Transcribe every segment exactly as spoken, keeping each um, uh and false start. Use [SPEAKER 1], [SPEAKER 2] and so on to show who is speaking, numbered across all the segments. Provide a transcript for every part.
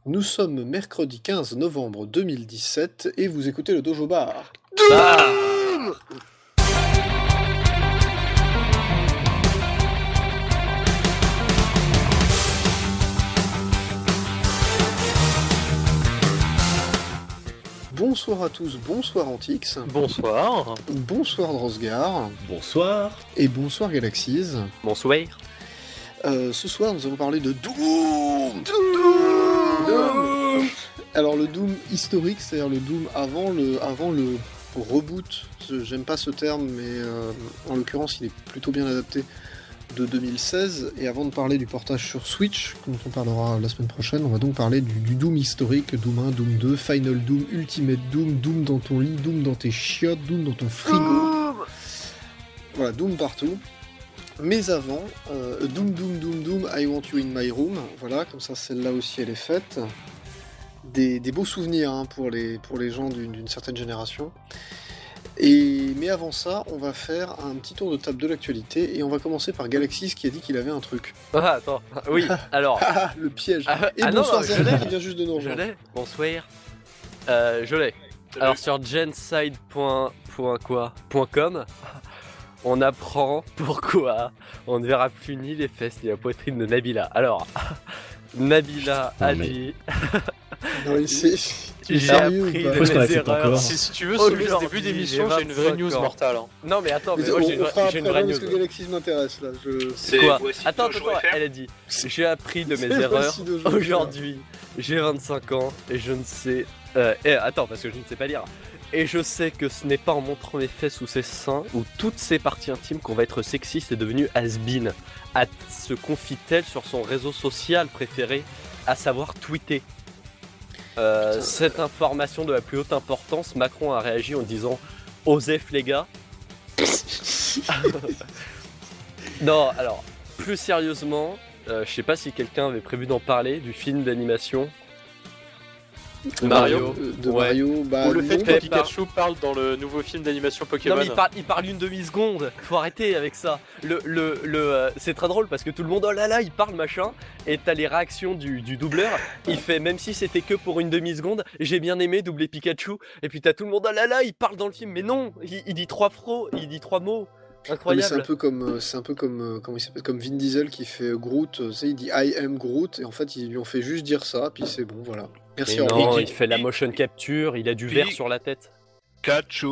[SPEAKER 1] Nous sommes mercredi quinze novembre deux mille dix-sept et vous écoutez le Dojo Bar.
[SPEAKER 2] Ah
[SPEAKER 1] Bonsoir à tous, bonsoir Antix.
[SPEAKER 2] Bonsoir.
[SPEAKER 1] Bonsoir Drosgar.
[SPEAKER 3] Bonsoir.
[SPEAKER 1] Et bonsoir Galaxies.
[SPEAKER 2] Bonsoir.
[SPEAKER 1] Euh, ce soir, nous allons parler de Doom. Doom. Doom. Alors le Doom historique, c'est-à-dire le Doom avant le, avant le reboot. J'aime pas ce terme, mais euh, en l'occurrence, il est plutôt bien adapté. De deux mille seize, et avant de parler du portage sur Switch, dont on parlera la semaine prochaine, on va donc parler du, du Doom historique, Doom un, Doom deux, Final Doom, Ultimate Doom, Doom dans ton lit, Doom dans tes chiottes, Doom dans ton frigo. Doom. Voilà, Doom partout. Mais avant, euh, Doom, Doom, Doom, Doom, I Want You in My Room, voilà, comme ça celle-là aussi elle est faite. Des, des beaux souvenirs hein, pour, les, pour les gens d'une, d'une certaine génération. Et, mais avant ça, on va faire un petit tour de table de l'actualité et on va commencer par Galaxis qui a dit qu'il avait un truc.
[SPEAKER 2] Ah, attends, oui, alors.
[SPEAKER 1] Ah, le piège.
[SPEAKER 2] Ah,
[SPEAKER 1] et
[SPEAKER 2] ah
[SPEAKER 1] bonsoir
[SPEAKER 2] non,
[SPEAKER 1] Zerda qui vient juste de nous
[SPEAKER 2] Je
[SPEAKER 1] rejoindre.
[SPEAKER 2] l'ai, bonsoir. Euh, je l'ai. Alors sur genside point com, on apprend pourquoi on ne verra plus ni les fesses ni la poitrine de Nabila. Alors, Nabila
[SPEAKER 3] Putain,
[SPEAKER 2] a
[SPEAKER 3] mais...
[SPEAKER 2] dit.
[SPEAKER 1] Non, mais c'est.
[SPEAKER 2] J'ai
[SPEAKER 1] sérieux
[SPEAKER 2] appris
[SPEAKER 1] ou pas
[SPEAKER 2] de
[SPEAKER 3] Pourquoi
[SPEAKER 2] mes
[SPEAKER 3] est-ce qu'on l'accepte
[SPEAKER 2] erreurs.
[SPEAKER 3] encore
[SPEAKER 4] Si, si tu veux sauver ce début d'émission, j'ai une vraie news
[SPEAKER 2] ans.
[SPEAKER 4] mortale. Hein.
[SPEAKER 2] Non mais attends, mais
[SPEAKER 1] Mais
[SPEAKER 2] moi
[SPEAKER 1] on,
[SPEAKER 2] j'ai une,
[SPEAKER 1] on fera
[SPEAKER 2] j'ai une
[SPEAKER 1] après
[SPEAKER 2] vraie
[SPEAKER 1] parce
[SPEAKER 2] news.
[SPEAKER 1] que Galaxis m'intéresse là. Je...
[SPEAKER 4] C'est
[SPEAKER 2] Quoi
[SPEAKER 4] voici
[SPEAKER 2] Attends,
[SPEAKER 4] Dojo
[SPEAKER 2] attends,
[SPEAKER 4] F R.
[SPEAKER 2] elle a dit j'ai appris de mes
[SPEAKER 1] C'est
[SPEAKER 2] erreurs
[SPEAKER 1] voici Dojo F R.
[SPEAKER 2] aujourd'hui. J'ai vingt-cinq ans et je ne sais. Euh, eh, attends, parce que je ne sais pas lire. Et je sais que ce n'est pas en montrant mes fesses ou ses seins ou toutes ses parties intimes qu'on va être sexiste et devenu has-been. À se confie-t-elle sur son réseau social préféré, à savoir tweeter. Euh, cette information de la plus haute importance, Macron a réagi en disant « Osef les gars ». Non, alors, plus sérieusement, euh, je sais pas si quelqu'un avait prévu d'en parler, du film d'animation. Mario.
[SPEAKER 1] Euh, De
[SPEAKER 2] Ouais.
[SPEAKER 1] Mario, bah.
[SPEAKER 4] Ou le
[SPEAKER 1] non,
[SPEAKER 4] fait que
[SPEAKER 2] fait
[SPEAKER 4] Pikachu parle dans le nouveau film d'animation Pokémon.
[SPEAKER 2] Non mais il parle, il parle une demi-seconde, faut arrêter avec ça. Le, le, le, euh, c'est très drôle parce que tout le monde, oh là là, il parle machin, et t'as les réactions du, du doubleur, il fait, même si c'était que pour une demi-seconde, j'ai bien aimé doubler Pikachu, et puis t'as tout le monde, oh là là, il parle dans le film, mais non, il, il dit trois phrases, il dit trois mots,
[SPEAKER 1] mais
[SPEAKER 2] incroyable.
[SPEAKER 1] c'est un peu comme, euh, c'est un peu comme, euh, comment il s'appelle, comme Vin Diesel qui fait Groot. euh, Tu sais, il dit I am Groot et en fait ils lui ont fait juste dire ça, puis c'est bon, voilà. Merci.
[SPEAKER 2] Mais
[SPEAKER 1] au revoir.
[SPEAKER 2] non, il fait la motion capture, il a du
[SPEAKER 4] Pi-
[SPEAKER 2] verre sur la tête.
[SPEAKER 4] Pikachu.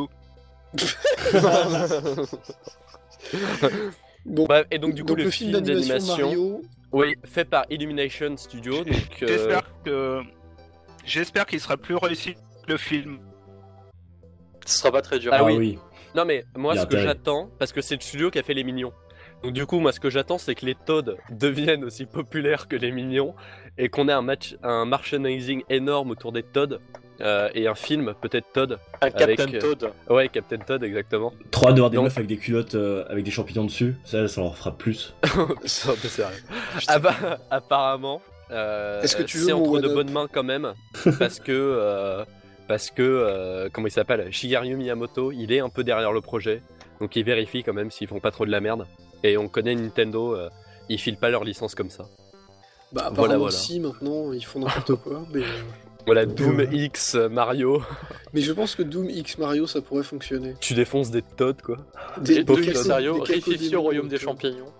[SPEAKER 1] Bon.
[SPEAKER 2] Bref, et donc du coup
[SPEAKER 1] Donc
[SPEAKER 2] le, film d'animation,
[SPEAKER 1] Mario.
[SPEAKER 2] oui, fait par Illumination Studio, donc euh,
[SPEAKER 5] J'espère que j'espère qu'il sera plus réussi que le film.
[SPEAKER 4] Ce sera pas très dur.
[SPEAKER 2] Ah
[SPEAKER 3] Ah
[SPEAKER 2] oui.
[SPEAKER 3] oui.
[SPEAKER 2] non mais moi
[SPEAKER 3] Il y a
[SPEAKER 2] ce que
[SPEAKER 3] intérêt.
[SPEAKER 2] j'attends, parce que c'est le studio qui a fait les Mignons. Donc du coup moi ce que j'attends c'est que les Toads deviennent aussi populaires que les Mignons et qu'on ait un match, un merchandising énorme autour des Toads euh, et un film peut-être Toad.
[SPEAKER 4] Un
[SPEAKER 2] avec,
[SPEAKER 4] Captain
[SPEAKER 2] euh,
[SPEAKER 4] Toad.
[SPEAKER 2] Ouais, Captain Toad exactement.
[SPEAKER 3] Trois devoirs des
[SPEAKER 2] Donc-
[SPEAKER 3] meufs avec des culottes euh, avec des champignons dessus, ça, ça leur fera plus.
[SPEAKER 2] C'est un peu sérieux. Ah bah, apparemment, euh,
[SPEAKER 1] Est-ce que tu veux
[SPEAKER 2] c'est
[SPEAKER 1] mon
[SPEAKER 2] entre de
[SPEAKER 1] one-up
[SPEAKER 2] bonnes mains quand même, parce que euh, parce que euh, comment il s'appelle, Shigeru Miyamoto, il est un peu derrière le projet, donc il vérifie quand même s'ils font pas trop de la merde. Et on connaît Nintendo, euh, ils filent pas leur licence comme ça.
[SPEAKER 1] Bah apparemment
[SPEAKER 2] Voilà, voilà.
[SPEAKER 1] si maintenant ils font n'importe quoi, mais. euh,
[SPEAKER 2] Voilà, Doom X Mario,
[SPEAKER 1] Mais je pense que Doom X Mario ça pourrait fonctionner.
[SPEAKER 2] tu défonces des Toads quoi.
[SPEAKER 1] Des,
[SPEAKER 4] Doom
[SPEAKER 1] des
[SPEAKER 4] X
[SPEAKER 1] caco-
[SPEAKER 4] Mario,
[SPEAKER 1] des
[SPEAKER 4] Rififi
[SPEAKER 1] cacodémons,
[SPEAKER 4] au royaume des
[SPEAKER 1] donc, euh,
[SPEAKER 4] champignons.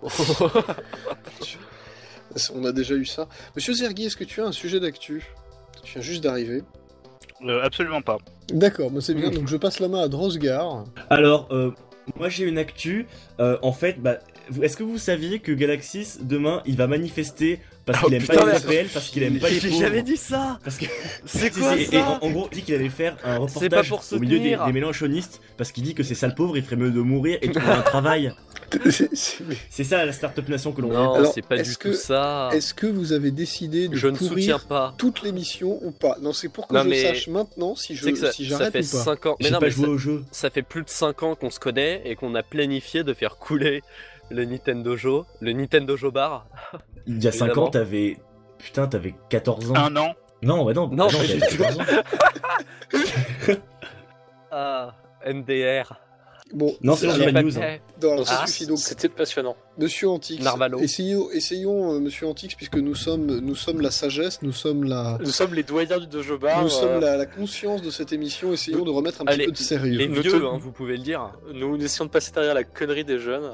[SPEAKER 1] On a déjà eu ça. Monsieur Zergi, est-ce que tu as un sujet d'actu? Tu viens juste d'arriver.
[SPEAKER 5] Euh, absolument pas.
[SPEAKER 1] D'accord, bah c'est bien. Donc je passe la main à Drosgar.
[SPEAKER 3] Alors, euh, moi j'ai une actu. Euh, en fait, bah, vous- est-ce que vous saviez que Galaxis, demain, il va manifester parce
[SPEAKER 2] Oh,
[SPEAKER 3] qu'il aime
[SPEAKER 2] putain,
[SPEAKER 3] pas les
[SPEAKER 2] mais-
[SPEAKER 3] A P L, parce qu'il aime pas les
[SPEAKER 2] J'ai
[SPEAKER 3] pauvres.
[SPEAKER 2] jamais dit ça.
[SPEAKER 3] Parce que...
[SPEAKER 2] C'est
[SPEAKER 3] Si,
[SPEAKER 2] quoi
[SPEAKER 3] si,
[SPEAKER 2] ça
[SPEAKER 3] et, et en, en gros, il dit qu'il allait faire un
[SPEAKER 2] C'est pas
[SPEAKER 3] reportage
[SPEAKER 2] pour
[SPEAKER 3] au milieu des,
[SPEAKER 2] soutenir.
[SPEAKER 3] des mélanchonistes parce qu'il dit que ces sales pauvres, il ferait mieux de mourir et de trouver un travail.
[SPEAKER 1] C'est- c'est- mais
[SPEAKER 3] C'est ça la Startup Nation que l'on veut.
[SPEAKER 2] Non,
[SPEAKER 1] Alors,
[SPEAKER 2] c'est pas du
[SPEAKER 1] est-ce
[SPEAKER 2] tout
[SPEAKER 1] que-
[SPEAKER 2] ça.
[SPEAKER 1] Est-ce que vous avez décidé de
[SPEAKER 2] Je ne
[SPEAKER 1] pourrir
[SPEAKER 2] soutiens pas.
[SPEAKER 1] toute l'émission ou pas? Non, c'est pour que
[SPEAKER 2] Non,
[SPEAKER 1] je
[SPEAKER 2] mais-
[SPEAKER 1] sache maintenant si
[SPEAKER 2] Tu sais
[SPEAKER 1] je
[SPEAKER 2] que ça,
[SPEAKER 1] si
[SPEAKER 2] ça
[SPEAKER 1] j'arrête
[SPEAKER 2] fait
[SPEAKER 1] ou pas.
[SPEAKER 2] cinq ans. Mais
[SPEAKER 3] J'ai
[SPEAKER 2] non,
[SPEAKER 3] pas
[SPEAKER 2] mais
[SPEAKER 3] joué
[SPEAKER 2] ça,
[SPEAKER 3] au jeu.
[SPEAKER 2] ça fait plus de cinq ans qu'on se connaît et qu'on a planifié de faire couler le Nintendo Jo, le Nintendo Jo Bar.
[SPEAKER 3] Il y a cinq
[SPEAKER 2] Évidemment.
[SPEAKER 3] ans, t'avais... Putain, t'avais quatorze ans.
[SPEAKER 5] Un an.
[SPEAKER 3] Non, bah non.
[SPEAKER 2] Non,
[SPEAKER 3] bah
[SPEAKER 2] mais
[SPEAKER 3] t'avais
[SPEAKER 2] j'ai-
[SPEAKER 3] quatorze ans.
[SPEAKER 2] Ah, N D R.
[SPEAKER 1] Bon,
[SPEAKER 3] Non, c'est
[SPEAKER 1] alors,
[SPEAKER 3] pas news.
[SPEAKER 1] non, alors, ça
[SPEAKER 4] Ah,
[SPEAKER 1] suffit donc.
[SPEAKER 4] C'était passionnant.
[SPEAKER 1] Monsieur Antix,
[SPEAKER 2] Narvalo.
[SPEAKER 1] essayons, essayons euh, Monsieur Antix, puisque nous sommes, nous sommes la sagesse, nous sommes la,
[SPEAKER 4] Nous sommes les doyens du dojo bar.
[SPEAKER 1] nous
[SPEAKER 4] euh,
[SPEAKER 1] sommes la, la conscience de cette émission. Essayons de remettre un
[SPEAKER 2] Allez,
[SPEAKER 1] petit peu de sérieux.
[SPEAKER 2] Les
[SPEAKER 4] Nous
[SPEAKER 2] vieux,
[SPEAKER 4] te-
[SPEAKER 2] hein, vous pouvez le dire.
[SPEAKER 4] Nous essayons de passer derrière la connerie des jeunes.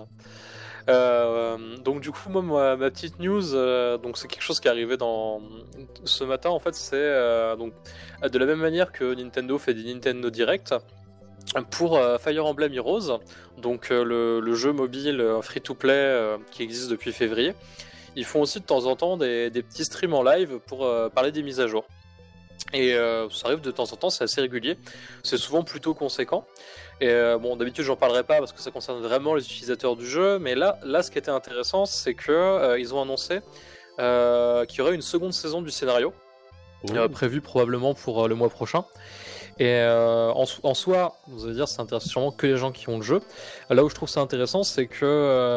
[SPEAKER 4] Euh, donc du coup, moi, ma, ma petite news, euh, donc c'est quelque chose qui est arrivé dans ce matin. En fait, c'est euh, donc de la même manière que Nintendo fait des Nintendo Direct pour euh, Fire Emblem Heroes, donc euh, le, le jeu mobile euh, free-to-play euh, qui existe depuis février. Ils font aussi de temps en temps des, des petits streams en live pour euh, parler des mises à jour. Et euh, ça arrive de temps en temps, c'est assez régulier. C'est souvent plutôt conséquent. Et euh, bon, d'habitude, j'en parlerai pas parce que ça concerne vraiment les utilisateurs du jeu. Mais là, là, ce qui était intéressant, c'est que euh, ils ont annoncé euh, qu'il y aurait une seconde saison du scénario, euh, prévue probablement pour euh, le mois prochain. Et euh, en, en soi, vous allez dire, ça intéresse sûrement que les gens qui ont le jeu. Là où je trouve ça intéressant, c'est que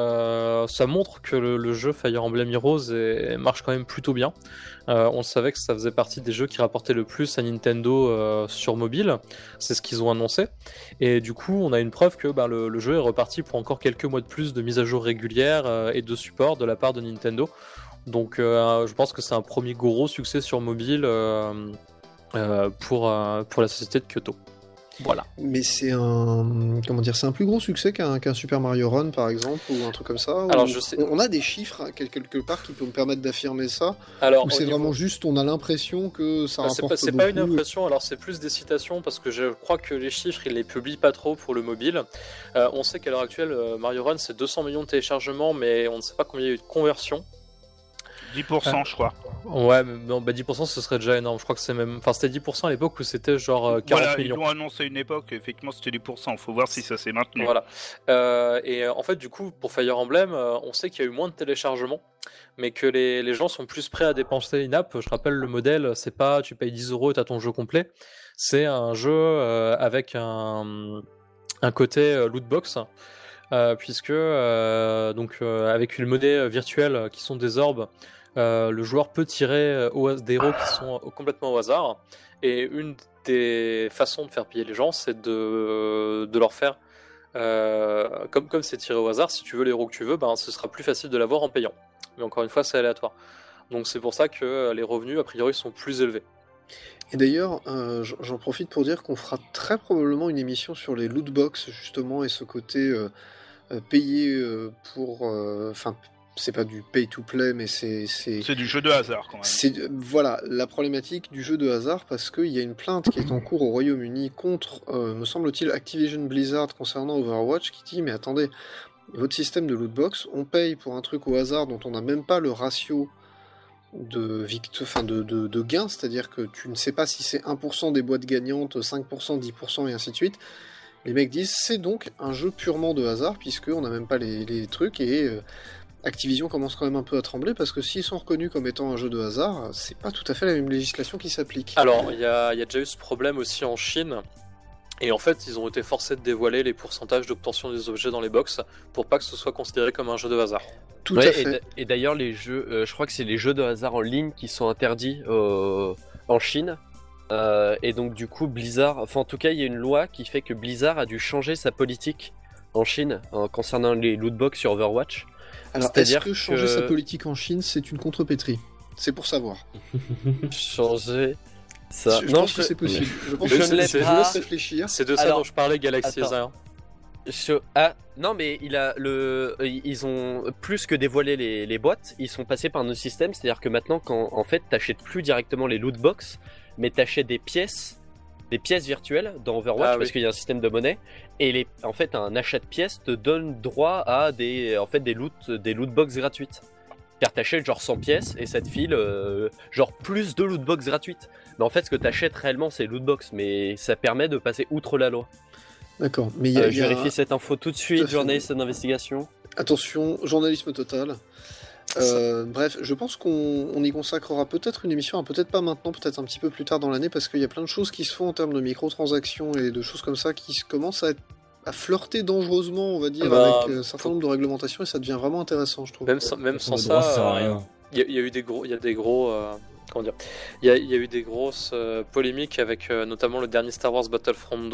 [SPEAKER 4] euh, ça montre que le, le jeu Fire Emblem Heroes est, marche quand même plutôt bien. Euh, on savait que ça faisait partie des jeux qui rapportaient le plus à Nintendo euh, sur mobile. C'est ce qu'ils ont annoncé. Et du coup, on a une preuve que bah, le, le jeu est reparti pour encore quelques mois de plus de mise à jour régulière euh, et de support de la part de Nintendo. Donc euh, je pense que c'est un premier gros succès sur mobile. Euh, Euh, pour, euh, pour la société de Kyoto. Voilà.
[SPEAKER 1] Mais c'est un, comment dire, c'est un plus gros succès qu'un qu'un Super Mario Run par exemple ou un truc comme ça.
[SPEAKER 4] Alors,
[SPEAKER 1] où
[SPEAKER 4] je sais-
[SPEAKER 1] On, on a des chiffres hein, quel- quelque part qui peuvent me permettre d'affirmer ça.
[SPEAKER 4] Alors,
[SPEAKER 1] Ou
[SPEAKER 4] au
[SPEAKER 1] c'est
[SPEAKER 4] niveau-
[SPEAKER 1] vraiment juste, on a l'impression que ça
[SPEAKER 4] Ah, c'est
[SPEAKER 1] rapporte
[SPEAKER 4] pas, c'est
[SPEAKER 1] beaucoup.
[SPEAKER 4] pas une impression, alors c'est plus des citations parce que je crois que les chiffres ils les publient pas trop pour le mobile. Euh, on sait qu'à l'heure actuelle, euh, Mario Run c'est deux cents millions de téléchargements, mais on ne sait pas combien il y a eu de conversions.
[SPEAKER 5] dix pour cent, je crois.
[SPEAKER 4] Ouais, mais non, bah dix pour cent ce serait déjà énorme. Je crois que c'est même. Enfin, c'était dix pour cent à l'époque où c'était genre euh, quarante
[SPEAKER 5] Voilà, ils
[SPEAKER 4] millions.
[SPEAKER 5] l'ont annoncé à une époque, effectivement c'était dix pour cent. Faut voir si ça s'est maintenu.
[SPEAKER 4] Voilà. Euh, et euh, en fait, du coup, pour Fire Emblem, euh, on sait qu'il y a eu moins de téléchargements, mais que les, les gens sont plus prêts à dépenser une app. Je rappelle le modèle, c'est pas tu payes dix euros et t'as ton jeu complet. C'est un jeu euh, avec un, un côté euh, loot box. Euh, puisque euh, donc euh, avec une monnaie virtuelle euh, qui sont des orbes, euh, le joueur peut tirer euh, au, des héros qui sont euh, complètement au hasard. Et une des façons de faire payer les gens, c'est de, de leur faire euh, comme comme c'est tiré au hasard. Si tu veux les héros que tu veux, ben ce sera plus facile de l'avoir en payant. Mais encore une fois, c'est aléatoire. Donc c'est pour ça que les revenus a priori sont plus élevés.
[SPEAKER 1] Et d'ailleurs, euh, j- j'en profite pour dire qu'on fera très probablement une émission sur les loot box justement et ce côté euh, euh, payé euh, pour, enfin, c'est pas du pay to play, mais c'est c'est
[SPEAKER 5] C'est du jeu de hasard quand même.
[SPEAKER 1] c'est voilà la problématique du jeu de hasard parce qu'il y a une plainte qui est en cours au Royaume-Uni contre, euh, me semble-t-il, Activision Blizzard concernant Overwatch qui dit mais attendez, votre système de loot box, on paye pour un truc au hasard dont on n'a même pas le ratio de, vict- enfin de, de, de gains, c'est-à-dire que tu ne sais pas si c'est un pour cent des boîtes gagnantes, cinq pour cent, dix pour cent et ainsi de suite. Les mecs disent c'est donc un jeu purement de hasard puisqu'on n'a même pas les, les trucs et euh, Activision commence quand même un peu à trembler parce que s'ils sont reconnus comme étant un jeu de hasard, c'est pas tout à fait la même législation qui s'applique.
[SPEAKER 4] Alors, il y a, il y a déjà eu ce problème aussi en Chine. Et en fait, ils ont été forcés de dévoiler les pourcentages d'obtention des objets dans les box pour pas que ce soit considéré comme un jeu de hasard.
[SPEAKER 1] Tout
[SPEAKER 2] Ouais,
[SPEAKER 1] à
[SPEAKER 2] et
[SPEAKER 1] fait.
[SPEAKER 2] d- Et d'ailleurs, les jeux, euh, je crois que c'est les jeux de hasard en ligne qui sont interdits euh, en Chine. Euh, et donc, du coup, Blizzard, enfin, en tout cas, il y a une loi qui fait que Blizzard a dû changer sa politique en Chine euh, concernant les lootbox sur Overwatch.
[SPEAKER 1] Alors, est-ce
[SPEAKER 2] c'est-à-dire
[SPEAKER 1] que changer
[SPEAKER 2] que-
[SPEAKER 1] sa politique en Chine, c'est une contrepétrie? C'est pour savoir.
[SPEAKER 2] Changer ça.
[SPEAKER 1] Je
[SPEAKER 2] non,
[SPEAKER 1] pense que
[SPEAKER 2] je-
[SPEAKER 1] c'est possible. Je pense
[SPEAKER 2] je
[SPEAKER 1] que
[SPEAKER 2] ne
[SPEAKER 1] c'est-
[SPEAKER 2] l'ai
[SPEAKER 1] je vous
[SPEAKER 2] pas.
[SPEAKER 1] laisse réfléchir.
[SPEAKER 4] C'est de ça
[SPEAKER 2] Alors,
[SPEAKER 4] dont je parlais, Galaxy
[SPEAKER 2] attends.
[SPEAKER 4] Zero.
[SPEAKER 2] Je- Ah, non, mais il a le, ils ont plus que dévoilé les, les boîtes, ils sont passés par nos systèmes, c'est-à-dire que maintenant, quand en fait, t'achètes plus directement les loot box, mais t'achètes des pièces, des pièces virtuelles dans Overwatch,
[SPEAKER 4] Ah,
[SPEAKER 2] parce
[SPEAKER 4] oui.
[SPEAKER 2] qu'il y a un système de monnaie, et les, en fait, un achat de pièces te donne droit à des, en fait, des loot, des loot box gratuites. Car t'achètes genre cent pièces et ça te file euh, genre plus de loot box gratuites. Mais en fait, ce que t'achètes réellement, c'est loot box, mais ça permet de passer outre la loi.
[SPEAKER 1] D'accord. Mais il y a,
[SPEAKER 2] Euh,
[SPEAKER 1] il
[SPEAKER 2] je
[SPEAKER 1] y a-
[SPEAKER 2] vérifie cette info tout de
[SPEAKER 1] Tout à
[SPEAKER 2] suite,
[SPEAKER 1] fait.
[SPEAKER 2] journaliste d'investigation.
[SPEAKER 1] Attention, journalisme total. Euh, bref, je pense qu'on on y consacrera peut-être une émission, hein, peut-être pas maintenant, peut-être un petit peu plus tard dans l'année, parce qu'il y a plein de choses qui se font en termes de microtransactions et de choses comme ça qui se- commencent à, être- à flirter dangereusement, on va dire,
[SPEAKER 4] Bah,
[SPEAKER 1] avec euh, un certain nombre de réglementations et ça devient vraiment intéressant, je trouve.
[SPEAKER 4] Même sans, même sans
[SPEAKER 3] Le droit, ça
[SPEAKER 4] ça,
[SPEAKER 3] sert à
[SPEAKER 4] euh,
[SPEAKER 3] rien.
[SPEAKER 4] il y, a- il y a eu des gros, il y a des gros, euh, comment dire, il y a, il y a eu des grosses euh, polémiques avec euh, notamment le dernier Star Wars Battlefront deux,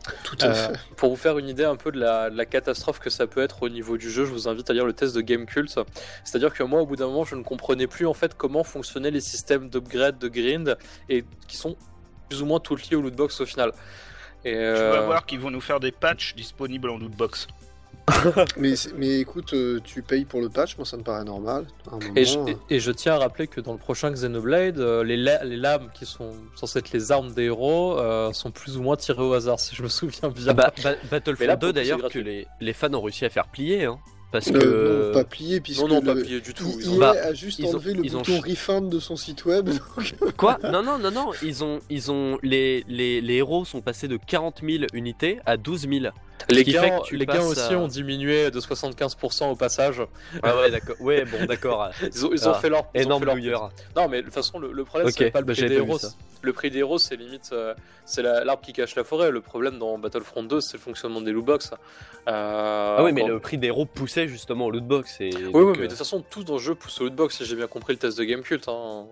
[SPEAKER 1] Tout à
[SPEAKER 4] Euh,
[SPEAKER 1] fait.
[SPEAKER 4] pour vous faire une idée un peu de la, de la catastrophe que ça peut être au niveau du jeu, je vous invite à lire le test de Gamecult. C'est-à-dire que moi, au bout d'un moment, je ne comprenais plus en fait comment fonctionnaient les systèmes d'upgrade, de grind, et qui sont plus ou moins tous liés au lootbox au final. Et
[SPEAKER 5] Tu
[SPEAKER 4] euh,
[SPEAKER 5] vas voir qu'ils vont nous faire des patchs disponibles en lootbox.
[SPEAKER 1] Mais, c'est- mais écoute, euh, tu payes pour le patch, moi ça me paraît normal. À un moment,
[SPEAKER 4] Et je,
[SPEAKER 1] euh,
[SPEAKER 4] et- et je tiens à rappeler que dans le prochain Xenoblade, euh, les, la- les lames qui sont censées être les armes des héros euh, sont plus ou moins tirées au hasard, si je me souviens bien.
[SPEAKER 2] Ah bah, ba-
[SPEAKER 4] Mais
[SPEAKER 2] Battlefront
[SPEAKER 4] là, pour
[SPEAKER 2] deux
[SPEAKER 4] le coup,
[SPEAKER 2] d'ailleurs
[SPEAKER 4] c'est
[SPEAKER 2] que
[SPEAKER 4] gratuit.
[SPEAKER 2] les, les fans ont réussi à faire plier, hein, parce
[SPEAKER 1] euh,
[SPEAKER 2] que
[SPEAKER 1] non, pas plié, puisque
[SPEAKER 4] non, non, pas
[SPEAKER 1] le-
[SPEAKER 4] plié du tout.
[SPEAKER 1] I-
[SPEAKER 4] ils ont-
[SPEAKER 1] I A
[SPEAKER 2] Bah,
[SPEAKER 1] a juste
[SPEAKER 2] ils ont-
[SPEAKER 1] enlevé le
[SPEAKER 2] ils ont
[SPEAKER 1] bouton
[SPEAKER 2] ch-
[SPEAKER 1] refund de son site web. donc-
[SPEAKER 2] quoi Non non non non, ils ont ils ont les, les les héros sont passés de quarante mille unités à douze mille.
[SPEAKER 4] Les
[SPEAKER 2] Ce qui fait
[SPEAKER 4] gains,
[SPEAKER 2] que tu
[SPEAKER 4] les gains
[SPEAKER 2] passes
[SPEAKER 4] aussi
[SPEAKER 2] à-
[SPEAKER 4] ont diminué de soixante-quinze pour cent au passage.
[SPEAKER 2] Ah ouais d'accord. Ouais bon d'accord.
[SPEAKER 4] Ils ont, ils ont
[SPEAKER 2] Ah,
[SPEAKER 4] fait leur ils ont
[SPEAKER 2] Énorme
[SPEAKER 4] fait leur-
[SPEAKER 2] douilleur.
[SPEAKER 4] Non, mais de toute façon, le, le problème,
[SPEAKER 2] Ok,
[SPEAKER 4] c'est pas le
[SPEAKER 2] bah,
[SPEAKER 4] prix
[SPEAKER 2] j'avais
[SPEAKER 4] des
[SPEAKER 2] pas vu
[SPEAKER 4] héros.
[SPEAKER 2] ça.
[SPEAKER 4] Le prix des héros, c'est limite, euh, c'est la- l'arbre qui cache la forêt. Le problème dans Battlefront deux, c'est le fonctionnement des lootbox. Euh,
[SPEAKER 2] Ah oui mais
[SPEAKER 4] encore-
[SPEAKER 2] le prix des héros poussait justement au lootbox et.
[SPEAKER 4] Oui,
[SPEAKER 2] donc,
[SPEAKER 4] oui,
[SPEAKER 2] euh,
[SPEAKER 4] mais de toute façon, tout dans le jeu pousse au lootbox, si j'ai bien compris le test de Gamecult. Hein.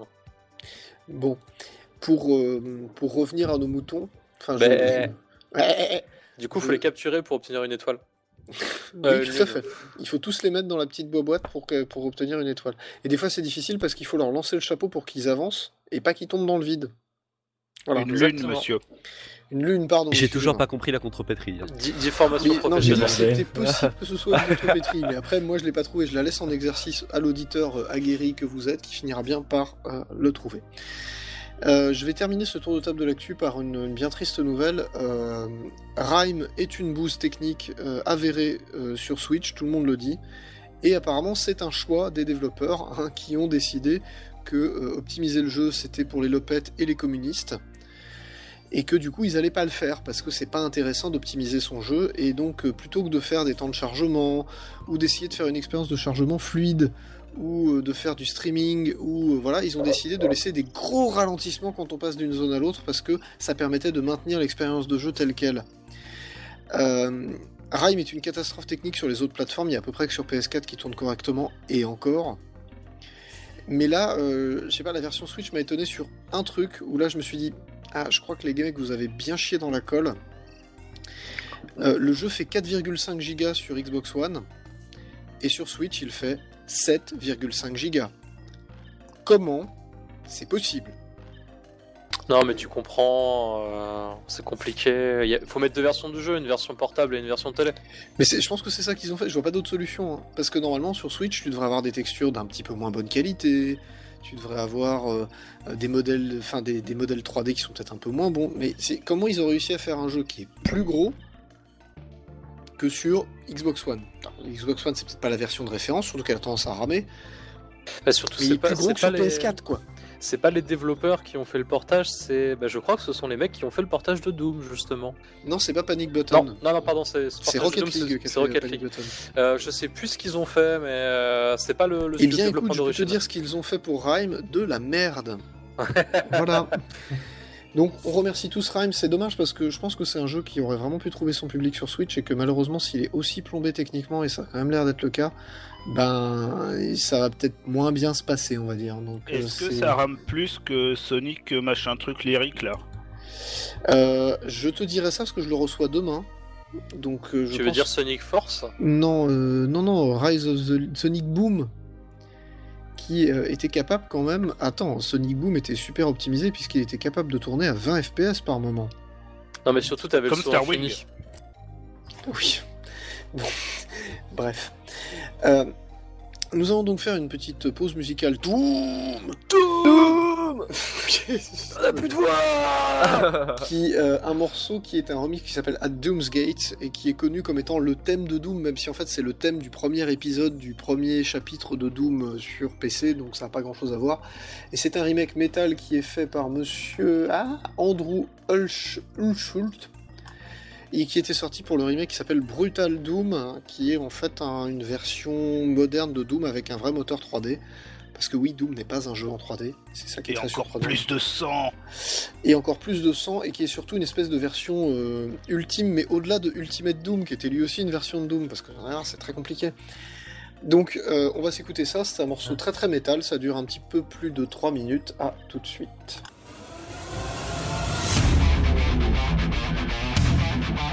[SPEAKER 1] Bon, pour, euh, pour revenir à nos moutons, enfin, je-
[SPEAKER 4] Ben-
[SPEAKER 1] Ouais,
[SPEAKER 4] Du coup, il
[SPEAKER 1] Je-
[SPEAKER 4] faut les capturer pour obtenir une étoile.
[SPEAKER 1] oui,
[SPEAKER 4] Euh,
[SPEAKER 1] tout à
[SPEAKER 4] lune.
[SPEAKER 1] fait. Il faut tous les mettre dans la petite boîte pour, que- pour obtenir une étoile. Et des fois, c'est difficile parce qu'il faut leur lancer le chapeau pour qu'ils avancent et pas qu'ils tombent dans le vide. Voilà.
[SPEAKER 5] Une
[SPEAKER 4] exactement.
[SPEAKER 5] lune, monsieur.
[SPEAKER 1] Une lune, pardon.
[SPEAKER 2] J'ai
[SPEAKER 1] excusez-moi.
[SPEAKER 2] toujours pas compris la contrepétrie. hein.
[SPEAKER 4] Dix dix formations
[SPEAKER 1] Mais non, j'ai dit
[SPEAKER 4] professionnelles.
[SPEAKER 1] que c'était possible que ce soit une contrepétrie, mais après, moi, je l'ai pas trouvé. Je la laisse en exercice à l'auditeur euh, aguerri que vous êtes, qui finira bien par euh, le trouver. Euh, je vais terminer ce tour de table de l'actu par une, une bien triste nouvelle. Euh, Rime est une bouse technique euh, avérée euh, sur Switch, tout le monde le dit. Et apparemment, c'est un choix des développeurs hein, qui ont décidé que euh, optimiser le jeu, c'était pour les lopettes et les communistes. Et que du coup, ils allaient pas le faire parce que c'est pas intéressant d'optimiser son jeu. Et donc, euh, plutôt que de faire des temps de chargement ou d'essayer de faire une expérience de chargement fluide ou euh, de faire du streaming, ou euh, voilà, ils ont décidé de laisser des gros ralentissements quand on passe d'une zone à l'autre parce que ça permettait de maintenir l'expérience de jeu telle qu'elle. Euh, Rime est une catastrophe technique sur les autres plateformes, il y a à peu près que sur P S quatre qui tourne correctement, et encore. Mais là, euh, je sais pas, la version Switch m'a étonné sur un truc où là je me suis dit, ah, je crois que les mecs, vous avez bien chié dans la colle. Euh, le jeu fait quatre virgule cinq gigas sur Xbox One, et sur Switch il fait sept virgule cinq gigas. Comment c'est possible?
[SPEAKER 4] Non, mais tu comprends, euh, c'est compliqué. Il faut mettre deux versions du jeu, une version portable et une version télé.
[SPEAKER 1] Mais c'est- je pense que c'est ça qu'ils ont fait, je vois pas d'autre solution. hein. Parce que normalement sur Switch tu devrais avoir des textures d'un petit peu moins bonne qualité, tu devrais avoir euh, des modèles, enfin des, des modèles trois D qui sont peut-être un peu moins bons. Mais c'est comment ils ont réussi à faire un jeu qui est plus gros que sur Xbox One. Alors, Xbox One c'est peut-être pas la version de référence, surtout qu'elle a tendance à ramer.
[SPEAKER 4] Bah, surtout,
[SPEAKER 1] Mais il
[SPEAKER 4] c'est
[SPEAKER 1] est
[SPEAKER 4] pas,
[SPEAKER 1] plus gros
[SPEAKER 4] c'est
[SPEAKER 1] que
[SPEAKER 4] pas
[SPEAKER 1] sur
[SPEAKER 4] les...
[SPEAKER 1] P S quatre quoi.
[SPEAKER 4] c'est pas les développeurs qui ont fait le portage, c'est, bah, je crois que ce sont les mecs qui ont fait le portage de Doom justement.
[SPEAKER 1] Non, c'est pas Panic Button.
[SPEAKER 4] Non, non, non, pardon, c'est
[SPEAKER 1] C'est
[SPEAKER 4] portage de
[SPEAKER 1] Rocket
[SPEAKER 4] Doom,
[SPEAKER 1] League
[SPEAKER 4] c'est-
[SPEAKER 1] qui a
[SPEAKER 4] c'est
[SPEAKER 1] fait
[SPEAKER 4] Rocket
[SPEAKER 1] Panic
[SPEAKER 4] League.
[SPEAKER 1] Button.
[SPEAKER 4] Euh, je sais plus ce qu'ils ont fait, mais euh, c'est pas le, le
[SPEAKER 1] Eh
[SPEAKER 4] studio de
[SPEAKER 1] bien,
[SPEAKER 4] développement
[SPEAKER 1] écoute, je peux te
[SPEAKER 4] d'origine.
[SPEAKER 1] dire ce qu'ils ont fait pour Rime, de la merde. Voilà. Donc, on remercie tous Rime, c'est dommage parce que je pense que c'est un jeu qui aurait vraiment pu trouver son public sur Switch et que malheureusement, s'il est aussi plombé techniquement, et ça a quand même l'air d'être le cas, ben, ça va peut-être moins bien se passer, on va dire. Donc, euh,
[SPEAKER 5] Est-ce que
[SPEAKER 1] c'est-
[SPEAKER 5] ça rame plus que Sonic euh, machin truc lyrique là?
[SPEAKER 1] Euh, je te dirai ça parce que je le reçois demain. Donc, euh, je
[SPEAKER 4] Tu veux
[SPEAKER 1] pense-
[SPEAKER 4] dire Sonic Force?
[SPEAKER 1] Non, euh, non, non, Rise of the Sonic Boom, qui euh, était capable quand même... Attends, Sonic Boom était super optimisé puisqu'il était capable de tourner à vingt F P S par moment.
[SPEAKER 4] Non, mais surtout, t'avais le
[SPEAKER 5] Comme
[SPEAKER 4] saut
[SPEAKER 5] Starwing.
[SPEAKER 4] infini.
[SPEAKER 1] Oui. Bon, bref. Euh, nous allons donc faire une petite pause musicale. Doom Doom
[SPEAKER 2] On a plus de voix.
[SPEAKER 1] qui, euh, un morceau qui est un remix qui s'appelle At Doom's Gate et qui est connu comme étant le thème de Doom, même si en fait c'est le thème du premier épisode du premier chapitre de Doom sur P C, donc ça n'a pas grand chose à voir. Et c'est un remake métal qui est fait par monsieur ah, Andrew Hulsch- Hulschult et qui était sorti pour le remake qui s'appelle Brutal Doom, hein, qui est en fait un- une version moderne de Doom avec un vrai moteur trois D. Parce que oui, Doom n'est pas un jeu en trois D, c'est ça qui est
[SPEAKER 5] Et
[SPEAKER 1] très
[SPEAKER 5] encore
[SPEAKER 1] surprenant.
[SPEAKER 5] plus de sang.
[SPEAKER 1] Et encore plus de sang, et qui est surtout une espèce de version euh, ultime, mais au-delà de Ultimate Doom, qui était lui aussi une version de Doom, parce que derrière, c'est très compliqué. Donc, euh, on va s'écouter ça, c'est un morceau très très métal, ça dure un petit peu plus de trois minutes. À tout de suite.
[SPEAKER 6] Thank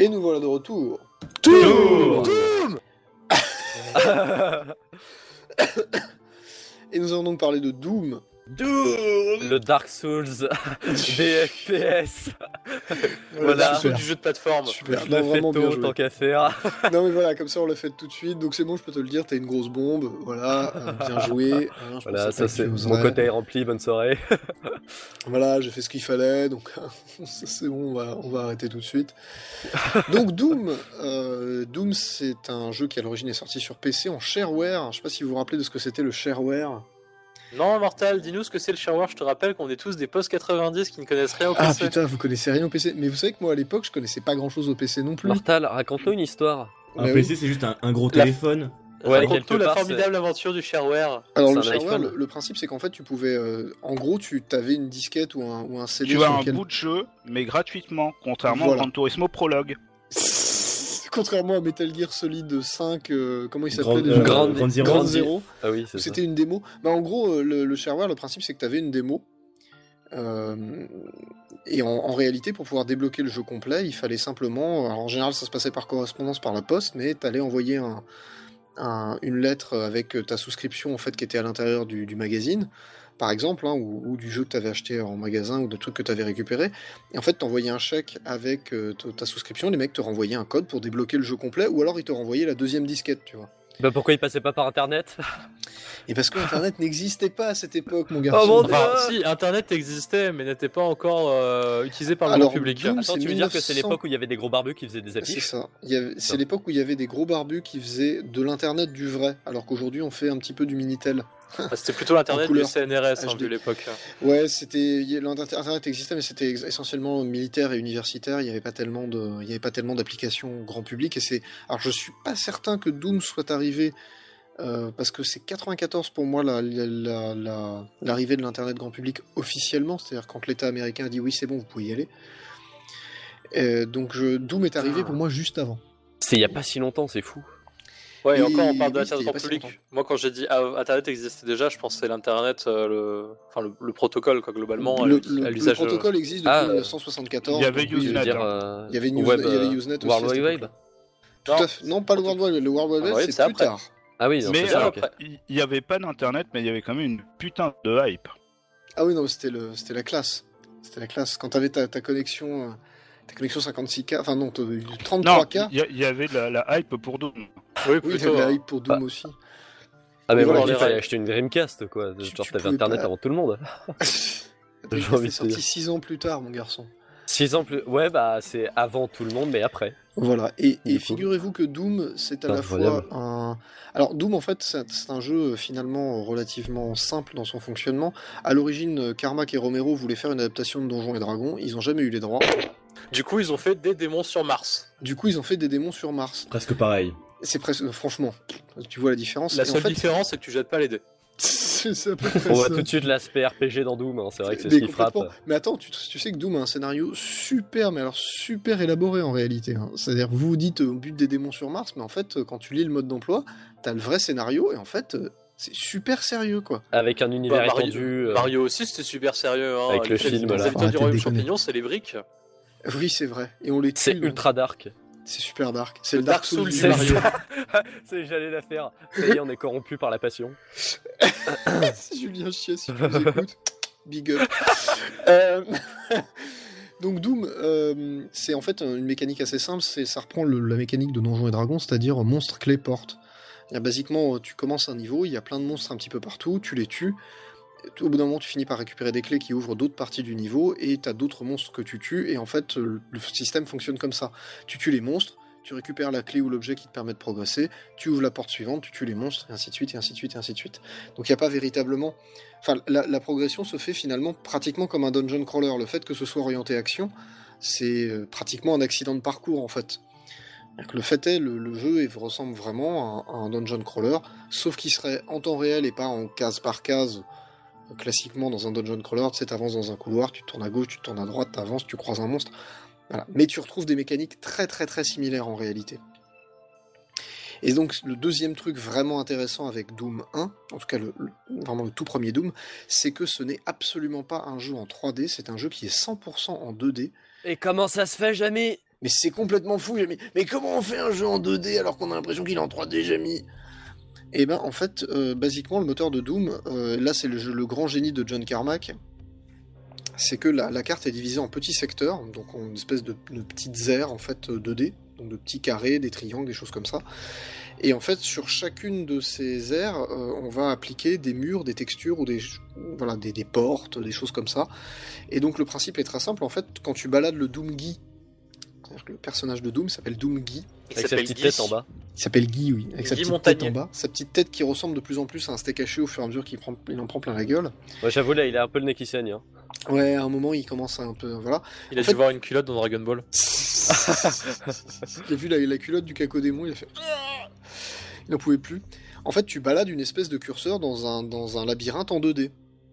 [SPEAKER 1] Et nous voilà de retour.
[SPEAKER 3] Tour.
[SPEAKER 1] Et nous allons donc parler de Doom.
[SPEAKER 3] Doom.
[SPEAKER 2] Le Dark Souls des F P S.
[SPEAKER 1] Voilà,
[SPEAKER 2] Voilà.
[SPEAKER 4] C'est du jeu de plateforme.
[SPEAKER 1] Super.
[SPEAKER 2] Je
[SPEAKER 1] Non,
[SPEAKER 2] le fais
[SPEAKER 1] vraiment bien
[SPEAKER 2] tôt,
[SPEAKER 1] joué.
[SPEAKER 2] tant qu'à faire.
[SPEAKER 1] Non mais voilà, comme ça on l'a fait tout de suite, donc c'est bon, je peux te le dire, t'as une grosse bombe, voilà, euh, bien joué. Hein, je
[SPEAKER 2] Voilà,
[SPEAKER 1] pensais
[SPEAKER 2] ça
[SPEAKER 1] pas que
[SPEAKER 2] c'est
[SPEAKER 1] tu
[SPEAKER 2] mon
[SPEAKER 1] oserais.
[SPEAKER 2] côté est rempli, bonne soirée.
[SPEAKER 1] Voilà, j'ai fait ce qu'il fallait, donc c'est bon, on va, on va arrêter tout de suite. Donc Doom, euh, Doom c'est un jeu qui à l'origine est sorti sur P C en shareware, je sais pas si vous vous rappelez de ce que c'était le shareware.
[SPEAKER 4] Non, Mortal, dis-nous ce que c'est le shareware. Je te rappelle qu'on est tous des post quatre-vingt-dix qui ne connaissent rien au P C.
[SPEAKER 1] Ah putain, vous connaissez rien au P C, mais vous savez que moi à l'époque je connaissais pas grand chose au P C non plus.
[SPEAKER 2] Mortal, raconte-nous une histoire.
[SPEAKER 3] Un
[SPEAKER 1] Bah
[SPEAKER 3] P C, c'est juste un, un gros
[SPEAKER 4] La-
[SPEAKER 3] téléphone.
[SPEAKER 2] Ouais,
[SPEAKER 4] Raconte-nous
[SPEAKER 2] quelque
[SPEAKER 4] la
[SPEAKER 2] part,
[SPEAKER 4] formidable aventure du shareware.
[SPEAKER 1] Alors
[SPEAKER 2] C'est
[SPEAKER 1] le
[SPEAKER 2] un
[SPEAKER 1] shareware,
[SPEAKER 2] iPhone.
[SPEAKER 1] le, le principe c'est qu'en fait tu pouvais, euh, en gros tu avais une disquette ou un, ou un C D
[SPEAKER 5] Tu
[SPEAKER 1] sur
[SPEAKER 5] as un
[SPEAKER 1] lequel...
[SPEAKER 5] bout de jeu, mais gratuitement, contrairement
[SPEAKER 1] Voilà.
[SPEAKER 5] au Gran Turismo Prologue.
[SPEAKER 1] Contrairement à Metal Gear Solid cinq, euh, comment il s'appelait
[SPEAKER 3] Grand,
[SPEAKER 1] déjà
[SPEAKER 3] euh,
[SPEAKER 2] Grand-
[SPEAKER 3] Grand Zero.
[SPEAKER 1] Grand
[SPEAKER 2] Grand
[SPEAKER 1] Zero.
[SPEAKER 2] Ah oui, c'est ça.
[SPEAKER 1] C'était une démo. Bah, en gros, euh, le, le shareware, le principe, c'est que tu avais une démo. Euh, et en, en réalité, pour pouvoir débloquer le jeu complet, il fallait simplement. Alors, en général, ça se passait par correspondance par la poste, mais tu allais envoyer un, un- une lettre avec ta souscription en fait, qui était à l'intérieur du, du magazine, par exemple, hein, ou, ou du jeu que tu avais acheté en magasin ou de trucs que tu avais récupéré. Et en fait, tu envoyais un chèque avec euh, ta ta souscription, les mecs te renvoyaient un code pour débloquer le jeu complet, ou alors ils te renvoyaient la deuxième disquette, tu vois.
[SPEAKER 2] Bah pourquoi il passait pas par internet?
[SPEAKER 1] Et parce que Internet n'existait pas à cette époque, mon
[SPEAKER 2] Oh
[SPEAKER 1] garçon.
[SPEAKER 2] mon Dieu.
[SPEAKER 4] Enfin, si, Internet existait, mais n'était pas encore euh, utilisé par le
[SPEAKER 1] Alors,
[SPEAKER 4] grand public.
[SPEAKER 1] Doom,
[SPEAKER 2] Attends,
[SPEAKER 1] c'est
[SPEAKER 2] tu veux dire que c'est
[SPEAKER 1] mille neuf cents.
[SPEAKER 2] l'époque où il y avait des gros barbus qui faisaient des
[SPEAKER 1] C'est
[SPEAKER 2] affiches?
[SPEAKER 1] ça. Il y avait- C'est l'époque où il y avait des gros barbus qui faisaient de l'internet du vrai, alors qu'aujourd'hui on fait un petit peu du Minitel.
[SPEAKER 4] Ah, c'était plutôt l'internet
[SPEAKER 1] En couleur.
[SPEAKER 4] du C N R S hein,
[SPEAKER 1] H D.
[SPEAKER 4] vu l'époque.
[SPEAKER 1] Ouais, c'était il y a- l'internet existait, mais c'était ex- essentiellement militaire et universitaire. Il n'y avait pas tellement de, il y avait pas tellement d'applications grand public. Et c'est, alors je suis pas certain que Doom soit arrivé. euh, parce que c'est quatre-vingt-quatorze pour moi la- la- la- la- l'arrivée de l'internet grand public officiellement, c'est-à-dire quand l'État américain a dit oui c'est bon vous pouvez y aller. Euh, donc je, Doom est arrivé pour moi juste avant.
[SPEAKER 2] C'est il y a pas si longtemps, c'est fou.
[SPEAKER 4] Ouais, et
[SPEAKER 1] Et
[SPEAKER 4] encore, on parle de
[SPEAKER 1] oui,
[SPEAKER 4] l'internet
[SPEAKER 1] c'était il y a
[SPEAKER 4] grand
[SPEAKER 1] pas si
[SPEAKER 4] public.
[SPEAKER 1] longtemps.
[SPEAKER 4] Moi, quand j'ai dit ah, Internet existait déjà, je pensais l'internet, euh, le... Enfin, le, le protocole, quoi, globalement, à
[SPEAKER 1] le,
[SPEAKER 4] l'us-
[SPEAKER 1] le-
[SPEAKER 4] à
[SPEAKER 1] le
[SPEAKER 4] l'usage.
[SPEAKER 1] protocole existe depuis
[SPEAKER 2] Ah,
[SPEAKER 1] mille neuf cent soixante-quatorze.
[SPEAKER 5] il y avait
[SPEAKER 1] donc oui,
[SPEAKER 2] Tu veux
[SPEAKER 5] Usenet,
[SPEAKER 2] dire
[SPEAKER 5] hein.
[SPEAKER 2] euh,
[SPEAKER 1] Il y avait, News-
[SPEAKER 2] web,
[SPEAKER 1] il y avait
[SPEAKER 2] euh,
[SPEAKER 1] Usenet aussi.
[SPEAKER 2] World
[SPEAKER 1] à cette
[SPEAKER 2] Wide
[SPEAKER 1] époque-là.
[SPEAKER 2] Web.
[SPEAKER 1] Tout
[SPEAKER 4] Non.
[SPEAKER 1] à fait. Non, pas le World Wide Web. Le World Wide
[SPEAKER 4] Ah
[SPEAKER 1] Web,
[SPEAKER 4] ouais,
[SPEAKER 1] c'est
[SPEAKER 4] c'est
[SPEAKER 1] plus
[SPEAKER 4] après.
[SPEAKER 1] tard.
[SPEAKER 2] Ah oui, non,
[SPEAKER 5] Mais
[SPEAKER 2] c'est ça,
[SPEAKER 5] alors,
[SPEAKER 2] ok.
[SPEAKER 5] il il y avait pas d'internet, mais il y avait quand même une putain de hype.
[SPEAKER 1] Ah oui, non, c'était le, c'était la classe. C'était la classe. Quand t'avais ta, ta connexion, euh, ta connexion cinquante-six K, enfin non, t'as eu
[SPEAKER 5] Non,
[SPEAKER 1] trente-trois K.
[SPEAKER 5] il y, a- il y avait la, la hype pour Doom.
[SPEAKER 4] Oui,
[SPEAKER 1] Oui,
[SPEAKER 4] plutôt.
[SPEAKER 1] t'avais la
[SPEAKER 4] hein.
[SPEAKER 1] hype pour Doom aussi.
[SPEAKER 2] Ah mais
[SPEAKER 1] Oui,
[SPEAKER 2] voilà,
[SPEAKER 1] voilà,
[SPEAKER 2] il
[SPEAKER 4] les
[SPEAKER 2] fallait
[SPEAKER 4] rails.
[SPEAKER 2] acheter une Dreamcast quoi.
[SPEAKER 1] Tu-
[SPEAKER 2] Genre
[SPEAKER 1] tu
[SPEAKER 2] t'avais
[SPEAKER 1] pouvais
[SPEAKER 2] internet
[SPEAKER 1] pas-
[SPEAKER 2] avant tout le monde.
[SPEAKER 1] J'ai
[SPEAKER 2] J'ai envie de te
[SPEAKER 1] sorti
[SPEAKER 2] dire.
[SPEAKER 1] six ans plus tard, mon garçon.
[SPEAKER 2] Six ans plus. Ouais bah c'est avant tout le monde mais après.
[SPEAKER 1] Voilà. Et, et
[SPEAKER 2] Du coup.
[SPEAKER 1] figurez-vous que Doom, c'est à
[SPEAKER 2] Ah,
[SPEAKER 1] la fois
[SPEAKER 2] incroyable.
[SPEAKER 1] un. Alors, Doom, en fait, c'est c'est un jeu euh, finalement relativement simple dans son fonctionnement. À l'origine, euh, Carmack et Romero voulaient faire une adaptation de Donjons et Dragons. Ils n'ont jamais eu les droits.
[SPEAKER 4] Du coup, ils ont fait des démons sur Mars.
[SPEAKER 1] Du coup, ils ont fait des démons sur Mars.
[SPEAKER 3] Presque pareil.
[SPEAKER 1] C'est presque. euh, Franchement, tu vois la différence.
[SPEAKER 4] La
[SPEAKER 1] Et en
[SPEAKER 4] seule
[SPEAKER 1] fait,
[SPEAKER 4] différence, c'est que tu jettes pas les dés.
[SPEAKER 1] c'est c'est à peu près
[SPEAKER 2] On voit
[SPEAKER 1] ça.
[SPEAKER 2] tout de suite l'aspect R P G dans Doom, hein. C'est vrai que c'est
[SPEAKER 1] Mais
[SPEAKER 2] ce qui frappe.
[SPEAKER 1] complètement. Mais attends, tu, tu sais que Doom a un scénario super, mais alors super élaboré en réalité. hein. C'est-à-dire, vous vous dites, euh, on bute des démons sur Mars, mais en fait, euh, quand tu lis le mode d'emploi, t'as le vrai scénario, et en fait, euh, c'est super sérieux, quoi.
[SPEAKER 2] Avec un univers
[SPEAKER 4] Bah, Mario,
[SPEAKER 2] étendu. euh,
[SPEAKER 4] Mario aussi, c'était super sérieux. Hein.
[SPEAKER 2] Avec le
[SPEAKER 4] Les-
[SPEAKER 2] film,
[SPEAKER 4] les
[SPEAKER 2] là.
[SPEAKER 4] habitants
[SPEAKER 1] Arrêtez
[SPEAKER 4] du
[SPEAKER 1] de
[SPEAKER 4] royaume
[SPEAKER 1] déconner.
[SPEAKER 4] champignon, c'est les briques.
[SPEAKER 1] Oui, c'est vrai. Et on les tue.
[SPEAKER 2] C'est
[SPEAKER 1] donc.
[SPEAKER 2] ultra dark.
[SPEAKER 1] C'est super dark. C'est
[SPEAKER 4] Le
[SPEAKER 1] le Dark
[SPEAKER 4] Dark
[SPEAKER 1] Souls
[SPEAKER 4] Souls
[SPEAKER 1] du
[SPEAKER 2] C'est
[SPEAKER 1] Mario.
[SPEAKER 2] ça. C'est j'allais la faire. Ça y est, on est corrompu par la passion.
[SPEAKER 1] C'est Julien Chies, si tu nous écoutes. Big up. Euh, Donc Doom, euh, c'est en fait une mécanique assez simple, c'est ça reprend le- la mécanique de Donjons et Dragons, c'est-à-dire monstre, clé, porte. C'est-à-dire, basiquement, tu commences un niveau, il y a plein de monstres un petit peu partout, tu les tues, au bout d'un moment tu finis par récupérer des clés qui ouvrent d'autres parties du niveau, et tu as d'autres monstres que tu tues, et en fait le le système fonctionne comme ça. Tu tues les monstres, tu récupères la clé ou l'objet qui te permet de progresser, tu ouvres la porte suivante, tu tues les monstres, et ainsi de suite, et ainsi de suite, et ainsi de suite. Donc il n'y a pas véritablement... Enfin, la, la progression se fait finalement pratiquement comme un dungeon crawler. Le fait que ce soit orienté action, c'est euh, pratiquement un accident de parcours en fait. C'est-à-dire que le fait est, le, le jeu il ressemble vraiment à, un- à un dungeon crawler, sauf qu'il serait en temps réel et pas en case par case. Euh, Classiquement dans un dungeon crawler, tu sais, t'avances dans un couloir, tu tournes à gauche, tu tournes à droite, t'avances, tu croises un monstre. Voilà. Mais tu retrouves des mécaniques très très très similaires en réalité. Et donc le deuxième truc vraiment intéressant avec Doom un, en tout cas le, le- vraiment le tout premier Doom, c'est que ce n'est absolument pas un jeu en trois D, c'est un jeu qui est cent pour cent en deux D.
[SPEAKER 2] Et comment ça se fait, jamais?
[SPEAKER 1] mais c'est complètement fou, Jamy. Mais comment on fait un jeu en deux D alors qu'on a l'impression qu'il est en trois D, Jamy? Et ben en fait, euh, basiquement, le moteur de Doom, euh, là c'est le, jeu- le grand génie de John Carmack, c'est que la, la carte est divisée en petits secteurs, donc en une espèce de, de petites aires en fait euh, deux D, donc de petits carrés, des triangles, des choses comme ça. Et en fait, sur chacune de ces aires, euh, on va appliquer des murs, des textures ou des voilà des, des portes, des choses comme ça. Et donc le principe est très simple. En fait, quand tu balades le Doom Guy, c'est-à-dire que le personnage de Doom s'appelle Doom Guy.
[SPEAKER 4] Il
[SPEAKER 2] Avec sa
[SPEAKER 4] s'appelle
[SPEAKER 2] petite
[SPEAKER 4] Guy.
[SPEAKER 2] tête en bas.
[SPEAKER 1] Il s'appelle Guy, oui, avec sa
[SPEAKER 4] Guy
[SPEAKER 1] petite
[SPEAKER 4] Montagnier.
[SPEAKER 1] tête en bas, sa petite tête qui ressemble de plus en plus à un steak haché au fur et à mesure qu'il prend, il en prend plein la gueule.
[SPEAKER 2] Ouais, j'avoue, là, il a un peu le nez qui saigne. Hein.
[SPEAKER 1] Ouais, à un moment, il commence à un peu, voilà.
[SPEAKER 4] Il a
[SPEAKER 1] En
[SPEAKER 4] dû
[SPEAKER 1] fait-
[SPEAKER 4] voir une culotte dans Dragon Ball.
[SPEAKER 1] Il a vu la, la culotte du cacodémon, il a fait. Il n'en pouvait plus. En fait, tu balades une espèce de curseur dans un, dans un labyrinthe en deux D.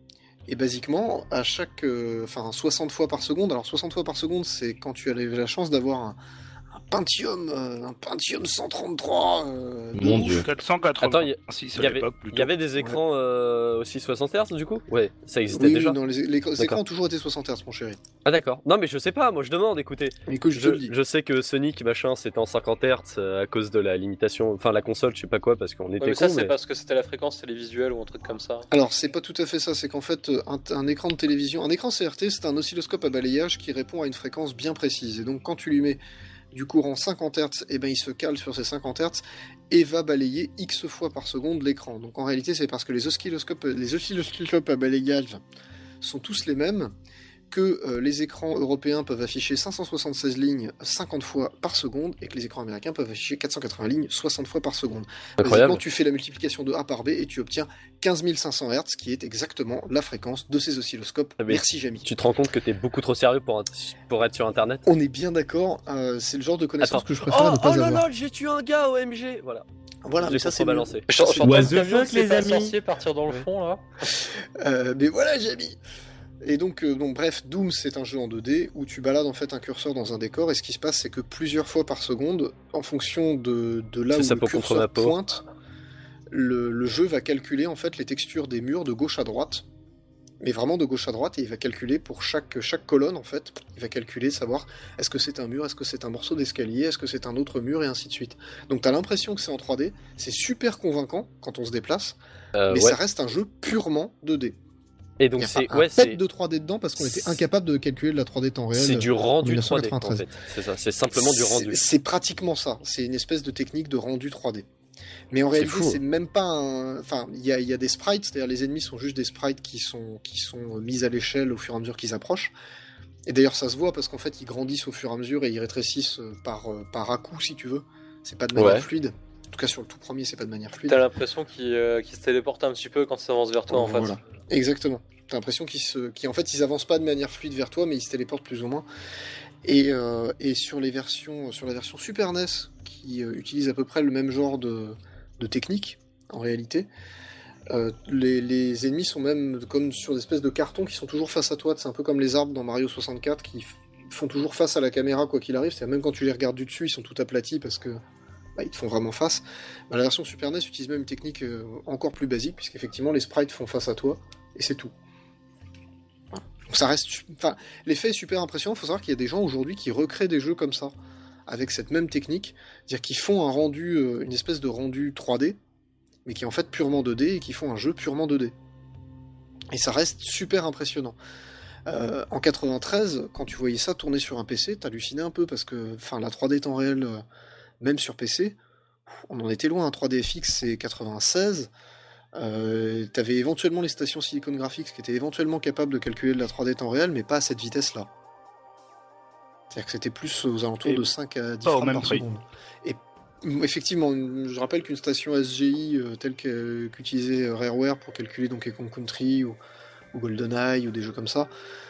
[SPEAKER 1] Et basiquement, à chaque. euh, Enfin, soixante fois par seconde. Alors, soixante fois par seconde, c'est quand tu as la chance d'avoir un, un Pentium, euh, un Pentium cent trente-trois. euh, de
[SPEAKER 3] Mon
[SPEAKER 1] ouf.
[SPEAKER 3] Dieu.
[SPEAKER 5] quatre cent quatre-vingts.
[SPEAKER 2] Attends, il y a-
[SPEAKER 5] si,
[SPEAKER 2] Il y, avait, il y avait des écrans euh, aussi soixante hertz du coup? Ouais, ça existait
[SPEAKER 1] Oui,
[SPEAKER 2] déjà.
[SPEAKER 1] oui, non, les, les- les
[SPEAKER 2] D'accord.
[SPEAKER 1] écrans ont toujours été soixante hertz, mon chéri.
[SPEAKER 2] Ah d'accord. Non mais je sais pas, moi je demande, écoutez.
[SPEAKER 1] Mais que je, te
[SPEAKER 2] Je,
[SPEAKER 1] le dis.
[SPEAKER 2] je sais que Sonic machin c'était en cinquante hertz euh, à cause de la limitation, enfin la console, je sais pas quoi, parce qu'on
[SPEAKER 4] Ouais,
[SPEAKER 2] était
[SPEAKER 4] mais ça,
[SPEAKER 2] cons.
[SPEAKER 4] c'est
[SPEAKER 2] mais-
[SPEAKER 4] parce que c'était la fréquence télévisuelle ou un truc comme ça.
[SPEAKER 1] Alors, c'est pas tout à fait ça, c'est qu'en fait, un, un écran de télévision, un écran C R T, c'est un oscilloscope à balayage qui répond à une fréquence bien précise. Et donc, quand tu lui mets du courant cinquante hertz, eh ben, il se cale sur ces cinquante hertz et va balayer X fois par seconde l'écran. Donc, en réalité, c'est parce que les oscilloscopes, les oscilloscopes à balayage sont tous les mêmes que euh, les écrans européens peuvent afficher cinq cent soixante-seize lignes cinquante fois par seconde et que les écrans américains peuvent afficher quatre cent quatre-vingts lignes soixante fois par seconde.
[SPEAKER 2] Incroyable.
[SPEAKER 1] Basiquement, tu fais la multiplication de A par B et tu obtiens quinze mille cinq cents hertz, qui est exactement la fréquence de ces oscilloscopes.
[SPEAKER 2] Ah, mais
[SPEAKER 1] Merci, Jamy.
[SPEAKER 2] Tu te rends compte que t'es beaucoup trop sérieux pour, pour être sur internet?
[SPEAKER 1] On est bien d'accord, euh, c'est le genre de connaissance
[SPEAKER 2] Attends.
[SPEAKER 1] que je préfère
[SPEAKER 2] Oh,
[SPEAKER 1] ne pas
[SPEAKER 2] oh là
[SPEAKER 1] avoir.
[SPEAKER 2] là, j'ai tué un gars au M G. Voilà.
[SPEAKER 1] Voilà,
[SPEAKER 2] J'ai
[SPEAKER 1] mais ça c'est mieux.
[SPEAKER 2] contrebalancé.
[SPEAKER 4] Je suis en
[SPEAKER 3] What
[SPEAKER 4] train de
[SPEAKER 3] the
[SPEAKER 4] camion,
[SPEAKER 3] fuck,
[SPEAKER 4] c'est
[SPEAKER 3] les
[SPEAKER 4] pas un
[SPEAKER 3] amis
[SPEAKER 4] sorcier partir dans le fond là.
[SPEAKER 1] Euh, mais voilà, Jamy. Et donc, euh, donc, bref, Doom, c'est un jeu en deux D où tu balades en fait un curseur dans un décor, et ce qui se passe, c'est que plusieurs fois par seconde, en fonction de, de là
[SPEAKER 2] C'est
[SPEAKER 1] où
[SPEAKER 2] sa
[SPEAKER 1] le
[SPEAKER 2] peau contre
[SPEAKER 1] curseur
[SPEAKER 2] ma peau.
[SPEAKER 1] pointe, le, le jeu va calculer en fait les textures des murs de gauche à droite, mais vraiment de gauche à droite, et il va calculer pour chaque, chaque colonne en fait, il va calculer, savoir est-ce que c'est un mur, est-ce que c'est un morceau d'escalier, est-ce que c'est un autre mur, et ainsi de suite. Donc t'as l'impression que c'est en trois D, c'est super convaincant quand on se déplace,
[SPEAKER 2] Euh,
[SPEAKER 1] mais
[SPEAKER 2] ouais.
[SPEAKER 1] ça reste un jeu purement deux D.
[SPEAKER 2] Et
[SPEAKER 1] Il
[SPEAKER 2] donc
[SPEAKER 1] y a
[SPEAKER 2] c'est
[SPEAKER 1] pas un
[SPEAKER 2] ouais,
[SPEAKER 1] pet
[SPEAKER 2] c'est
[SPEAKER 1] de trois D dedans parce qu'on était
[SPEAKER 2] c'est-
[SPEAKER 1] incapable de calculer de la trois D temps réel.
[SPEAKER 2] c'est du rendu trois D en
[SPEAKER 1] mille neuf cent quatre-vingt-treize.
[SPEAKER 2] fait. C'est ça, c'est simplement du
[SPEAKER 1] C'est-
[SPEAKER 2] rendu.
[SPEAKER 1] C'est pratiquement ça. C'est une espèce de technique de rendu trois D. Mais en
[SPEAKER 2] C'est
[SPEAKER 1] réalité,
[SPEAKER 2] fou.
[SPEAKER 1] c'est même pas un. Enfin, il y a, il y a des sprites, c'est-à-dire les ennemis sont juste des sprites qui sont, qui sont mis à l'échelle au fur et à mesure qu'ils approchent. Et d'ailleurs, ça se voit parce qu'en fait, ils grandissent au fur et à mesure et ils rétrécissent euh, par, euh, par à-coup, si tu veux. C'est pas de manière
[SPEAKER 2] Ouais.
[SPEAKER 1] fluide. En tout cas, sur le tout premier, c'est pas de manière fluide.
[SPEAKER 4] T'as l'impression qu'il euh, qu'il se téléporte un petit peu quand ça avance vers toi en fait.
[SPEAKER 1] Voilà. Exactement. T'as l'impression qu'ils se, qu'ils, en fait, ils avancent pas de manière fluide vers toi, mais ils se téléportent plus ou moins. Et, euh, et sur les versions, sur la version Super N E S, qui euh, utilise à peu près le même genre de, de technique, en réalité, euh, les, les ennemis sont même comme sur des espèces de cartons qui sont toujours face à toi. C'est un peu comme les arbres dans Mario soixante-quatre qui f- font toujours face à la caméra quoi qu'il arrive. C'est-à-dire même quand tu les regardes du dessus, ils sont tout aplatis parce que bah, ils te font vraiment face. Bah, la version Super N E S utilise même une technique euh, encore plus basique, puisqu'effectivement les sprites font face à toi, et c'est tout. Voilà. Donc ça reste... Enfin, l'effet est super impressionnant, il faut savoir qu'il y a des gens aujourd'hui qui recréent des jeux comme ça, avec cette même technique, c'est-à-dire qu'ils font un rendu, euh, une espèce de rendu trois D, mais qui est en fait purement deux D, et qui font un jeu purement deux D. Et ça reste super impressionnant. Euh, en quatre-vingt-treize, quand tu voyais ça tourner sur un P C, t'hallucinais un peu, parce que enfin, la trois D temps réel... Euh, même sur P C, on en était loin. Un trois D F X, c'est quatre-vingt-seize. Euh, T'avais éventuellement les stations Silicon Graphics qui étaient éventuellement capables de calculer de la trois D temps réel, mais pas à cette vitesse-là. C'est-à-dire que c'était plus aux alentours
[SPEAKER 5] Et
[SPEAKER 1] de cinq à dix
[SPEAKER 5] pas au
[SPEAKER 1] frames
[SPEAKER 5] même
[SPEAKER 1] par
[SPEAKER 5] prix.
[SPEAKER 1] seconde. Et mm, effectivement, je rappelle qu'une station S G I euh, telle que- qu'utilisait euh, Rareware pour calculer Donkey Kong Country ou, ou GoldenEye ou des jeux comme ça,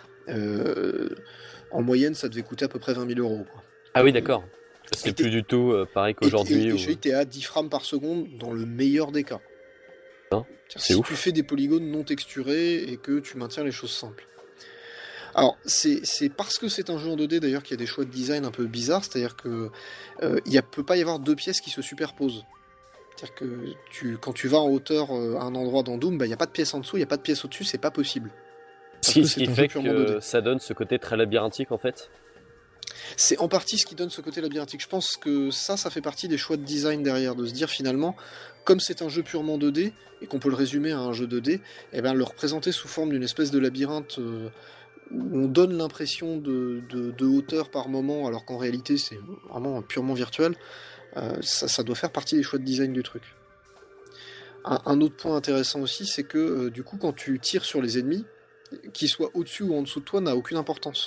[SPEAKER 1] euh, en moyenne, ça devait coûter à peu près vingt mille euros. Quoi.
[SPEAKER 2] Ah oui, d'accord. C'est
[SPEAKER 1] Et t'es-
[SPEAKER 2] plus du tout euh, pareil
[SPEAKER 1] Et-
[SPEAKER 2] qu'aujourd'hui.
[SPEAKER 1] Et, et,
[SPEAKER 2] où-
[SPEAKER 1] je dis, t'es à dix frames par seconde dans le meilleur des cas.
[SPEAKER 2] Hein,
[SPEAKER 1] C'est-à-dire,
[SPEAKER 2] c'est
[SPEAKER 1] si
[SPEAKER 2] ouf.
[SPEAKER 1] tu fais des polygones non texturés et que tu maintiens les choses simples. Alors, c'est c'est parce que c'est un jeu en deux D d'ailleurs qu'il y a des choix de design un peu bizarres, c'est-à-dire que euh, il ne peut pas y avoir deux pièces qui se superposent. C'est-à-dire que tu, quand tu vas en hauteur euh, à un endroit dans Doom, bah, il n'y a pas de pièce en dessous, il n'y a pas de pièce au-dessus, c'est pas possible.
[SPEAKER 2] Ce qui,
[SPEAKER 1] que
[SPEAKER 2] ce
[SPEAKER 1] c'est
[SPEAKER 2] qui
[SPEAKER 1] un
[SPEAKER 2] fait
[SPEAKER 1] jeu purement deux D.
[SPEAKER 2] que ça donne ce côté très labyrinthique en fait.
[SPEAKER 1] C'est en partie ce qui donne ce côté labyrinthique. Je pense que ça, ça fait partie des choix de design derrière, de se dire finalement, comme c'est un jeu purement deux D, et qu'on peut le résumer à un jeu deux D, eh ben, le représenter sous forme d'une espèce de labyrinthe euh, où on donne l'impression de, de, de hauteur par moment, alors qu'en réalité c'est vraiment purement virtuel, euh, ça, ça doit faire partie des choix de design du truc. Un, un autre point intéressant aussi, c'est que euh, du coup, quand tu tires sur les ennemis, qu'ils soient au-dessus ou en dessous de toi, n'a aucune importance.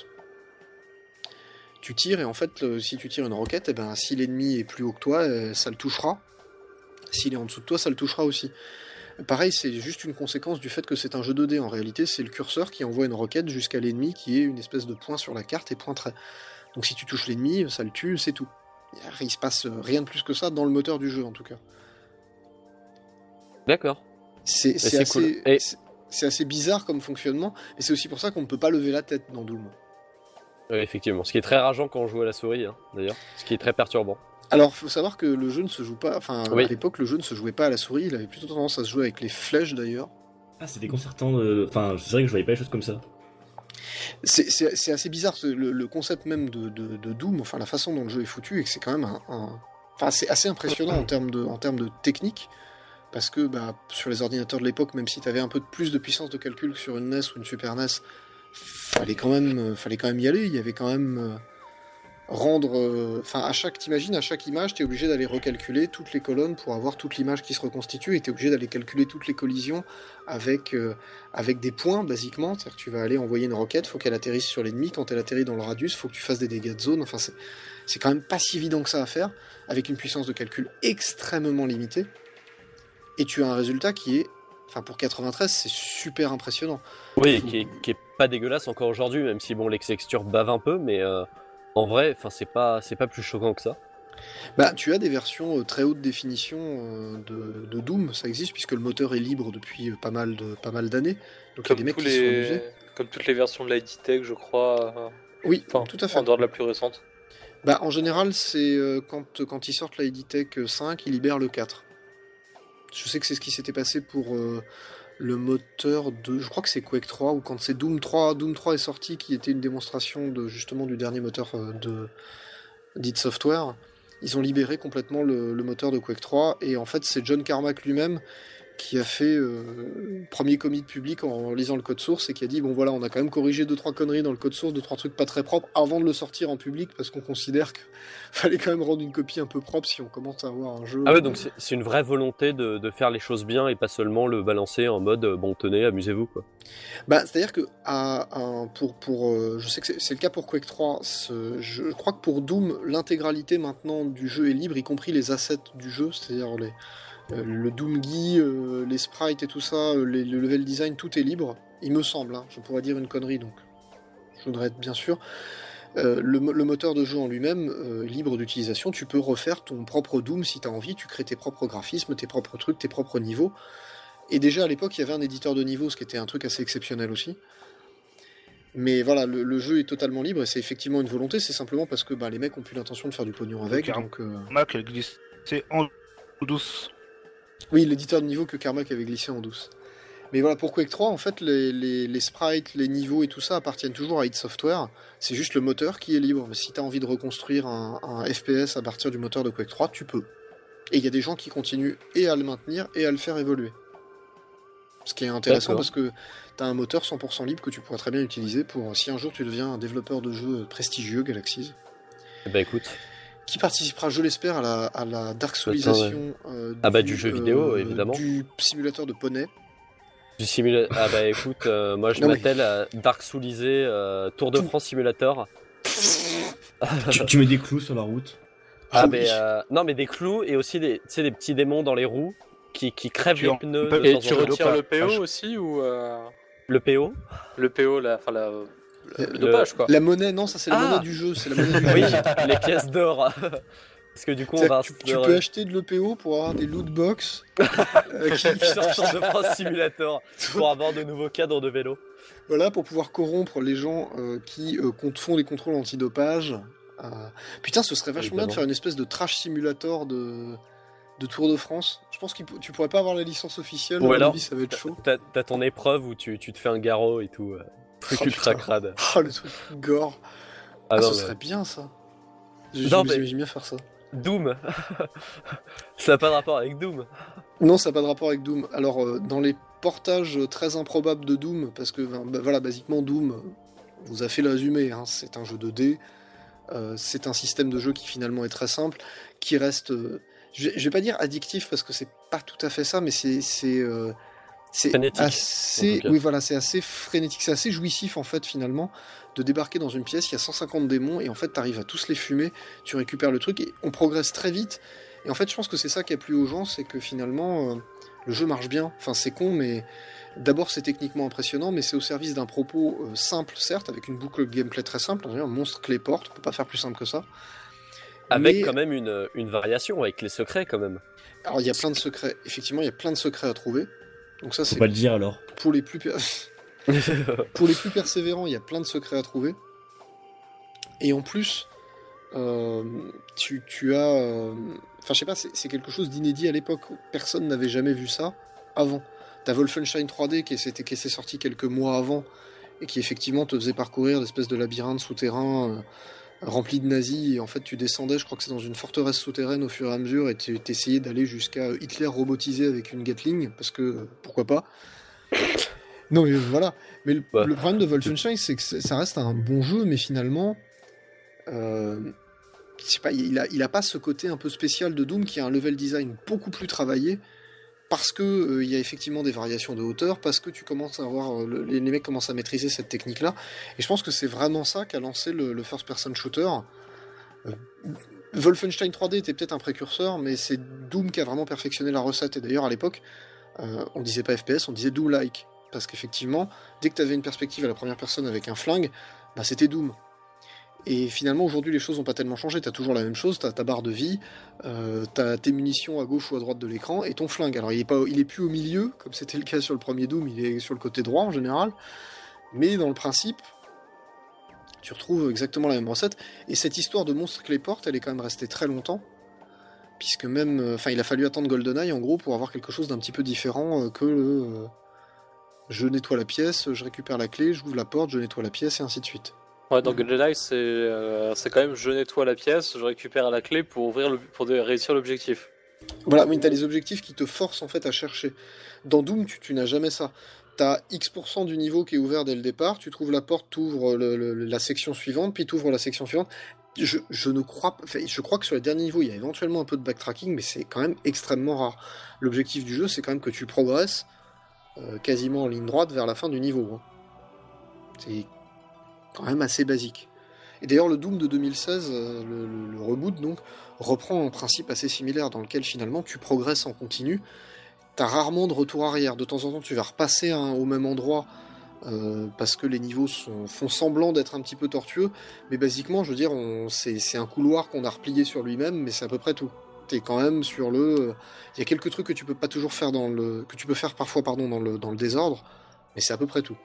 [SPEAKER 1] Tu tires et en fait, le, si tu tires une roquette, eh ben, si l'ennemi est plus haut que toi, euh, ça le touchera. S'il est en dessous de toi, ça le touchera aussi. Pareil, c'est juste une conséquence du fait que c'est un jeu deux D. En réalité, c'est le curseur qui envoie une roquette jusqu'à l'ennemi qui est une espèce de point sur la carte et point trait. Donc si tu touches l'ennemi, ça le tue, c'est tout. Il se passe rien de plus que ça dans le moteur du jeu, en tout cas.
[SPEAKER 2] D'accord.
[SPEAKER 1] C'est, c'est,
[SPEAKER 2] c'est
[SPEAKER 1] assez,
[SPEAKER 2] cool. Et...
[SPEAKER 1] c'est, c'est assez bizarre comme fonctionnement, et c'est aussi pour ça qu'on ne peut pas lever la tête dans Doom.
[SPEAKER 2] Oui, effectivement. Ce qui est très rageant quand on joue à la souris, hein, d'ailleurs. Ce qui est très perturbant.
[SPEAKER 1] Alors, faut savoir que le jeu ne se joue pas... Enfin,
[SPEAKER 2] oui.
[SPEAKER 1] à l'époque, le jeu ne se jouait pas à la souris. Il avait plutôt tendance à se jouer avec les flèches, d'ailleurs.
[SPEAKER 3] Ah, c'est déconcertant. De... Enfin, c'est vrai que je voyais pas les choses comme ça.
[SPEAKER 1] C'est, c'est, c'est assez bizarre, le, le concept même de, de, de Doom, enfin, la façon dont le jeu est foutu, et que c'est quand même un... un... Enfin, c'est assez impressionnant en termes de, en termes de technique, parce que bah, sur les ordinateurs de l'époque, même si tu avais un peu de plus de puissance de calcul que sur une N E S ou une Super N E S, fallait quand même, euh, fallait quand même y aller. Il y avait quand même euh, rendre, enfin euh, à chaque, t'imagines, à chaque image, t'es obligé d'aller recalculer toutes les colonnes pour avoir toute l'image qui se reconstitue, et t'es obligé d'aller calculer toutes les collisions avec euh, avec des points basiquement. C'est-à-dire que tu vas aller envoyer une roquette, faut qu'elle atterrisse sur l'ennemi. Quand elle atterrit dans le radius, faut que tu fasses des dégâts de zone. Enfin, c'est c'est quand même pas si évident que ça à faire, avec une puissance de calcul extrêmement limitée. Et tu as un résultat qui est, enfin pour quatre-vingt-treize, c'est super impressionnant.
[SPEAKER 2] Oui, qui est, qui est pas dégueulasse encore aujourd'hui, même si bon, les textures bavent un peu, mais euh, en vrai, enfin c'est pas, c'est pas plus choquant que ça.
[SPEAKER 1] Bah, tu as des versions euh, très haute définition euh, de, de Doom, ça existe puisque le moteur est libre depuis euh, pas mal de pas mal d'années. Donc il y a des mecs qui se sont amusés.
[SPEAKER 4] Comme toutes les versions de l'I D Tech, je crois. Euh...
[SPEAKER 1] Oui,
[SPEAKER 4] enfin,
[SPEAKER 1] tout à fait.
[SPEAKER 4] En dehors de la plus récente.
[SPEAKER 1] Bah, en général, c'est euh, quand, quand ils sortent l'I D Tech cinq, ils libèrent le quatre. Je sais que c'est ce qui s'était passé pour euh, le moteur de... Je crois que c'est Quake trois, ou quand c'est Doom trois, Doom trois est sorti, qui était une démonstration de, justement du dernier moteur euh, de d'id Software. Ils ont libéré complètement le, le moteur de Quake trois, et en fait, c'est John Carmack lui-même qui a fait euh, premier commit public en lisant le code source et qui a dit bon voilà, on a quand même corrigé deux trois conneries dans le code source, deux trois trucs pas très propres avant de le sortir en public parce qu'on considère qu'il fallait quand même rendre une copie un peu propre si on commence à avoir un jeu.
[SPEAKER 2] Ah ouais, donc c'est, c'est une vraie volonté de, de faire les choses bien et pas seulement le balancer en mode bon tenez, amusez-vous quoi.
[SPEAKER 1] Bah c'est à dire que à, à, pour pour euh, je sais que c'est, c'est le cas pour Quake trois, ce, je crois que pour Doom l'intégralité maintenant du jeu est libre, y compris les assets du jeu, c'est-à-dire les Euh, le Doomguy, euh, les sprites et tout ça, euh, les, le level design, tout est libre, il me semble, hein. Je pourrais dire une connerie donc je voudrais être bien sûr. Euh, le, le moteur de jeu en lui-même euh, est libre d'utilisation, tu peux refaire ton propre Doom si tu as envie, tu crées tes propres graphismes, tes propres trucs, tes propres niveaux. Et déjà à l'époque il y avait un éditeur de niveau, ce qui était un truc assez exceptionnel aussi. Mais voilà, le, le jeu est totalement libre et c'est effectivement une volonté, c'est simplement parce que bah, les mecs ont plus l'intention de faire du pognon avec.
[SPEAKER 5] Car-
[SPEAKER 1] donc, euh...
[SPEAKER 5] Mac glisse, c'est en douce.
[SPEAKER 1] Oui, l'éditeur de niveau que Carmack avait glissé en douce. Mais voilà, pour Quake trois, en fait, les, les, les sprites, les niveaux et tout ça appartiennent toujours à id Software. C'est juste le moteur qui est libre. Si tu as envie de reconstruire un, un F P S à partir du moteur de Quake trois, tu peux. Et il y a des gens qui continuent et à le maintenir et à le faire évoluer. Ce qui est intéressant
[SPEAKER 2] D'accord.
[SPEAKER 1] parce que tu as un moteur cent pour cent libre que tu pourras très bien utiliser pour si un jour tu deviens un développeur de jeux prestigieux, Galaxy.
[SPEAKER 2] Bah écoute.
[SPEAKER 1] Qui participera, je l'espère, à la, à la Dark Soulisation euh,
[SPEAKER 2] Ah bah, du jeu vidéo, évidemment.
[SPEAKER 1] du simulateur de poney.
[SPEAKER 2] Du simula... Ah bah écoute, euh, moi je
[SPEAKER 1] Non, mais-
[SPEAKER 2] m'attelle à Dark Soulisé, euh, Tour de France Simulator.
[SPEAKER 3] tu, tu mets des clous sur la route.
[SPEAKER 2] Ah,
[SPEAKER 1] Ah
[SPEAKER 2] mais
[SPEAKER 1] oui.
[SPEAKER 2] euh, non mais des clous et aussi des, tu sais, des petits démons dans les roues qui, qui crèvent
[SPEAKER 5] Tu
[SPEAKER 2] les
[SPEAKER 5] en-
[SPEAKER 2] pneus
[SPEAKER 5] peux-
[SPEAKER 2] de
[SPEAKER 4] Et
[SPEAKER 2] temps
[SPEAKER 4] tu
[SPEAKER 2] en temps.
[SPEAKER 4] retires le P O
[SPEAKER 5] dopage.
[SPEAKER 4] aussi ou euh,
[SPEAKER 2] Le P O.
[SPEAKER 4] le P O, la, enfin la, le,
[SPEAKER 2] Le-
[SPEAKER 4] dopage quoi.
[SPEAKER 1] La monnaie, non, ça c'est la
[SPEAKER 2] Ah.
[SPEAKER 1] monnaie du jeu, c'est la monnaie du
[SPEAKER 2] Oui,
[SPEAKER 1] jeu.
[SPEAKER 2] les pièces d'or. Parce que du coup on
[SPEAKER 1] C'est-à-dire
[SPEAKER 2] va
[SPEAKER 1] que tu,
[SPEAKER 2] se
[SPEAKER 1] tu peux acheter de l'E P O pour avoir des loot box euh, qui-
[SPEAKER 2] sur Tour de France Simulator pour avoir de nouveaux cadres de vélo.
[SPEAKER 1] voilà, pour pouvoir corrompre les gens euh, qui euh, compte- font des contrôles antidopage. Euh, Putain, ce serait vachement bien de
[SPEAKER 2] Évidemment.
[SPEAKER 1] faire une espèce de trash simulator de, de Tour de France. Je pense que tu pourrais pas avoir la licence officielle,
[SPEAKER 2] Ou
[SPEAKER 1] à mon
[SPEAKER 2] alors,
[SPEAKER 1] avis, ça va être chaud.
[SPEAKER 2] T'as, t'as ton épreuve où tu, tu te fais un garrot et tout. euh, truc
[SPEAKER 1] Oh,
[SPEAKER 2] ultra
[SPEAKER 1] putain.
[SPEAKER 2] crade.
[SPEAKER 1] Oh, le truc gore. Ah,
[SPEAKER 2] Ah non,
[SPEAKER 1] ce
[SPEAKER 2] mais-
[SPEAKER 1] serait bien ça. Je
[SPEAKER 2] Non,
[SPEAKER 1] je
[SPEAKER 2] mais-
[SPEAKER 1] m'imagine bien faire ça.
[SPEAKER 2] Doom. Ça n'a pas de rapport avec Doom.
[SPEAKER 1] Non, ça n'a pas de rapport avec Doom. Alors, euh, dans les portages très improbables de Doom, parce que ben, bah, voilà, basiquement, Doom, euh, vous a fait le résumé, hein, c'est un jeu deux D, euh, c'est un système de jeu qui finalement est très simple, qui reste, euh, je, vais, je vais pas dire addictif parce que c'est pas tout à fait ça, mais c'est c'est euh, c'est
[SPEAKER 2] Frénétique, en
[SPEAKER 1] assez,
[SPEAKER 2] tout cas.
[SPEAKER 1] oui voilà, c'est assez frénétique, c'est assez jouissif en fait finalement de débarquer dans une pièce, il y a cent cinquante démons et en fait t'arrives à tous les fumer, tu récupères le truc et on progresse très vite. Et en fait, je pense que c'est ça qui a plu aux gens, c'est que finalement, euh, le jeu marche bien. Enfin, c'est con, mais d'abord, c'est techniquement impressionnant, mais c'est au service d'un propos euh, simple, certes, avec une boucle de gameplay très simple. Un monstre clé porte, on peut pas faire plus simple que ça.
[SPEAKER 2] Avec
[SPEAKER 1] Mais-
[SPEAKER 2] quand même une, une variation, avec les secrets quand même.
[SPEAKER 1] Alors, il y a plein de secrets. Effectivement, il y a plein de secrets à trouver. Donc ça,
[SPEAKER 3] Faut
[SPEAKER 1] c'est
[SPEAKER 3] pas le dire alors.
[SPEAKER 1] pour les plus per- pour les plus persévérants, il y a plein de secrets à trouver. Et en plus, euh, tu, tu as, euh, enfin, je sais pas, c'est c'est quelque chose d'inédit à l'époque. Personne n'avait jamais vu ça avant. T'as Wolfenstein trois D qui s'était qui s'est sorti quelques mois avant et qui effectivement te faisait parcourir l'espèce de labyrinthe souterrain euh, rempli de nazis et en fait tu descendais, je crois que c'est dans une forteresse souterraine au fur et à mesure et tu essayais d'aller jusqu'à Hitler robotisé avec une Gatling parce que euh, pourquoi pas. Non mais voilà. Mais le,
[SPEAKER 2] Ouais.
[SPEAKER 1] le problème de Wolfenstein c'est que c'est- ça reste un bon jeu mais finalement euh, je sais pas, il a, il a pas ce côté un peu spécial de Doom qui a un level design beaucoup plus travaillé parce que euh, il y a effectivement des variations de hauteur, parce que tu commences à avoir euh, le- les, les mecs commencent à maîtriser cette technique là et je pense que c'est vraiment ça qui a lancé le, le first person shooter. Euh, Wolfenstein trois D était peut-être un précurseur mais c'est Doom qui a vraiment perfectionné la recette et d'ailleurs à l'époque euh, on disait pas F P S, on disait Doom-like parce qu'effectivement dès que tu avais une perspective à la première personne avec un flingue, bah c'était Doom. Et finalement, aujourd'hui, les choses n'ont pas tellement changé. T'as toujours la même chose, t'as ta barre de vie, euh, t'as tes munitions à gauche ou à droite de l'écran, et ton flingue. Alors, il est, pas, il est plus au milieu, comme c'était le cas sur le premier Doom, il est sur le côté droit en général. Mais dans le principe, tu retrouves exactement la même recette. Et cette histoire de monstre clé-porte, elle est quand même restée très longtemps. Puisque même... Enfin, il a fallu attendre GoldenEye, en gros, pour avoir quelque chose d'un petit peu différent euh, que le... euh, je nettoie la pièce, je récupère la clé, j'ouvre la porte, je nettoie la pièce, et ainsi de suite.
[SPEAKER 4] Ouais, dans GoldenEye, c'est euh, c'est quand même je nettoie la pièce, je récupère la clé pour ouvrir le, pour de- réussir l'objectif.
[SPEAKER 1] Voilà, mais t'as les objectifs qui te forcent en fait à chercher. Dans Doom, tu, tu n'as jamais ça. T'as X% du niveau qui est ouvert dès le départ, tu trouves la porte, t'ouvres le, le- la section suivante, puis t'ouvres la section suivante. Je, je ne crois pas, enfin, je crois que sur les derniers niveaux, il y a éventuellement un peu de backtracking, mais c'est quand même extrêmement rare. L'objectif du jeu, c'est quand même que tu progresses euh, quasiment en ligne droite vers la fin du niveau. hein. C'est quand même assez basique. Et d'ailleurs, le Doom de deux mille seize, euh, le, le- le reboot, donc, reprend un principe assez similaire dans lequel finalement tu progresses en continu. T'as rarement de retour arrière. De temps en temps, tu vas repasser hein, au même endroit euh, parce que les niveaux sont, font semblant d'être un petit peu tortueux. Mais basiquement, je veux dire, on- c'est c'est un couloir qu'on a replié sur lui-même, mais c'est à peu près tout. T'es quand même sur le. Il y a quelques trucs que tu peux pas toujours faire dans le. que tu peux faire parfois, pardon, dans le, dans le désordre, mais c'est à peu près tout.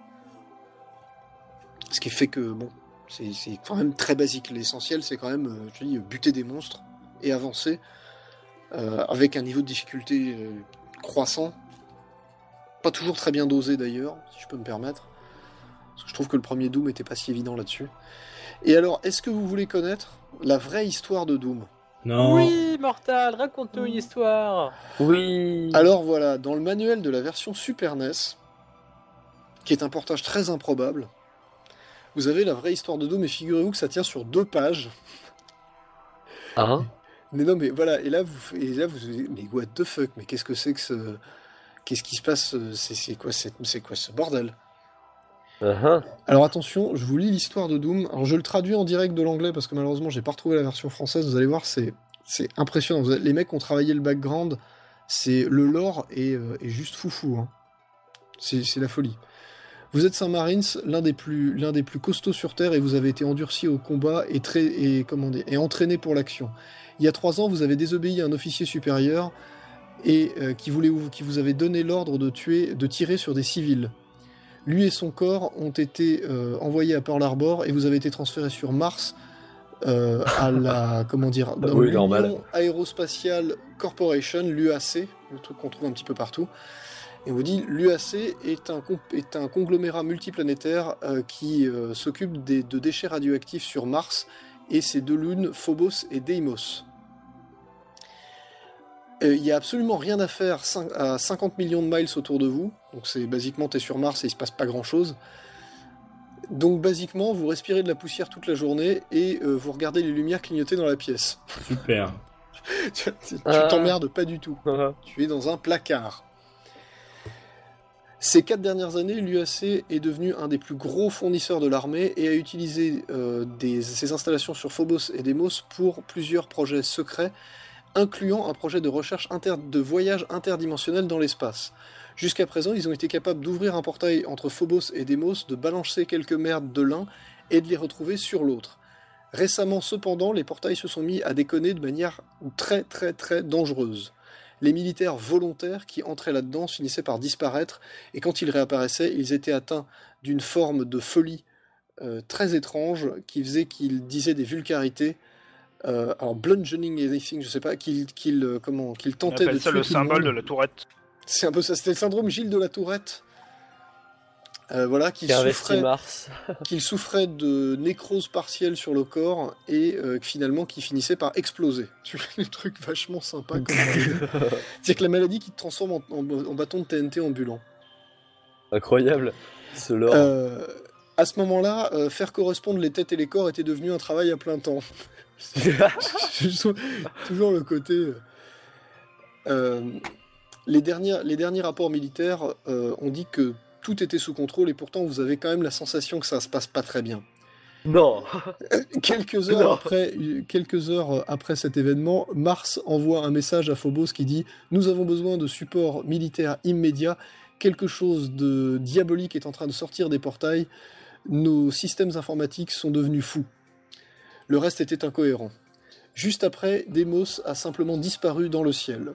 [SPEAKER 1] Ce qui fait que, bon, c'est c'est quand même très basique. L'essentiel, c'est quand même, euh, je dis, buter des monstres et avancer euh, avec un niveau de difficulté euh, croissant. Pas toujours très bien dosé d'ailleurs, si je peux me permettre. Parce que je trouve que le premier Doom était pas si évident là-dessus. Et alors, est-ce que vous voulez connaître la vraie histoire de Doom ?
[SPEAKER 3] Non.
[SPEAKER 4] Oui, Mortal, raconte-nous une histoire.
[SPEAKER 2] Oui.
[SPEAKER 1] Alors voilà, dans le manuel de la version Super N E S, qui est un portage très improbable, vous avez la vraie histoire de Doom, et figurez-vous que ça tient sur deux pages.
[SPEAKER 2] Hein
[SPEAKER 1] Mais non, mais voilà, et là, vous, et là, vous, mais what the fuck, mais qu'est-ce que c'est que ce, qu'est-ce qui se passe, c'est, c'est quoi, c'est, c'est quoi ce bordel ?
[SPEAKER 2] Uh-huh.
[SPEAKER 1] Alors attention, je vous lis l'histoire de Doom. Alors je le traduis en direct de l'anglais parce que malheureusement j'ai pas retrouvé la version française. Vous allez voir, c'est, c'est impressionnant. Vous avez- les mecs ont travaillé le background, c'est le lore est, euh, est juste foufou. Hein. C'est, c'est la folie. Vous êtes Saint-Marins, l'un des plus l'un des plus costauds sur Terre, et vous avez été endurci au combat et, très, et, comment dire, et entraîné pour l'action. Il y a trois ans, vous avez désobéi à un officier supérieur et euh, qui, voulait, qui vous avait donné l'ordre de tuer, de tirer sur des civils. Lui et son corps ont été euh, envoyés à Pearl Harbor et vous avez été transféré sur Mars euh, à la comment dire dans
[SPEAKER 2] Oui,
[SPEAKER 1] l'Union
[SPEAKER 2] normal.
[SPEAKER 1] Aérospatiale Corporation, l'U A C, le truc qu'on trouve un petit peu partout. Et on vous dit l'U A C est un, comp- est un conglomérat multiplanétaire euh, qui euh, s'occupe des, de déchets radioactifs sur Mars et ses deux lunes, Phobos et Deimos. Il n'y a absolument rien à faire cin- à cinquante millions de miles autour de vous, donc c'est basiquement t'es sur Mars et il se passe pas grand chose. Donc basiquement vous respirez de la poussière toute la journée et euh, vous regardez les lumières clignoter dans la pièce.
[SPEAKER 3] Super.
[SPEAKER 1] tu tu
[SPEAKER 2] Ah.
[SPEAKER 1] t'emmerdes pas du tout. Tu es dans un placard. Ces quatre dernières années, l'U A C est devenu un des plus gros fournisseurs de l'armée et a utilisé euh, des, ses installations sur Phobos et Deimos pour plusieurs projets secrets, incluant un projet de recherche inter- de voyage interdimensionnel dans l'espace. Jusqu'à présent, ils ont été capables d'ouvrir un portail entre Phobos et Deimos, de balancer quelques merdes de l'un et de les retrouver sur l'autre. Récemment, cependant, les portails se sont mis à déconner de manière très très très dangereuse. Les militaires volontaires qui entraient là-dedans finissaient par disparaître, et quand ils réapparaissaient, ils étaient atteints d'une forme de folie euh, très étrange qui faisait qu'ils disaient des vulgarités. Euh, alors bludgeoning anything, je sais pas, qu'ils qu'ils, euh, comment, qu'ils
[SPEAKER 5] On
[SPEAKER 1] tentaient de
[SPEAKER 5] appelle ça
[SPEAKER 1] tuer
[SPEAKER 5] le
[SPEAKER 1] tout le
[SPEAKER 5] symbole de
[SPEAKER 1] monde.
[SPEAKER 5] la tourette.
[SPEAKER 1] C'est un peu ça, c'était le syndrome Gilles de la Tourette. Euh, voilà, qu'il
[SPEAKER 2] Qui a investi
[SPEAKER 1] souffrait,
[SPEAKER 2] Mars.
[SPEAKER 1] qu'il souffrait de nécrose partielle sur le corps et euh, finalement qui finissait par exploser. Tu vois, des trucs vachement sympas comme maladie. C'est que la maladie qui te transforme en, en- en bâton de T N T ambulant.
[SPEAKER 2] Incroyable. Ce lore.
[SPEAKER 1] Euh, à ce moment-là, euh, faire correspondre les têtes et les corps était devenu un travail à plein temps. Je- Toujours le côté. euh, euh, les, derniers, les derniers rapports militaires euh, ont dit que tout était sous contrôle et pourtant vous avez quand même la sensation que ça se passe pas très bien.
[SPEAKER 2] Non.
[SPEAKER 1] Euh, Quelques heures,
[SPEAKER 2] Non.
[SPEAKER 1] après, quelques heures après cet événement, Mars envoie un message à Phobos qui dit « Nous avons besoin de support militaire immédiat. Quelque chose de diabolique est en train de sortir des portails. Nos systèmes informatiques sont devenus fous. » Le reste était incohérent. Juste après, Deimos a simplement disparu dans le ciel.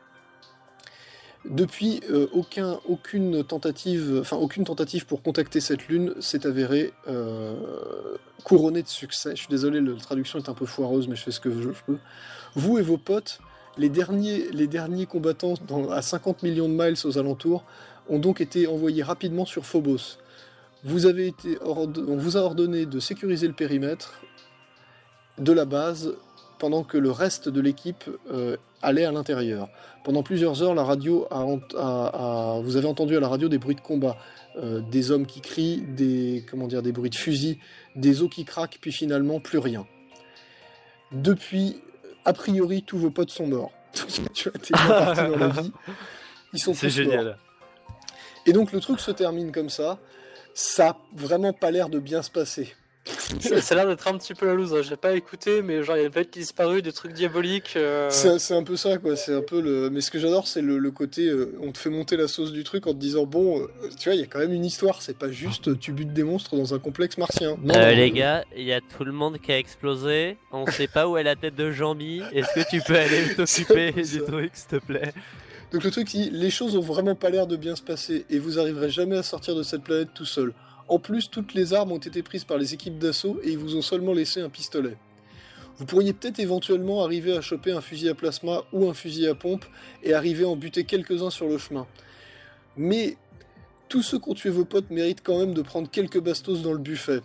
[SPEAKER 1] Depuis, euh, aucun, aucune, tentative, enfin, aucune tentative pour contacter cette lune s'est avérée euh, couronnée de succès. Je suis désolé, le- la traduction est un peu foireuse, mais je fais ce que je, je peux. Vous et vos potes, les derniers, les derniers combattants dans- à cinquante millions de miles aux alentours, ont donc été envoyés rapidement sur Phobos. Vous avez été ord- on vous a ordonné de sécuriser le périmètre de la base pendant que le reste de l'équipe euh, allait à l'intérieur. Pendant plusieurs heures, la radio a, ent- a- a- vous avez entendu à la radio des bruits de combat, euh, des hommes qui crient, des, comment dire, des bruits de fusils, des os qui craquent, puis finalement plus rien. Depuis, a priori, tous vos potes sont morts. Tu vois, t'es bien parti dans la vie. Ils sont
[SPEAKER 2] C'est
[SPEAKER 1] tous morts.
[SPEAKER 2] génial.
[SPEAKER 1] Et donc le truc se termine comme ça. Ça a vraiment pas l'air de bien se passer.
[SPEAKER 4] Ça, ça a l'air d'être un petit peu la loose, hein. J'ai pas écouté, mais genre il y a une planète qui est disparue, des trucs diaboliques. euh,
[SPEAKER 1] C'est c'est un peu ça, quoi. C'est un peu le. Mais ce que j'adore, c'est le, le côté. euh, on te fait monter la sauce du truc en te disant bon, euh, tu vois, il y a quand même une histoire. C'est pas juste euh, tu butes des monstres dans un complexe martien. Non,
[SPEAKER 6] Euh,
[SPEAKER 1] non,
[SPEAKER 6] les
[SPEAKER 1] euh,
[SPEAKER 6] gars, il y a tout le monde qui a explosé. On sait pas où est la tête de Jambi. Est-ce que tu peux aller t'occuper du
[SPEAKER 1] ça.
[SPEAKER 6] truc, s'il te plaît?
[SPEAKER 1] Donc le truc, c'est les choses ont vraiment pas l'air de bien se passer et vous arriverez jamais à sortir de cette planète tout seul. En plus, toutes les armes ont été prises par les équipes d'assaut et ils vous ont seulement laissé un pistolet. Vous pourriez peut-être éventuellement arriver à choper un fusil à plasma ou un fusil à pompe et arriver à en buter quelques-uns sur le chemin. Mais tous ceux qui ont tué vos potes méritent quand même de prendre quelques bastos dans le buffet.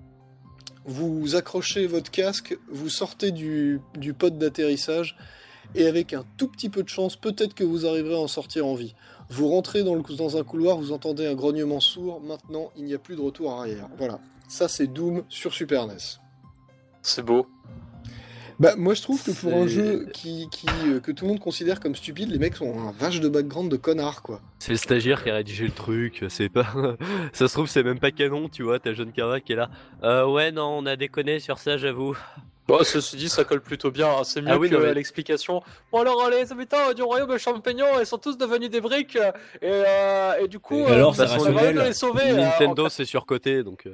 [SPEAKER 1] Vous accrochez votre casque, vous sortez du, du pod d'atterrissage et avec un tout petit peu de chance, peut-être que vous arriverez à en sortir en vie. Vous rentrez dans, le, dans un couloir, vous entendez un grognement sourd, maintenant il n'y a plus de retour arrière. Voilà, ça c'est Doom sur Super N E S.
[SPEAKER 4] C'est beau.
[SPEAKER 1] Bah moi je trouve que pour un
[SPEAKER 2] C'est-
[SPEAKER 1] jeu qui, qui, euh, que tout le monde considère comme stupide, les mecs ont un vache de background de connard quoi.
[SPEAKER 2] C'est le stagiaire qui a rédigé le truc, c'est pas... Ça se trouve c'est même pas canon, tu vois, t'as John Carmack qui est là.
[SPEAKER 6] Euh, ouais, non, on a déconné sur ça, j'avoue.
[SPEAKER 4] Bon, ceci dit, ça colle plutôt bien, hein. C'est mieux
[SPEAKER 2] Ah oui,
[SPEAKER 4] que
[SPEAKER 2] non, mais-
[SPEAKER 4] euh, l'explication. Bon alors, les habitants du royaume de Champignons, ils sont tous devenus des briques, euh, et, euh, et du coup,
[SPEAKER 3] Et alors,
[SPEAKER 4] ça
[SPEAKER 3] c'est
[SPEAKER 4] va
[SPEAKER 3] rationnel.
[SPEAKER 4] de les sauver. euh,
[SPEAKER 2] Nintendo
[SPEAKER 4] en-
[SPEAKER 2] c'est surcoté donc... euh,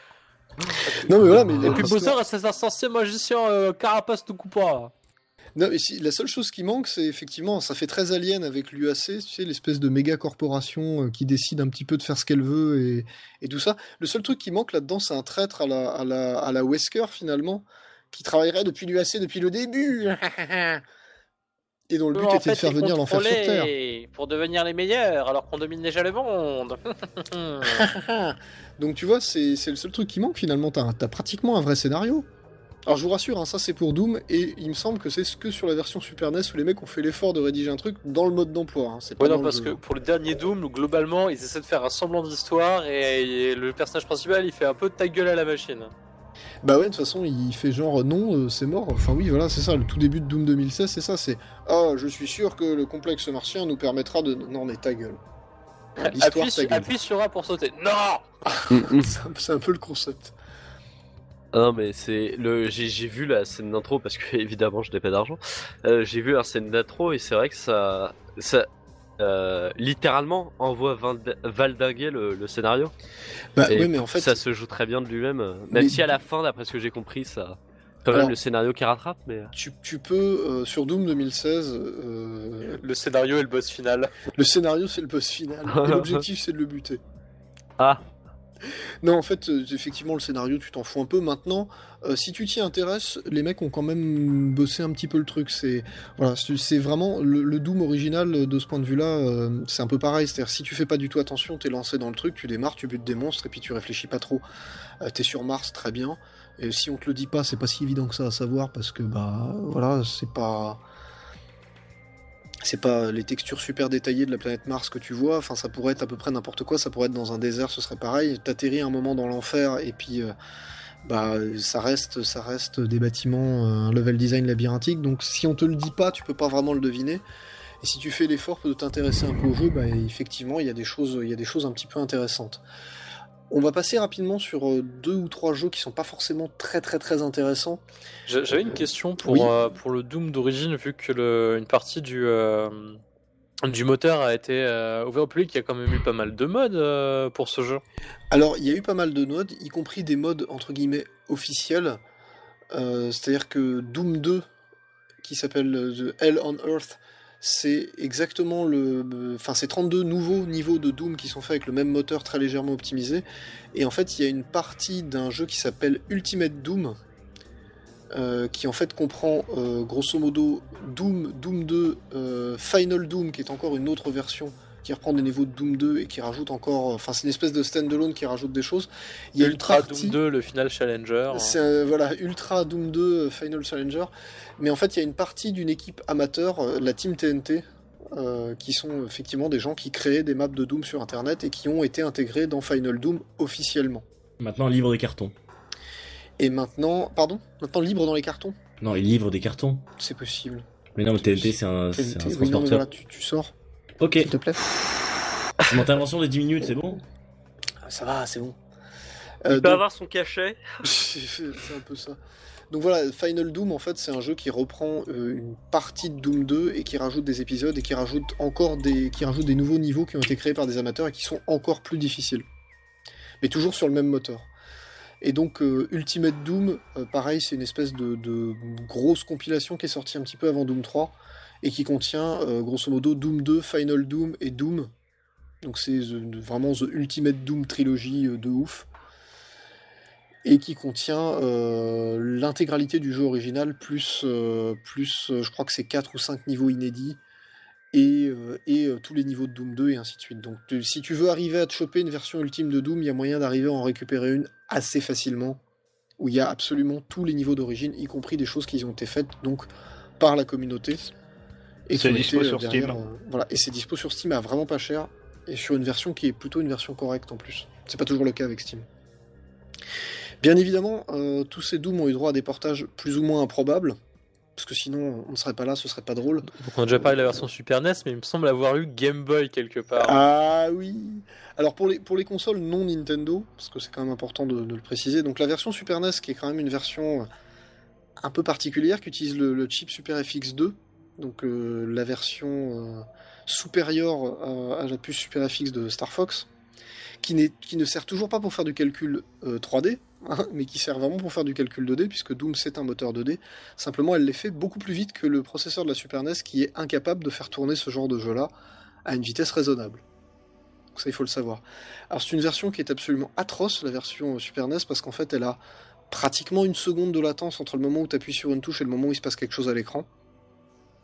[SPEAKER 1] Non mais voilà, mais
[SPEAKER 4] Et puis Bowser et ses insensés magiciens euh, carapace tout coupant.
[SPEAKER 1] Non, mais si, la seule chose qui manque, c'est effectivement, ça fait très alien avec l'U A C, tu sais, l'espèce de méga corporation euh, qui décide un petit peu de faire ce qu'elle veut et, et tout ça. Le seul truc qui manque là-dedans, c'est un traître à la, à la, à la Wesker finalement, qui travaillerait depuis l'U A C depuis le début. Et dont le but
[SPEAKER 4] Non, en
[SPEAKER 1] était de
[SPEAKER 4] fait,
[SPEAKER 1] faire
[SPEAKER 4] les
[SPEAKER 1] venir l'enfer sur Terre.
[SPEAKER 4] contrôler pour devenir les meilleurs alors qu'on domine déjà le monde.
[SPEAKER 1] Donc tu vois, c'est c'est le seul truc qui manque finalement. T'as t'as pratiquement un vrai scénario. Alors je vous rassure, hein, ça c'est pour Doom, et il me semble que c'est ce que sur la version Super N E S où les mecs ont fait l'effort de rédiger un truc dans le mode d'emploi. Hein. C'est pas
[SPEAKER 4] Ouais, non,
[SPEAKER 1] dans le
[SPEAKER 4] parce
[SPEAKER 1] jeu.
[SPEAKER 4] que pour le dernier Doom, globalement, ils essaient de faire un semblant d'histoire et, et le personnage principal, il fait un peu de ta gueule à la machine.
[SPEAKER 1] Bah ouais, de toute façon, il fait genre non, euh, c'est mort. Enfin oui, voilà, c'est ça. Le tout début de Doom deux mille seize, c'est ça. C'est ah, je suis sûr que le complexe martien nous permettra de. Non mais ta gueule. L'histoire,
[SPEAKER 4] Appuie,
[SPEAKER 1] ta gueule.
[SPEAKER 4] appuie sur A pour sauter. Non.
[SPEAKER 1] C'est un- c'est un peu le concept.
[SPEAKER 2] Ah non mais c'est le j'ai j'ai vu la scène d'intro parce que évidemment je n'ai pas d'argent. Euh, j'ai vu la scène d'intro et c'est vrai que ça ça euh, littéralement envoie Valda- valdinguer le, le scénario.
[SPEAKER 1] Bah
[SPEAKER 2] Et
[SPEAKER 1] ouais, mais en fait,
[SPEAKER 2] ça se joue très bien de lui-même. euh, Même
[SPEAKER 1] Mais-
[SPEAKER 2] si à la fin, d'après ce que j'ai compris, ça quand même
[SPEAKER 1] Alors-
[SPEAKER 2] le scénario qui rattrape. Mais
[SPEAKER 1] tu, tu peux euh, sur Doom deux mille seize, euh,
[SPEAKER 4] Le scénario et le boss final.
[SPEAKER 1] le scénario c'est le boss final et l'objectif c'est de le buter.
[SPEAKER 2] ah
[SPEAKER 1] Non, en fait, euh, effectivement, le scénario, tu t'en fous un peu. Maintenant, euh, si tu t'y intéresses, les mecs ont quand même bossé un petit peu le truc. C'est voilà, c'est c'est vraiment le, le Doom original euh, de ce point de vue-là. euh, c'est un peu pareil. C'est-à-dire, si tu fais pas du tout attention, t'es lancé dans le truc, tu démarres, tu butes des monstres et puis tu réfléchis pas trop. Euh, t'es sur Mars, très bien. Et si on te le dit pas, c'est pas si évident que ça à savoir parce que bah voilà, c'est pas. C'est pas les textures super détaillées de la planète Mars que tu vois, enfin ça pourrait être à peu près n'importe quoi, ça pourrait être dans un désert, ce serait pareil. T'atterris un moment dans l'enfer et puis euh, bah ça reste ça reste des bâtiments, euh, un level design labyrinthique, donc si on te le dit pas, tu peux pas vraiment le deviner. Et si tu fais l'effort de t'intéresser un peu au jeu, bah effectivement il y a des choses il y a des choses un petit peu intéressantes. On va passer rapidement sur euh, deux ou trois jeux qui sont pas forcément très très très intéressants.
[SPEAKER 4] J'a- J'avais une question pour,
[SPEAKER 1] Oui.
[SPEAKER 4] euh, pour le Doom d'origine, vu que le, une partie du, euh, du moteur a été euh, ouvert au public, il y a quand même eu pas mal de modes euh, pour ce jeu.
[SPEAKER 1] Alors, il y a eu pas mal de modes, y compris des modes entre guillemets officiels. Euh, C'est-à-dire que Doom deux, qui s'appelle euh, The Hell on Earth, c'est exactement le. Enfin, c'est trente-deux nouveaux niveaux de Doom qui sont faits avec le même moteur très légèrement optimisé. Et en fait, il y a une partie d'un jeu qui s'appelle Ultimate Doom, euh, qui en fait comprend euh, grosso modo Doom, Doom deux, euh, Final Doom, qui est encore une autre version qui reprend des niveaux de Doom deux et qui rajoute encore. Enfin, c'est une espèce de standalone qui rajoute des choses. Il y a
[SPEAKER 4] Ultra
[SPEAKER 1] une partie.
[SPEAKER 4] Doom deux, le final challenger.
[SPEAKER 1] C'est euh, voilà, Ultra Doom deux euh, Final Challenger. Mais en fait, il y a une partie d'une équipe amateur, euh, la Team T N T, euh, qui sont effectivement des gens qui créaient des maps de Doom sur Internet et qui ont été intégrés dans Final Doom officiellement.
[SPEAKER 3] Maintenant, livre des cartons.
[SPEAKER 1] Et maintenant, pardon, maintenant libre dans les cartons,
[SPEAKER 3] Non, il livre des cartons.
[SPEAKER 1] c'est possible.
[SPEAKER 3] Mais non, le T N T, c'est un, c'est un
[SPEAKER 1] T N T, oui, non, mais
[SPEAKER 3] transporteur.
[SPEAKER 1] voilà, tu, tu sors,
[SPEAKER 3] Ok,
[SPEAKER 1] s'il te plaît.
[SPEAKER 3] mon intervention de dix minutes, c'est bon.
[SPEAKER 1] Ah, ça va, c'est bon.
[SPEAKER 2] il
[SPEAKER 1] Euh,
[SPEAKER 2] peut
[SPEAKER 1] donc-
[SPEAKER 2] avoir son cachet.
[SPEAKER 1] c'est un peu ça. Donc voilà, Final Doom, en fait, c'est un jeu qui reprend euh, une partie de Doom deux et qui rajoute des épisodes et qui rajoute encore des, qui rajoute des nouveaux niveaux qui ont été créés par des amateurs et qui sont encore plus difficiles. Mais toujours sur le même moteur. Et donc euh, Ultimate Doom, euh, pareil, c'est une espèce de, de grosse compilation qui est sortie un petit peu avant Doom trois et qui contient euh, grosso modo Doom deux, Final Doom et Doom. Donc c'est the- vraiment The Ultimate Doom trilogie euh, de ouf. Et qui contient euh, l'intégralité du jeu original, plus, euh, plus euh, je crois que c'est quatre ou cinq niveaux inédits, et, euh, et euh, tous les niveaux de Doom deux, et ainsi de suite. Donc tu- si tu veux arriver à te choper une version ultime de Doom, il y a moyen d'arriver à en récupérer une assez facilement, où il y a absolument tous les niveaux d'origine, y compris des choses qui ont été faites donc par la communauté. Et qui
[SPEAKER 5] C'est
[SPEAKER 1] ont
[SPEAKER 5] dispo
[SPEAKER 1] été, euh,
[SPEAKER 5] sur
[SPEAKER 1] derrière,
[SPEAKER 5] Steam.
[SPEAKER 1] euh, voilà, et c'est dispo sur Steam à vraiment pas cher, et sur une version qui est plutôt une version correcte en plus. C'est pas toujours le cas avec Steam. Bien évidemment, euh, tous ces Doom ont eu droit à des portages plus ou moins improbables, parce que sinon on ne serait pas là, ce serait pas drôle.
[SPEAKER 4] Donc on a déjà parlé de la version Super N E S, mais il me semble avoir eu Game Boy quelque part.
[SPEAKER 1] Ah oui. Alors pour les, pour les consoles non Nintendo, parce que c'est quand même important de, de le préciser, donc la version Super N E S qui est quand même une version euh, un peu particulière, qui utilise le, le chip Super F X deux, donc euh, la version euh, supérieure à, à la puce Super F X de Star Fox, qui, n'est, qui ne sert toujours pas pour faire du calcul euh, trois D, hein, mais qui sert vraiment pour faire du calcul deux D, puisque Doom c'est un moteur deux D. Simplement, elle les fait beaucoup plus vite que le processeur de la Super N E S, qui est incapable de faire tourner ce genre de jeu-là à une vitesse raisonnable. Donc ça, il faut le savoir. Alors c'est une version qui est absolument atroce, la version Super N E S, parce qu'en fait, elle a pratiquement une seconde de latence entre le moment où tu appuies sur une touche et le moment où il se passe quelque chose à l'écran.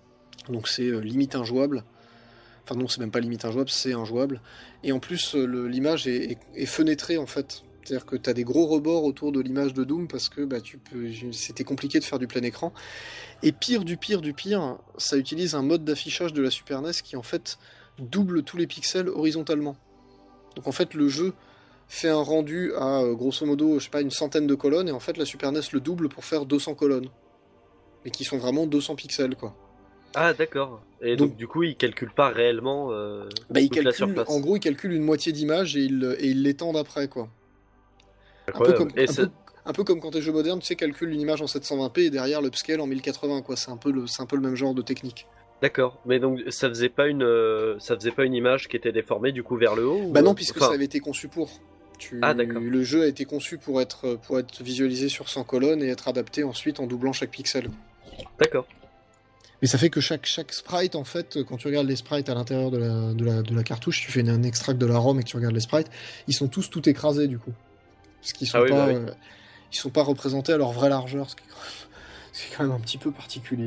[SPEAKER 1] Donc c'est euh, limite injouable. Enfin non, c'est même pas limite injouable, c'est injouable. Et en plus, euh, le- l'image est, est- est fenêtrée en fait. C'est-à-dire que tu as des gros rebords autour de l'image de Doom parce que bah, tu peux, c'était compliqué de faire du plein écran. Et pire du pire du pire, ça utilise un mode d'affichage de la Super N E S qui en fait double tous les pixels horizontalement. Donc en fait le jeu fait un rendu à euh, grosso modo, je sais pas, une centaine de colonnes et en fait la Super N E S le double pour faire deux cents colonnes. Mais qui sont vraiment deux cents pixels quoi.
[SPEAKER 2] Ah, d'accord. Et donc,
[SPEAKER 1] Donc-
[SPEAKER 2] du coup, il calcule pas réellement euh,
[SPEAKER 1] Bah, il
[SPEAKER 2] toute la
[SPEAKER 1] calcule,
[SPEAKER 2] surface.
[SPEAKER 1] en gros il calcule une moitié d'image et il et il l'étend après quoi. Un peu,
[SPEAKER 2] Incroyable.
[SPEAKER 1] comme,
[SPEAKER 2] Et
[SPEAKER 1] un,
[SPEAKER 2] ça-
[SPEAKER 1] peu, un peu comme quand tes jeux modernes, tu sais, calcule une image en sept cent vingt p et derrière l'upscale en mille quatre-vingts, quoi. C'est un peu le, c'est un peu le même genre de technique.
[SPEAKER 2] D'accord. Mais donc, ça faisait pas une, euh, ça faisait pas une image qui était déformée du coup vers le haut ou,
[SPEAKER 1] Bah
[SPEAKER 2] euh,
[SPEAKER 1] non, puisque
[SPEAKER 2] enfin,
[SPEAKER 1] ça avait été conçu pour. Tu...
[SPEAKER 2] Ah, d'accord.
[SPEAKER 1] Le jeu a été conçu pour être, pour être visualisé sur cent colonnes et être adapté ensuite en doublant chaque pixel.
[SPEAKER 2] D'accord.
[SPEAKER 1] Mais ça fait que chaque, chaque sprite, en fait, quand tu regardes les sprites à l'intérieur de la, de, la, de la cartouche, tu fais un extract de la ROM et que tu regardes les sprites, ils sont tous tout écrasés du coup. Parce qu'ils sont,
[SPEAKER 2] Ah oui,
[SPEAKER 1] pas,
[SPEAKER 2] bah oui.
[SPEAKER 1] euh, ils sont pas représentés à leur vraie largeur, ce qui est quand même, ce qui est quand même un petit peu particulier.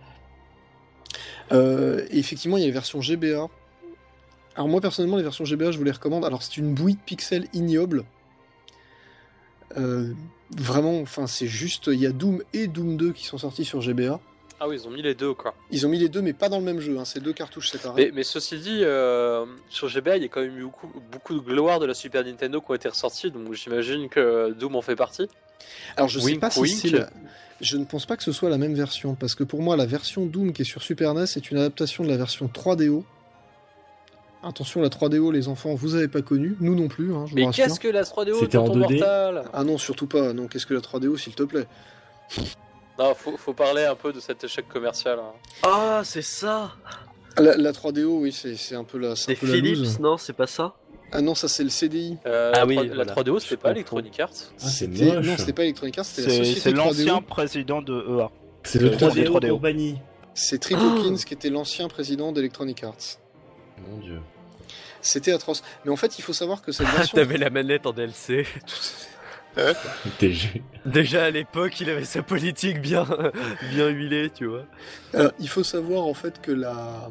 [SPEAKER 1] Euh, et effectivement, il y a les versions G B A. Alors moi, personnellement, les versions G B A, je vous les recommande. Alors c'est une bouillie de pixels ignoble. Euh, vraiment, enfin, c'est juste... Il y a Doom et Doom deux qui sont sortis sur G B A.
[SPEAKER 4] Ah oui, ils ont mis les deux, quoi.
[SPEAKER 1] Ils ont mis les deux, mais pas dans le même jeu. Hein. C'est deux cartouches séparées.
[SPEAKER 4] Mais, mais ceci dit, euh, sur G B A, il y a quand même eu beaucoup, beaucoup de gloire de la Super Nintendo qui ont été ressorties, donc j'imagine que Doom en fait partie.
[SPEAKER 1] Alors je sais
[SPEAKER 4] Wink,
[SPEAKER 1] pas si
[SPEAKER 4] wink.
[SPEAKER 1] c'est la- Je ne pense pas que ce soit la même version, parce que pour moi, la version Doom qui est sur Super N E S est une adaptation de la version trois D O. Attention, la trois D O, les enfants, vous avez pas connu, nous non plus, hein, je vous
[SPEAKER 4] Mais
[SPEAKER 1] rassure.
[SPEAKER 4] qu'est-ce que la trois D O
[SPEAKER 3] C'était en
[SPEAKER 4] Tonton
[SPEAKER 3] deux D?
[SPEAKER 4] Mortal
[SPEAKER 1] Ah non, surtout pas. Non, qu'est-ce que la trois D O, s'il te plaît.
[SPEAKER 4] Non, faut, faut parler un peu de cet échec commercial. hein.
[SPEAKER 2] Ah, c'est ça.
[SPEAKER 1] La, la trois D O, oui, c'est c'est un peu la, c'est
[SPEAKER 2] C'est
[SPEAKER 1] un peu la
[SPEAKER 2] Philips,
[SPEAKER 1] loose.
[SPEAKER 2] non, c'est pas ça.
[SPEAKER 1] Ah non, ça c'est le C D I.
[SPEAKER 4] Euh,
[SPEAKER 2] Ah
[SPEAKER 4] la
[SPEAKER 2] oui,
[SPEAKER 4] trois- la
[SPEAKER 2] voilà.
[SPEAKER 4] trois D O, c'était
[SPEAKER 2] Je
[SPEAKER 4] pas
[SPEAKER 2] confonds.
[SPEAKER 4] Electronic Arts.
[SPEAKER 3] Ah, c'est
[SPEAKER 1] C'était-
[SPEAKER 3] moche.
[SPEAKER 1] Non, c'était pas Electronic Arts, c'était la
[SPEAKER 5] C'est
[SPEAKER 1] société
[SPEAKER 5] c'est
[SPEAKER 1] trois D O.
[SPEAKER 5] l'ancien président de E A.
[SPEAKER 3] C'est le
[SPEAKER 5] Euh,
[SPEAKER 3] trois D O
[SPEAKER 5] trois D O.
[SPEAKER 3] compagnie.
[SPEAKER 1] C'est Trip Hawkins qui était l'ancien président d'Electronic Arts.
[SPEAKER 3] Mon dieu.
[SPEAKER 1] C'était atroce. Mais en fait, il faut savoir que cette
[SPEAKER 2] Ah,
[SPEAKER 1] version...
[SPEAKER 2] t'avais la manette en D L C.
[SPEAKER 3] T G.
[SPEAKER 2] Déjà à l'époque, il avait sa politique bien, bien huilée, tu vois.
[SPEAKER 1] Alors, il faut savoir en fait que la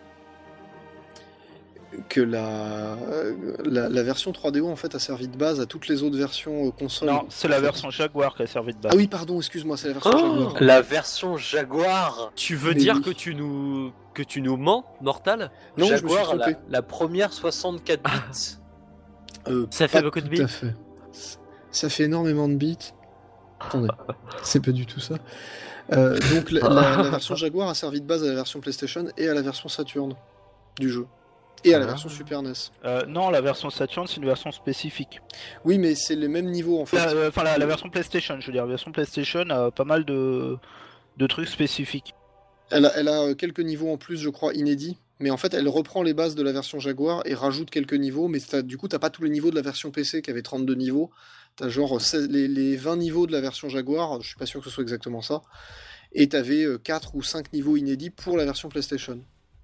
[SPEAKER 1] que la... la la version trois D O en fait a servi de base à toutes les autres versions euh, consoles.
[SPEAKER 5] Non, c'est la version Jaguar qui a servi de base.
[SPEAKER 1] Ah oui, pardon, excuse-moi, c'est la version
[SPEAKER 2] Oh
[SPEAKER 1] Jaguar.
[SPEAKER 4] La version Jaguar.
[SPEAKER 2] Tu veux
[SPEAKER 1] Mais
[SPEAKER 2] dire
[SPEAKER 1] oui.
[SPEAKER 2] que tu nous, que tu nous mens, Mortal?
[SPEAKER 1] Non, je me suis
[SPEAKER 4] Jaguar, la,
[SPEAKER 1] trompé.
[SPEAKER 4] la première soixante-quatre bits.
[SPEAKER 1] Euh,
[SPEAKER 2] Ça fait
[SPEAKER 1] pas
[SPEAKER 2] beaucoup de
[SPEAKER 1] tout
[SPEAKER 2] bits.
[SPEAKER 1] à fait. Ça fait énormément de bits. Attendez, c'est pas du tout ça. Euh, donc la, la- la version Jaguar a servi de base à la version PlayStation et à la version Saturn du jeu. Et à la
[SPEAKER 2] Ah.
[SPEAKER 1] version Super N E S.
[SPEAKER 5] Euh, non, la version Saturn, c'est une version spécifique.
[SPEAKER 1] Oui, mais c'est les mêmes niveaux en fait.
[SPEAKER 5] La- euh, Enfin, la, la version PlayStation, je veux dire, la version PlayStation a pas mal de, de trucs spécifiques.
[SPEAKER 1] Elle a, elle a euh, quelques niveaux en plus, je crois, inédits. Mais en fait, elle reprend les bases de la version Jaguar et rajoute quelques niveaux. Mais t'as- du coup, t'as pas tous les niveaux de la version P C qui avait trente-deux niveaux. T'as genre seize les, les vingt niveaux de la version Jaguar. Je suis pas sûr que ce soit exactement ça. Et t'avais euh, quatre ou cinq niveaux inédits pour la version PlayStation.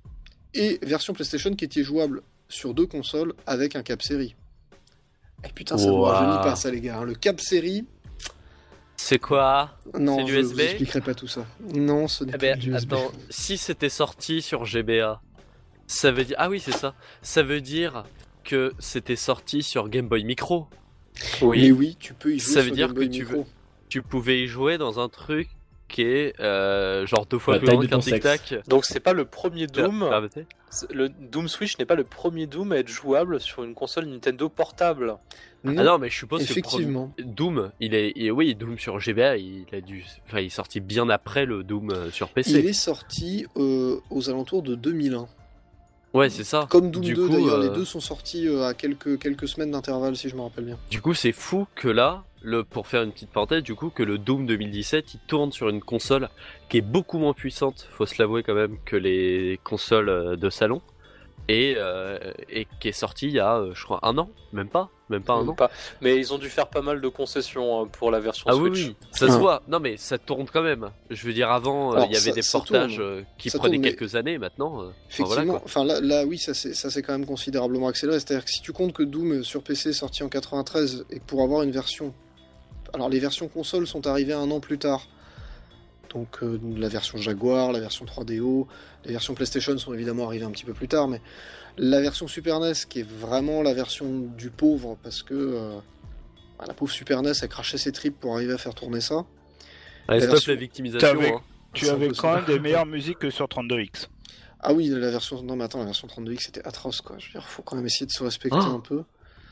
[SPEAKER 1] Et version PlayStation qui était jouable sur deux consoles avec un cap série. Et putain, ça vous
[SPEAKER 2] Ouah.
[SPEAKER 1] rajeunit pas ça, les gars. hein. Le cap série,
[SPEAKER 2] C'est quoi?
[SPEAKER 1] non,
[SPEAKER 2] C'est
[SPEAKER 1] je
[SPEAKER 2] du U S B?
[SPEAKER 1] vous expliquerai pas tout ça. Non, ce n'est
[SPEAKER 2] Eh
[SPEAKER 1] pas
[SPEAKER 2] ben,
[SPEAKER 1] du U S B.
[SPEAKER 2] attends, si c'était sorti sur G B A, ça veut dire... Ah oui, c'est ça. Ça veut dire que c'était sorti sur Game Boy Micro.
[SPEAKER 1] Mais oui, tu peux y jouer
[SPEAKER 2] Ça veut
[SPEAKER 1] sur
[SPEAKER 2] dire
[SPEAKER 1] Game Boy
[SPEAKER 2] que tu
[SPEAKER 1] Micro.
[SPEAKER 2] Tu pouvais y jouer dans un truc qui est euh, genre deux fois
[SPEAKER 3] La
[SPEAKER 2] plus
[SPEAKER 3] taille
[SPEAKER 2] grand
[SPEAKER 3] de
[SPEAKER 2] qu'un
[SPEAKER 3] ton sexe.
[SPEAKER 2] tic-tac.
[SPEAKER 4] Donc c'est pas le premier Doom.
[SPEAKER 2] Ah, ah,
[SPEAKER 4] C'est- Le Doom Switch n'est pas le premier Doom à être jouable sur une console Nintendo portable.
[SPEAKER 2] Ah non, mais je suppose que le
[SPEAKER 1] effectivement.
[SPEAKER 2] premier- Doom, il est, il- oui, Doom sur G B A, il a dû, enfin, il est sorti bien après le Doom euh, sur P C.
[SPEAKER 1] Il est sorti euh, aux alentours de deux mille un.
[SPEAKER 2] Ouais, c'est ça.
[SPEAKER 1] Comme Doom
[SPEAKER 2] Du
[SPEAKER 1] deux
[SPEAKER 2] coup,
[SPEAKER 1] d'ailleurs,
[SPEAKER 2] euh,
[SPEAKER 1] les deux sont sortis euh, à quelques, quelques semaines d'intervalle si je me rappelle bien.
[SPEAKER 2] Du coup, c'est fou que là, le, pour faire une petite parenthèse, du coup, que le Doom deux mille dix-sept, il tourne sur une console qui est beaucoup moins puissante, faut se l'avouer quand même, que les consoles euh, de salon, et, euh, et qui est sorti il y a, euh, je crois, un an, même pas, même pas un
[SPEAKER 4] Même
[SPEAKER 2] an.
[SPEAKER 4] pas. Mais ils ont dû faire pas mal de concessions hein, pour la version
[SPEAKER 2] Ah oui,
[SPEAKER 4] Switch.
[SPEAKER 2] oui, ça se
[SPEAKER 1] Ah.
[SPEAKER 2] voit. Non, mais ça tourne quand même. Je veux dire, avant, euh,
[SPEAKER 1] Alors,
[SPEAKER 2] il y avait
[SPEAKER 1] ça-
[SPEAKER 2] des
[SPEAKER 1] ça
[SPEAKER 2] portages
[SPEAKER 1] tourne.
[SPEAKER 2] euh, qui
[SPEAKER 1] Ça
[SPEAKER 2] prenaient
[SPEAKER 1] tourne, mais-
[SPEAKER 2] quelques années maintenant. euh, enfin,
[SPEAKER 1] Effectivement,
[SPEAKER 2] voilà, quoi.
[SPEAKER 1] enfin là, là oui, ça c'est ça c'est quand même considérablement accéléré. C'est-à-dire que si tu comptes que Doom euh, sur P C est sorti en quatre-vingt-treize et que pour avoir une version, alors les versions consoles sont arrivées un an plus tard. Donc euh, la version Jaguar, la version trois D O, les versions PlayStation sont évidemment arrivées un petit peu plus tard, mais la version Super N E S qui est vraiment la version du pauvre, parce que euh, bah, la pauvre Super N E S a craché ses tripes pour arriver à faire tourner ça.
[SPEAKER 2] Allez,
[SPEAKER 1] La
[SPEAKER 2] stop
[SPEAKER 1] version-
[SPEAKER 2] la victimisation.
[SPEAKER 5] T'avais-
[SPEAKER 2] hein.
[SPEAKER 5] Tu
[SPEAKER 1] C'est un
[SPEAKER 5] avais
[SPEAKER 1] peu
[SPEAKER 5] quand
[SPEAKER 1] ça.
[SPEAKER 5] même des meilleures musiques que sur trente-deux X.
[SPEAKER 1] Ah oui, la version. Non, mais attends, la version trente-deux X c'était atroce quoi. Je veux dire, faut quand même essayer de se respecter
[SPEAKER 2] Oh.
[SPEAKER 1] un peu.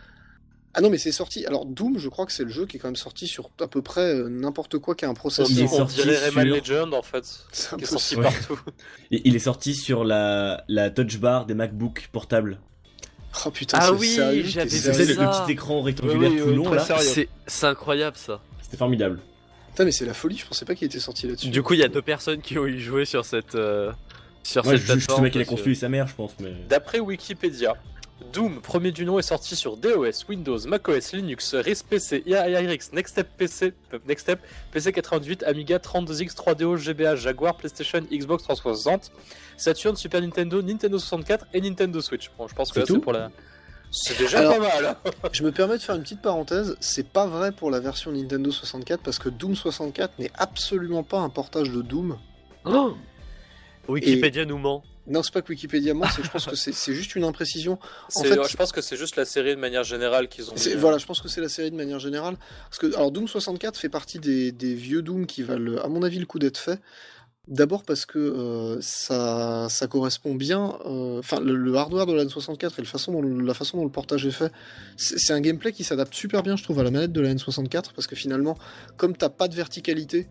[SPEAKER 1] Ah non, mais c'est sorti. Alors, Doom, je crois que c'est le jeu qui est quand même sorti sur à peu près euh, n'importe quoi qui a un
[SPEAKER 4] On,
[SPEAKER 1] processeur.
[SPEAKER 3] Il est
[SPEAKER 4] on
[SPEAKER 3] sorti
[SPEAKER 4] dirait Rayman
[SPEAKER 3] sur-
[SPEAKER 4] Legend en fait,
[SPEAKER 1] C'est un
[SPEAKER 4] qui est
[SPEAKER 1] peu
[SPEAKER 4] sorti
[SPEAKER 1] ça.
[SPEAKER 3] Ouais.
[SPEAKER 4] partout.
[SPEAKER 3] Et il est sorti sur la, la touch bar des MacBook portables.
[SPEAKER 1] Oh putain,
[SPEAKER 2] Ah
[SPEAKER 1] c'est
[SPEAKER 2] oui,
[SPEAKER 1] sérieux,
[SPEAKER 2] j'avais
[SPEAKER 1] t'es
[SPEAKER 3] Tu
[SPEAKER 2] vu
[SPEAKER 3] sais,
[SPEAKER 1] sérieux
[SPEAKER 3] le, le
[SPEAKER 2] ça.
[SPEAKER 3] petit écran rectangulaire
[SPEAKER 5] Oui, oui,
[SPEAKER 3] tout
[SPEAKER 5] oui,
[SPEAKER 3] long
[SPEAKER 5] très
[SPEAKER 3] là,
[SPEAKER 5] sérieux.
[SPEAKER 2] C'est c'est incroyable ça.
[SPEAKER 3] c'était formidable.
[SPEAKER 1] Putain, mais c'est la folie, je pensais pas qu'il était sorti là-dessus.
[SPEAKER 2] Du coup, il y a deux personnes qui ont y joué sur cette euh, sur
[SPEAKER 3] Moi,
[SPEAKER 2] cette
[SPEAKER 3] je juge ce
[SPEAKER 2] plateforme.
[SPEAKER 3] mec qui a
[SPEAKER 2] parce que-
[SPEAKER 3] construit sa mère, je pense, mais.
[SPEAKER 4] D'après Wikipédia, Doom, premier du nom, est sorti sur DOS, Windows, macOS, Linux, R I S P C, I A R X, Nextstep P C, euh, Nextstep, P C quatre-vingt-huit, Amiga, trente-deux X, trois D O, G B A, Jaguar, PlayStation, Xbox trois cent soixante, Saturn, Super Nintendo, Nintendo soixante-quatre et Nintendo Switch. Bon, je pense que
[SPEAKER 3] C'est
[SPEAKER 4] là
[SPEAKER 3] tout
[SPEAKER 4] c'est pour la. C'est déjà
[SPEAKER 1] Alors-
[SPEAKER 4] pas mal. Hein.
[SPEAKER 1] Je me permets de faire une petite parenthèse, c'est pas vrai pour la version Nintendo soixante-quatre parce que Doom soixante-quatre n'est absolument pas un portage de Doom.
[SPEAKER 2] Oh Wikipédia nous ment.
[SPEAKER 1] Non, c'est pas que Wikipédia ment, c'est que je pense que c'est c'est juste une imprécision. En
[SPEAKER 4] C'est-
[SPEAKER 1] fait-
[SPEAKER 4] je pense que c'est juste la série de manière générale qu'ils ont.
[SPEAKER 1] C'est-
[SPEAKER 4] mis, euh,
[SPEAKER 1] Voilà, je pense que c'est la série de manière générale. Parce que, alors, Doom soixante-quatre fait partie des, des vieux Doom qui valent, à mon avis, le coup d'être fait. D'abord parce que euh, ça, ça correspond bien. euh, Enfin, le, le hardware de la N soixante-quatre et le façon dont le- la façon dont le portage est fait, c'est c'est un gameplay qui s'adapte super bien, je trouve, à la manette de la N soixante-quatre. Parce que finalement, comme t'as pas de verticalité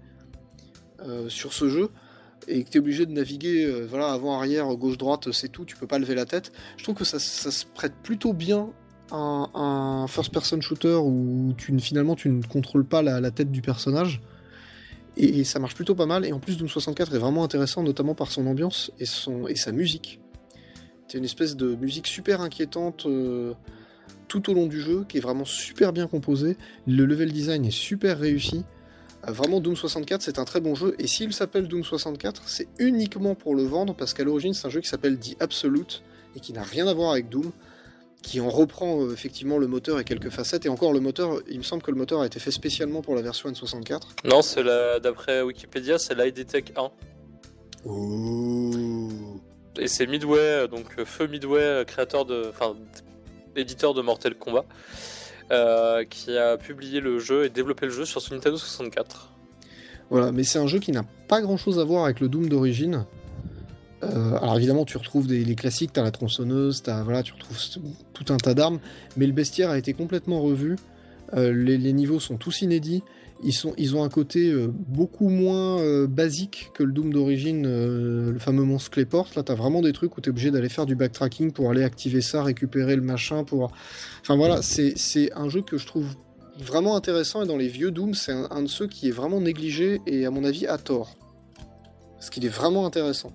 [SPEAKER 1] euh, sur ce jeu, et que tu es obligé de naviguer euh, voilà, avant-arrière, gauche-droite, c'est tout, tu peux pas lever la tête. Je trouve que ça, ça se prête plutôt bien à un, un first-person shooter où tu, ne- finalement tu ne contrôles pas la, la tête du personnage. Et, et ça marche plutôt pas mal. Et en plus, Doom soixante-quatre est vraiment intéressant, notamment par son ambiance et, son, et sa musique. C'est une espèce de musique super inquiétante euh, tout au long du jeu, qui est vraiment super bien composée. Le level design est super réussi. Euh, Vraiment, Doom soixante-quatre, c'est un très bon jeu. Et s'il s'appelle Doom soixante-quatre, c'est uniquement pour le vendre, parce qu'à l'origine, c'est un jeu qui s'appelle The Absolute, et qui n'a rien à voir avec Doom, qui en reprend euh, effectivement le moteur et quelques facettes. Et encore, le moteur, il me semble que le moteur a été fait spécialement pour la version N soixante-quatre.
[SPEAKER 4] Non, c'est la... d'après Wikipédia, c'est l'I D Tech un.
[SPEAKER 1] Ouh.
[SPEAKER 4] Et c'est Midway, donc euh, Feu Midway, euh, créateur de. Enfin, éditeur de Mortal Kombat, euh, qui a publié le jeu et développé le jeu sur son Nintendo soixante-quatre.
[SPEAKER 1] Voilà, mais c'est un jeu qui n'a pas grand chose à voir avec le Doom d'origine. Euh, alors évidemment, tu retrouves des, les classiques, t'as la tronçonneuse, t'as, voilà, tu retrouves st- tout un tas d'armes, mais le bestiaire a été complètement revu. Euh, les, les niveaux sont tous inédits. Ils, sont, ils ont un côté euh, beaucoup moins euh, basique que le Doom d'origine, euh, le fameux monstre Clayport. Là, t'as vraiment des trucs où t'es obligé d'aller faire du backtracking pour aller activer ça, récupérer le machin. Pour... Enfin voilà, c'est, c'est un jeu que je trouve vraiment intéressant, et dans les vieux Doom, c'est un, un de ceux qui est vraiment négligé, et à mon avis à tort. Parce qu'il est vraiment intéressant.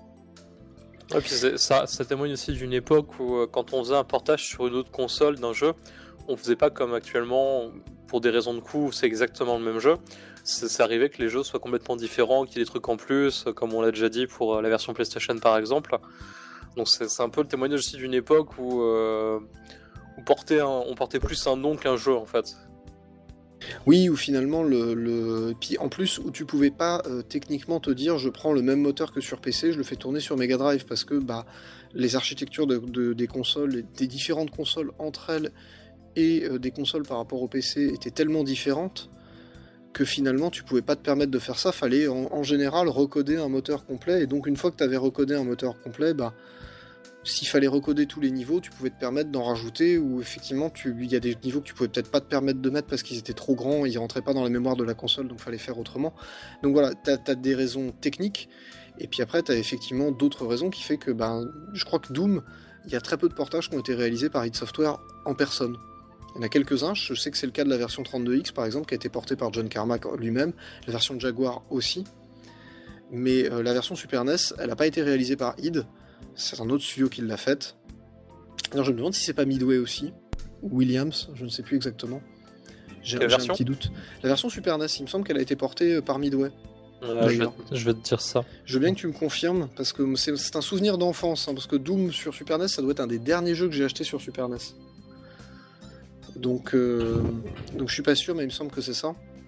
[SPEAKER 4] Et puis c'est- ça, ça témoigne aussi d'une époque où, euh, quand on faisait un portage sur une autre console d'un jeu, on faisait pas comme actuellement, pour des raisons de coût, c'est exactement le même jeu. C'est c'est arrivé que les jeux soient complètement différents, qu'il y ait des trucs en plus, euh, comme on l'a déjà dit pour euh, la version PlayStation par exemple. Donc c'est c'est un peu le témoignage aussi d'une époque où, euh, où porter un- on portait plus un nom qu'un jeu en fait.
[SPEAKER 1] Oui, ou finalement, le, le... Puis en plus, où tu pouvais pas euh, techniquement te dire je prends le même moteur que sur P C, je le fais tourner sur Mega Drive, parce que bah, les architectures de, de- des consoles, des différentes consoles entre elles, et euh, des consoles par rapport au P C étaient tellement différentes que finalement tu pouvais pas te permettre de faire ça, fallait en, en général recoder un moteur complet, et donc une fois que tu avais recodé un moteur complet, bah, s'il fallait recoder tous les niveaux, tu pouvais te permettre d'en rajouter, ou effectivement tu- il y a des niveaux que tu pouvais peut-être pas te permettre de mettre parce qu'ils étaient trop grands, ils rentraient pas dans la mémoire de la console, donc fallait faire autrement. Donc voilà, t'as as des raisons techniques, et puis après t'as effectivement d'autres raisons qui fait que ben, je crois que Doom, il y a très peu de portages qui ont été réalisés par id Software en personne. Il y en a quelques-uns, je sais que c'est le cas de la version trente-deux X par exemple, qui a été portée par John Carmack lui-même, la version de Jaguar aussi, mais euh, la version Super N E S, elle n'a pas été réalisée par id, c'est un autre studio qui l'a faite. Alors je me demande si c'est pas Midway aussi, ou Williams, je ne sais plus exactement. J'ai
[SPEAKER 4] Quelle
[SPEAKER 1] j'ai un
[SPEAKER 4] version
[SPEAKER 1] petit doute. La version Super N E S, il me semble qu'elle a été portée euh, par Midway.
[SPEAKER 4] Euh, je, vais,
[SPEAKER 1] D'ailleurs.
[SPEAKER 4] je vais te dire ça.
[SPEAKER 1] Je veux bien que tu me confirmes, parce que c'est c'est un souvenir d'enfance, hein, parce que Doom sur Super N E S, ça doit être un des derniers jeux que j'ai acheté sur Super N E S. Donc, euh, donc je suis pas sûr, mais il me semble que c'est ça.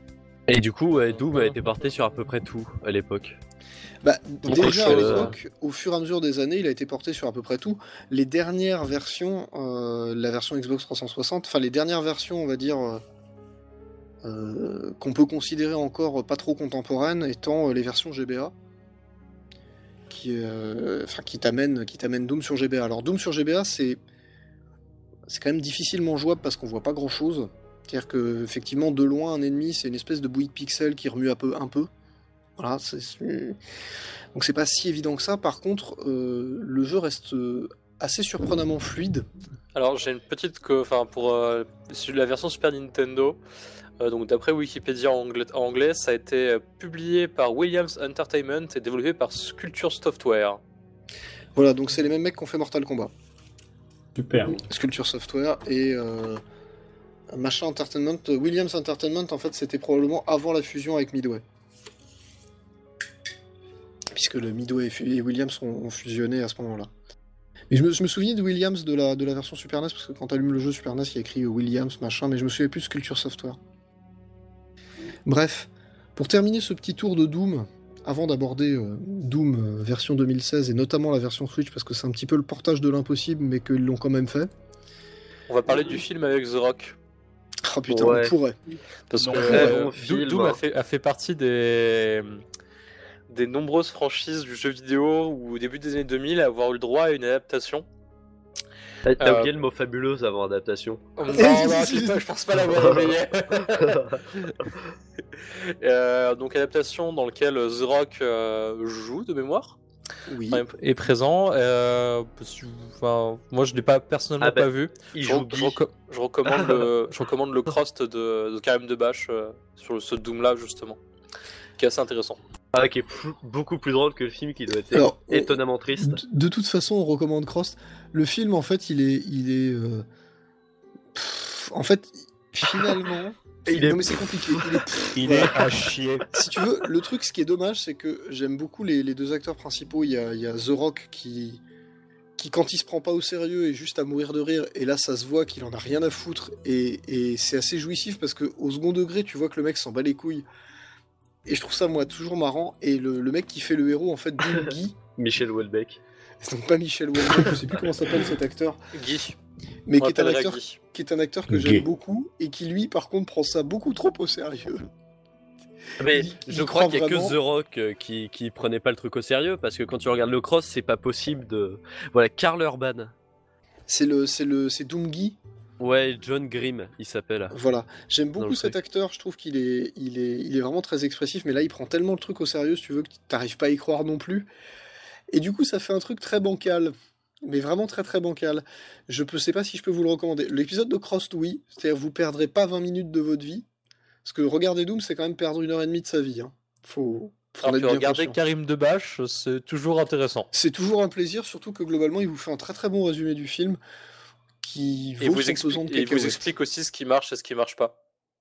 [SPEAKER 2] Et du coup, ouais, Doom a été porté sur à peu près tout à l'époque.
[SPEAKER 1] Bah,
[SPEAKER 2] Donc,
[SPEAKER 1] déjà à
[SPEAKER 2] euh,
[SPEAKER 1] l'époque, au fur et à mesure des années, il a été porté sur à peu près tout. Les dernières versions, euh, la version Xbox trois cent soixante, enfin les dernières versions, on va dire, euh, euh, qu'on peut considérer encore pas trop contemporaines, étant euh, les versions G B A, qui, euh, enfin, qui t'amènent, qui t'amènent Doom sur G B A. Alors Doom sur G B A, c'est, c'est quand même difficilement jouable parce qu'on voit pas grand chose. C'est-à-dire que effectivement, de loin, un ennemi, c'est une espèce de bouillie de pixels qui remue un peu, un peu. Voilà, c'est... donc c'est pas si évident que ça. Par contre, euh, le jeu reste euh, assez surprenamment fluide.
[SPEAKER 4] Alors j'ai une petite, que, enfin pour euh, sur la version Super Nintendo, euh, donc d'après Wikipédia en anglais, en anglais, ça a été euh, publié par Williams Entertainment et développé par Sculpture Software.
[SPEAKER 1] Voilà, donc c'est les mêmes mecs qui ont fait Mortal Kombat.
[SPEAKER 3] Super.
[SPEAKER 1] Sculpture Software et euh, machin Entertainment, Williams Entertainment, en fait, c'était probablement avant la fusion avec Midway. Puisque le Midway et Williams ont, ont fusionné à ce moment-là. Mais je me, je me souviens de Williams de la, de la version Super N E S, parce que quand t'allumes le jeu Super N E S, il y a écrit Williams, machin, mais je me souviens plus de Sculpture Software. Bref, pour terminer ce petit tour de Doom, avant d'aborder euh, Doom euh, version deux mille seize, et notamment la version Switch, parce que c'est un petit peu le portage de l'impossible, mais qu'ils l'ont quand même fait.
[SPEAKER 4] On va parler du film avec The Rock.
[SPEAKER 1] Ah putain,
[SPEAKER 2] Ouais.
[SPEAKER 1] on pourrait.
[SPEAKER 4] Parce
[SPEAKER 2] Non,
[SPEAKER 4] que
[SPEAKER 2] très
[SPEAKER 4] euh,
[SPEAKER 2] bon
[SPEAKER 4] Doom-
[SPEAKER 2] film.
[SPEAKER 4] Doom a fait, a fait partie des, des nombreuses franchises du jeu vidéo où au début des années deux mille à avoir eu le droit à une adaptation.
[SPEAKER 2] T'as t'as
[SPEAKER 4] Euh,
[SPEAKER 2] oublié le mot fabuleuse avant adaptation.
[SPEAKER 4] Non, non, je, sais pas, je pense pas l'avoir oublié. Euh, donc adaptation dans laquelle The Rock euh, joue de mémoire,
[SPEAKER 1] Oui.
[SPEAKER 4] enfin, est présent. Euh, parce que, enfin, moi je l'ai pas personnellement
[SPEAKER 2] Ah ben,
[SPEAKER 4] pas vu.
[SPEAKER 2] Il
[SPEAKER 4] Je,
[SPEAKER 2] joue
[SPEAKER 4] re-
[SPEAKER 2] Guy.
[SPEAKER 4] je reco- je recommande le, je recommande le Crost de, de Karim Debache euh, sur ce Doom là justement, qui est assez intéressant.
[SPEAKER 2] Ah, qui est plus- beaucoup plus drôle que le film qui doit être
[SPEAKER 1] Alors, on-
[SPEAKER 2] étonnamment triste.
[SPEAKER 1] De, de toute façon, on recommande Cross. Le film, en fait, il est, il est, euh, pff, en fait, finalement,
[SPEAKER 2] Il est
[SPEAKER 1] non mais c'est compliqué. Il est, pff,
[SPEAKER 5] Il
[SPEAKER 1] voilà.
[SPEAKER 5] est à chier.
[SPEAKER 1] Si tu veux, le truc, ce qui est dommage, c'est que j'aime beaucoup les, les deux acteurs principaux. Il y a, il y a The Rock qui, qui, quand il se prend pas au sérieux, est juste à mourir de rire. Et là, ça se voit qu'il en a rien à foutre. Et, et c'est assez jouissif parce que au second degré, tu vois que le mec s'en bat les couilles. Et je trouve ça, moi, toujours marrant. Et le, le mec qui fait le héros, en fait, Doom Guy,
[SPEAKER 2] Michel Houellebecq.
[SPEAKER 1] donc pas Michel Houellebecq, je sais plus comment s'appelle cet acteur,
[SPEAKER 4] Guy,
[SPEAKER 1] mais
[SPEAKER 4] on
[SPEAKER 1] qui est un
[SPEAKER 4] l'appellera
[SPEAKER 1] acteur,
[SPEAKER 4] Guy.
[SPEAKER 1] qui est un acteur que
[SPEAKER 3] Ok.
[SPEAKER 1] j'aime beaucoup et qui lui, par contre, prend ça beaucoup trop au sérieux.
[SPEAKER 2] Mais
[SPEAKER 1] Il- il
[SPEAKER 2] je
[SPEAKER 1] croit
[SPEAKER 2] crois qu'il y a
[SPEAKER 1] vraiment.
[SPEAKER 2] que The Rock euh, qui, qui prenait pas le truc au sérieux parce que quand tu regardes le cross, c'est pas possible de. Voilà, Karl Urban.
[SPEAKER 1] C'est le, c'est le, c'est Doom Guy.
[SPEAKER 2] Ouais, John Grimm, il s'appelle.
[SPEAKER 1] Voilà, j'aime
[SPEAKER 2] Dans
[SPEAKER 1] beaucoup
[SPEAKER 2] le
[SPEAKER 1] cet
[SPEAKER 2] truc.
[SPEAKER 1] acteur. Je trouve qu'il est, il est, il est vraiment très expressif. Mais là, il prend tellement le truc au sérieux, si tu veux, que t'arrives pas à y croire non plus. Et du coup, ça fait un truc très bancal. Mais vraiment très très bancal. Je ne sais pas si je peux vous le recommander. L'épisode de Crossed, oui. C'est-à-dire vous perdrez pas vingt minutes de votre vie. Parce que regarder Doom, c'est quand même perdre une heure et demie de sa vie. Hein. Faut, faut en
[SPEAKER 4] Alors
[SPEAKER 1] être
[SPEAKER 4] que
[SPEAKER 1] bien
[SPEAKER 4] regarder
[SPEAKER 1] conscient.
[SPEAKER 4] Karim Debache, c'est toujours intéressant.
[SPEAKER 1] C'est toujours un plaisir, surtout que globalement, il vous fait un très très bon résumé du film qui
[SPEAKER 4] Et
[SPEAKER 1] vaut
[SPEAKER 4] vous,
[SPEAKER 1] son
[SPEAKER 4] expli-
[SPEAKER 1] pesant de
[SPEAKER 4] et il vous
[SPEAKER 1] cacahuètes.
[SPEAKER 4] explique aussi ce qui marche et ce qui marche pas.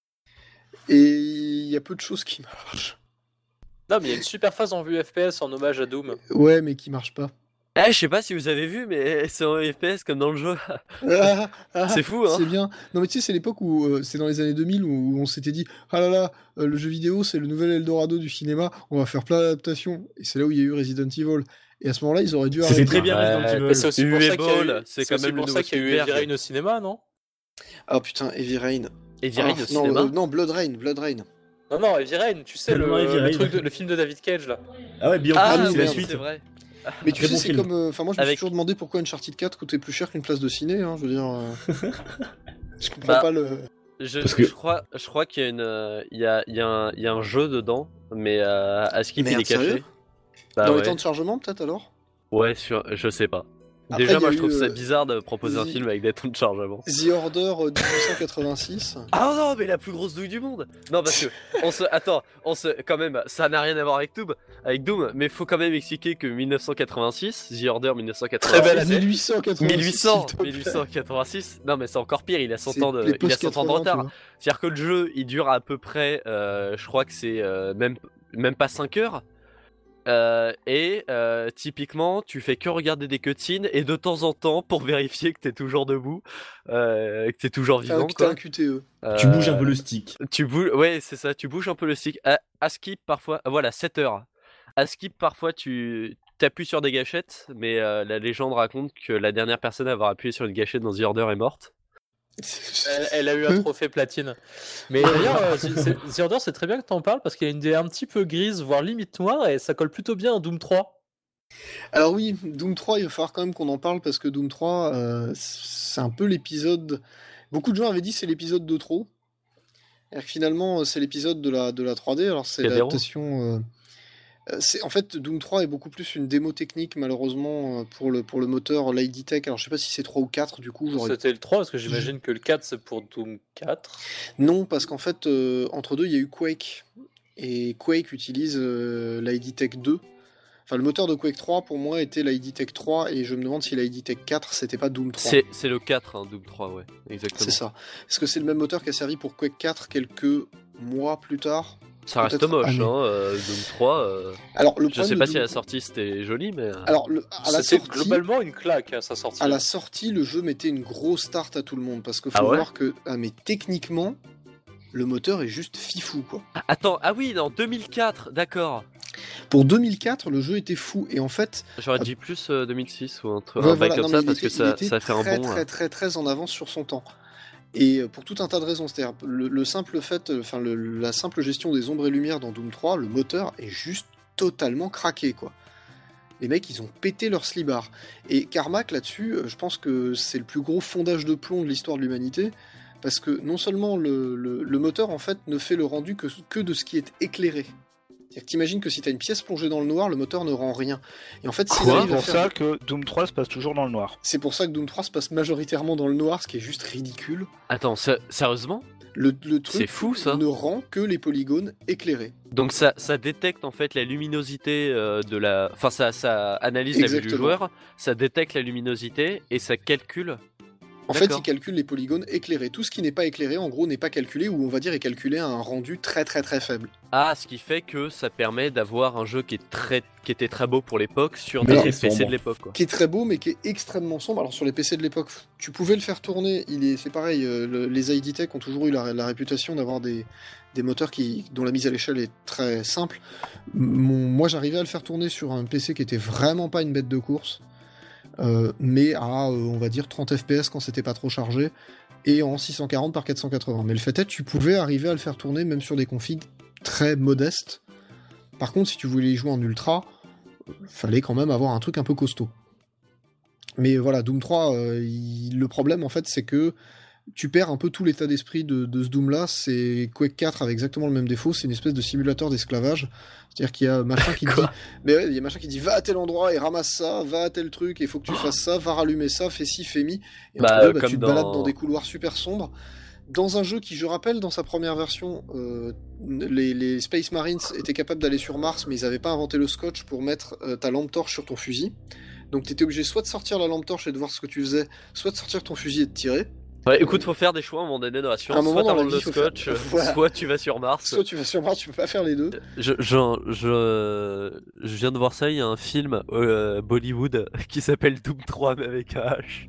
[SPEAKER 1] Et il y a peu de choses qui marchent.
[SPEAKER 4] Non, mais il y a une super phase en vue F P S en hommage à Doom.
[SPEAKER 1] Ouais, mais qui marchent pas.
[SPEAKER 2] Eh, je sais pas si vous avez vu, mais c'est en F P S comme dans le jeu.
[SPEAKER 1] Ah, ah,
[SPEAKER 2] C'est fou, hein.
[SPEAKER 1] C'est bien. Non, mais tu sais, c'est l'époque où, euh, c'est dans les années deux mille, où on s'était dit, ah là là, euh, le jeu vidéo, c'est le nouvel Eldorado du cinéma, on va faire plein d'adaptations. Et c'est là où il y a eu Resident Evil. Et à ce moment-là, ils auraient dû
[SPEAKER 3] C'était
[SPEAKER 1] arrêter.
[SPEAKER 3] très bien
[SPEAKER 2] Ouais,
[SPEAKER 3] Resident
[SPEAKER 4] Mais
[SPEAKER 3] Evil.
[SPEAKER 4] c'est aussi pour
[SPEAKER 2] U
[SPEAKER 4] ça
[SPEAKER 2] E
[SPEAKER 4] qu'il y a eu,
[SPEAKER 2] Ball, c'est
[SPEAKER 4] c'est
[SPEAKER 2] quand
[SPEAKER 4] aussi
[SPEAKER 2] même le
[SPEAKER 4] pour
[SPEAKER 2] nouveau
[SPEAKER 4] ça qu'il y a eu
[SPEAKER 2] Spielberg.
[SPEAKER 4] Heavy Rain au cinéma, non?
[SPEAKER 1] Ah putain, Heavy Rain.
[SPEAKER 2] Et Virine
[SPEAKER 1] Ah,
[SPEAKER 2] au
[SPEAKER 1] non,
[SPEAKER 2] cinéma.
[SPEAKER 1] euh, non, Blood Rain, Blood Rain.
[SPEAKER 4] Non, non, Heavy Rain, tu sais, le,
[SPEAKER 3] Non, Heavy
[SPEAKER 4] le
[SPEAKER 3] Rain.
[SPEAKER 4] truc de- le film de David Cage là.
[SPEAKER 3] Ah ouais, Beyond
[SPEAKER 2] Ah,
[SPEAKER 3] Two,
[SPEAKER 1] oui,
[SPEAKER 3] c'est la
[SPEAKER 1] merde,
[SPEAKER 3] suite.
[SPEAKER 2] c'est vrai.
[SPEAKER 1] Mais tu
[SPEAKER 3] Très
[SPEAKER 1] sais,
[SPEAKER 3] bon
[SPEAKER 1] c'est
[SPEAKER 3] film.
[SPEAKER 1] comme. euh, Enfin, moi, je me suis
[SPEAKER 2] Avec-
[SPEAKER 1] toujours demandé pourquoi Uncharted quatre coûtait plus cher qu'une place de ciné, hein, je veux dire. euh, je comprends
[SPEAKER 2] Bah,
[SPEAKER 1] pas le.
[SPEAKER 2] Je,
[SPEAKER 3] Parce que-
[SPEAKER 2] je crois, je crois qu'il y a une, euh, il y a, il y a un, il y a un jeu dedans, mais euh, à Skip il
[SPEAKER 1] Merde,
[SPEAKER 2] est caché.
[SPEAKER 1] sérieux
[SPEAKER 2] Bah
[SPEAKER 1] Dans
[SPEAKER 2] ouais.
[SPEAKER 1] les temps de chargement, peut-être alors
[SPEAKER 2] Ouais, sur, je sais pas.
[SPEAKER 1] Après,
[SPEAKER 2] Déjà,
[SPEAKER 1] il y
[SPEAKER 2] moi,
[SPEAKER 1] a
[SPEAKER 2] je trouve
[SPEAKER 1] eu,
[SPEAKER 2] ça
[SPEAKER 1] euh,
[SPEAKER 2] bizarre de proposer un
[SPEAKER 1] The-
[SPEAKER 2] film avec des temps de chargement.
[SPEAKER 1] The Order euh, dix-huit cent quatre-vingt-six.
[SPEAKER 2] Ah non, mais la plus grosse douille du monde. Non, parce que on se, attends, on se, quand même, ça n'a rien à voir avec Doom, avec Doom, mais faut quand même expliquer que mille neuf cent quatre-vingt-six, The Order mille neuf cent quatre-vingt-six.
[SPEAKER 4] Très belle année.
[SPEAKER 1] mille huit cent quatre-vingt-six.
[SPEAKER 2] mille huit cents,
[SPEAKER 1] s'il te plaît.
[SPEAKER 2] mille huit cent quatre-vingt-six. Non, mais c'est encore pire. Il a cent
[SPEAKER 1] C'est
[SPEAKER 2] ans de,
[SPEAKER 1] les
[SPEAKER 2] il a cent ans de
[SPEAKER 1] post-quatre-vingts,
[SPEAKER 2] retard.
[SPEAKER 1] tu vois.
[SPEAKER 2] C'est-à-dire que le jeu, il dure à peu près, euh, je crois que c'est euh, même, même pas cinq heures. Euh, et euh, typiquement, tu fais que regarder des cutscenes et de temps en temps, pour vérifier que t'es toujours debout, euh, que t'es toujours
[SPEAKER 1] T'as un,
[SPEAKER 2] vivant,
[SPEAKER 1] t'as
[SPEAKER 2] quoi.
[SPEAKER 1] un Q T E.
[SPEAKER 3] Tu
[SPEAKER 2] Euh,
[SPEAKER 3] bouges un peu le stick.
[SPEAKER 2] Tu bouges, ouais, c'est ça, tu bouges un peu le stick. À, à skip parfois, ah, voilà, sept heures. À skip parfois, tu t'appuies sur des gâchettes, mais euh, la légende raconte que la dernière personne à avoir appuyé sur une gâchette dans The Order est morte.
[SPEAKER 4] Elle, elle a eu un trophée platine. Mais d'ailleurs, euh, c'est- c'est- The Order, c'est très bien que t'en parles parce qu'il y a une idée un petit peu grise, voire limite noire, et ça colle plutôt bien à Doom trois.
[SPEAKER 1] Alors oui, Doom trois, il va falloir quand même qu'on en parle parce que Doom trois, euh, c'est un peu l'épisode... Beaucoup de gens avaient dit c'est l'épisode de trop. Et finalement, c'est l'épisode de la, de la trois D. Alors c'est
[SPEAKER 2] Cadero.
[SPEAKER 1] l'adaptation... euh, euh, c'est, en fait, Doom trois est beaucoup plus une démo technique, malheureusement, euh, pour le, pour le moteur l'I D Tech. Alors je sais pas si c'est trois ou quatre, du coup. J'aurais...
[SPEAKER 4] C'était le trois, parce que j'imagine que le quatre, c'est pour Doom quatre.
[SPEAKER 1] Non, parce qu'en fait, euh, entre deux, il y a eu Quake. Et Quake utilise euh, l'I D Tech deux. Enfin, le moteur de Quake trois, pour moi, était l'I D Tech trois, et je me demande si l'I D Tech quatre, c'était pas Doom trois.
[SPEAKER 2] C'est, c'est le quatre, hein, Doom trois, ouais, exactement.
[SPEAKER 1] C'est ça. Est-ce que c'est le même moteur qui a servi pour Quake quatre quelques mois plus tard?
[SPEAKER 2] Ça reste
[SPEAKER 1] Peut-être
[SPEAKER 2] moche,
[SPEAKER 1] année.
[SPEAKER 2] hein, euh, Doom trois. euh,
[SPEAKER 1] Alors, le
[SPEAKER 2] Je
[SPEAKER 1] problème
[SPEAKER 2] sais
[SPEAKER 1] de
[SPEAKER 2] pas
[SPEAKER 1] Doom-
[SPEAKER 2] si à la sortie c'était joli, mais. euh,
[SPEAKER 1] Alors, le- à la
[SPEAKER 4] C'était
[SPEAKER 1] sortie...
[SPEAKER 4] globalement une claque à sa sortie.
[SPEAKER 1] À la sortie, le jeu mettait une grosse start à tout le monde, parce qu'il faut
[SPEAKER 2] Ah ouais
[SPEAKER 1] voir que... Ah, mais techniquement, le moteur est juste fifou, quoi.
[SPEAKER 2] Attends, ah oui, en deux mille quatre, d'accord.
[SPEAKER 1] Pour deux mille quatre, le jeu était fou, et en fait...
[SPEAKER 2] J'aurais dit plus euh, deux mille six ou un, truc,
[SPEAKER 1] Ouais,
[SPEAKER 2] un bail
[SPEAKER 1] voilà,
[SPEAKER 2] comme
[SPEAKER 1] non,
[SPEAKER 2] ça
[SPEAKER 1] mais il
[SPEAKER 2] parce
[SPEAKER 1] était-
[SPEAKER 2] que
[SPEAKER 1] il
[SPEAKER 2] ça,
[SPEAKER 1] était
[SPEAKER 2] ça fait un
[SPEAKER 1] très,
[SPEAKER 2] bon.
[SPEAKER 1] très,
[SPEAKER 2] euh.
[SPEAKER 1] très, très en avance sur son temps. Et euh, pour tout un tas de raisons, c'est-à-dire le, le simple fait, euh, enfin le- la simple gestion des ombres et lumières dans Doom trois, le moteur est juste totalement craqué, quoi. Les mecs, ils ont pété leur slibard. Et Carmack, là-dessus, euh, je pense que c'est le plus gros fondage de plomb de l'histoire de l'humanité, parce que non seulement le, le- le moteur, en fait, ne fait le rendu que, que de ce qui est éclairé. C'est-à-dire que t'imagines que si t'as une pièce plongée dans le noir, le moteur ne rend rien. Et en fait, s'ils
[SPEAKER 5] C'est
[SPEAKER 1] arrivent à
[SPEAKER 5] pour
[SPEAKER 1] faire-
[SPEAKER 5] ça que Doom trois se passe toujours dans le noir.
[SPEAKER 1] c'est pour ça que Doom trois se passe majoritairement dans le noir, ce qui est juste ridicule.
[SPEAKER 2] Attends, sé- sérieusement?
[SPEAKER 1] Le, le truc
[SPEAKER 2] C'est fou, ça.
[SPEAKER 1] ne rend que les polygones éclairés.
[SPEAKER 2] Donc ça, ça détecte en fait la luminosité euh, de la. Enfin, ça, ça analyse la vue du
[SPEAKER 1] Exactement.
[SPEAKER 2] joueur, ça détecte la luminosité et ça calcule.
[SPEAKER 1] En fait,
[SPEAKER 2] D'accord.
[SPEAKER 1] il calcule les polygones éclairés. Tout ce qui n'est pas éclairé, en gros, n'est pas calculé, ou on va dire est calculé à un rendu très très très faible.
[SPEAKER 2] Ah, ce qui fait que ça permet d'avoir un jeu qui est très, qui était très beau pour l'époque sur
[SPEAKER 1] Mais
[SPEAKER 2] des
[SPEAKER 3] très
[SPEAKER 2] P C
[SPEAKER 3] sombre.
[SPEAKER 2] de l'époque, quoi.
[SPEAKER 1] Qui est très beau, mais qui est extrêmement sombre. Alors sur les P C de l'époque, tu pouvais le faire tourner. Il est, c'est pareil. euh, le- les I D Tech ont toujours eu la, la réputation d'avoir des, des moteurs qui, dont la mise à l'échelle est très simple. Mon- moi, j'arrivais à le faire tourner sur un P C qui était vraiment pas une bête de course. Euh, mais à, euh, on va dire, trente F P S quand c'était pas trop chargé, et en six cent quarante par quatre cent quatre-vingts. Mais le fait est, tu pouvais arriver à le faire tourner même sur des configs très modestes. Par contre, si tu voulais y jouer en ultra, fallait quand même avoir un truc un peu costaud. Mais voilà, Doom trois, euh, il- le problème en fait, c'est que tu perds un peu tout l'état d'esprit de, de ce Doom-là. C'est Quake quatre avec exactement le même défaut, c'est une espèce de simulateur d'esclavage. C'est-à-dire qu'il y a machin qui te dit, mais ouais, il y a machin qui dit va à tel endroit et ramasse ça, va à tel truc, et il faut que tu fasses ça, va rallumer ça, fais ci, fais mi. Et
[SPEAKER 2] Bah,
[SPEAKER 1] entre deux,
[SPEAKER 2] euh,
[SPEAKER 1] bah,
[SPEAKER 2] comme
[SPEAKER 1] tu te
[SPEAKER 2] dans-
[SPEAKER 1] balades dans des couloirs super sombres. Dans un jeu qui, je rappelle, dans sa première version, euh, les, les Space Marines étaient capables d'aller sur Mars, mais ils n'avaient pas inventé le scotch pour mettre euh, ta lampe torche sur ton fusil. Donc t'étais obligé soit de sortir la lampe torche et de voir ce que tu faisais, soit de sortir ton fusil et de tirer.
[SPEAKER 2] Ouais, écoute, faut faire des choix à un moment donné dans la
[SPEAKER 1] À un
[SPEAKER 2] science.
[SPEAKER 1] moment
[SPEAKER 2] Soit
[SPEAKER 1] dans la
[SPEAKER 2] t'inventes
[SPEAKER 1] vie,
[SPEAKER 2] le
[SPEAKER 1] faut faire-
[SPEAKER 2] scotch, euh,
[SPEAKER 1] Voilà.
[SPEAKER 2] soit tu vas sur Mars.
[SPEAKER 1] Soit tu vas sur Mars, tu peux pas faire les deux.
[SPEAKER 2] Je, je, je, je viens de voir ça, il y a un film euh, Bollywood qui s'appelle Doom trois mais avec un H.